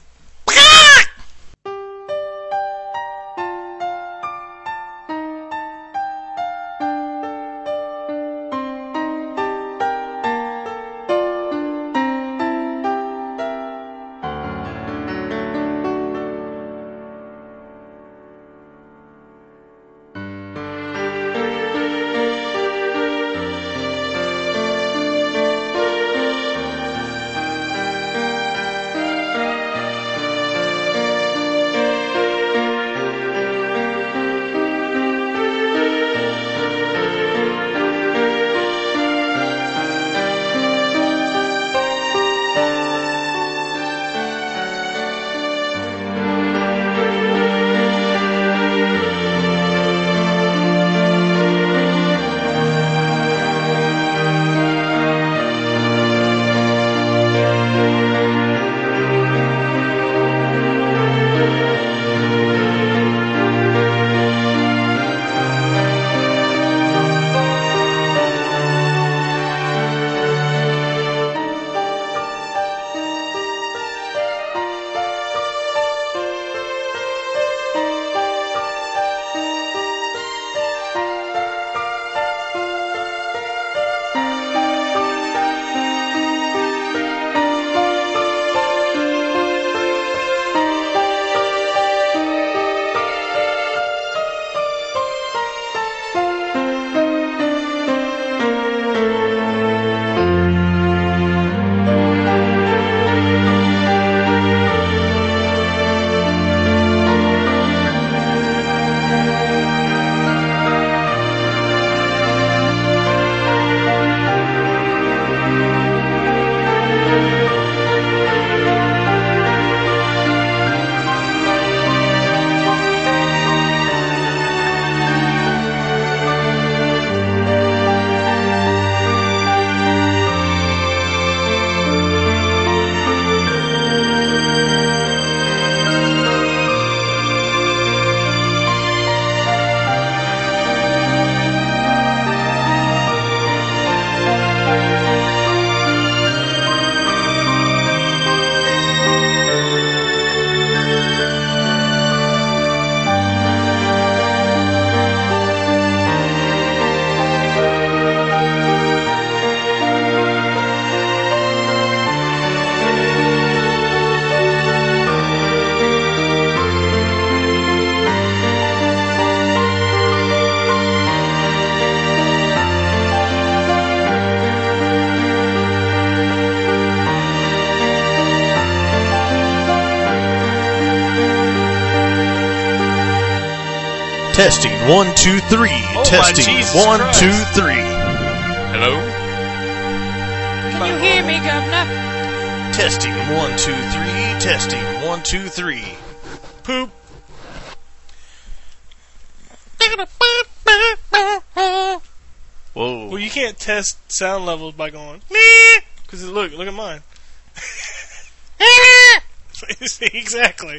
Testing 1 2 3. my Testing Jesus 1 Christ. 2 3. Hello? Can you hear me, Governor? Testing 1 2 3. Testing 1 2 3. Poop. Whoa. Well, you can't test sound levels by going meh, because look at mine. Exactly.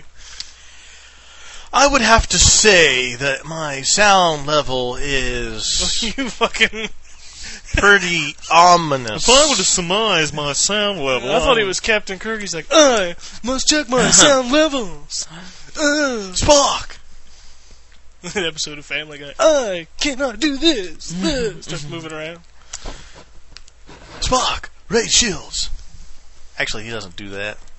I would have to say that my sound level is You fucking. pretty ominous. surmise my sound level, I thought he was Captain Kirk. He's like, I must check my sound levels. Spock! An episode of Family Guy. I cannot do this. Starts moving around. Spock! Ray Shields! Actually, he doesn't do that.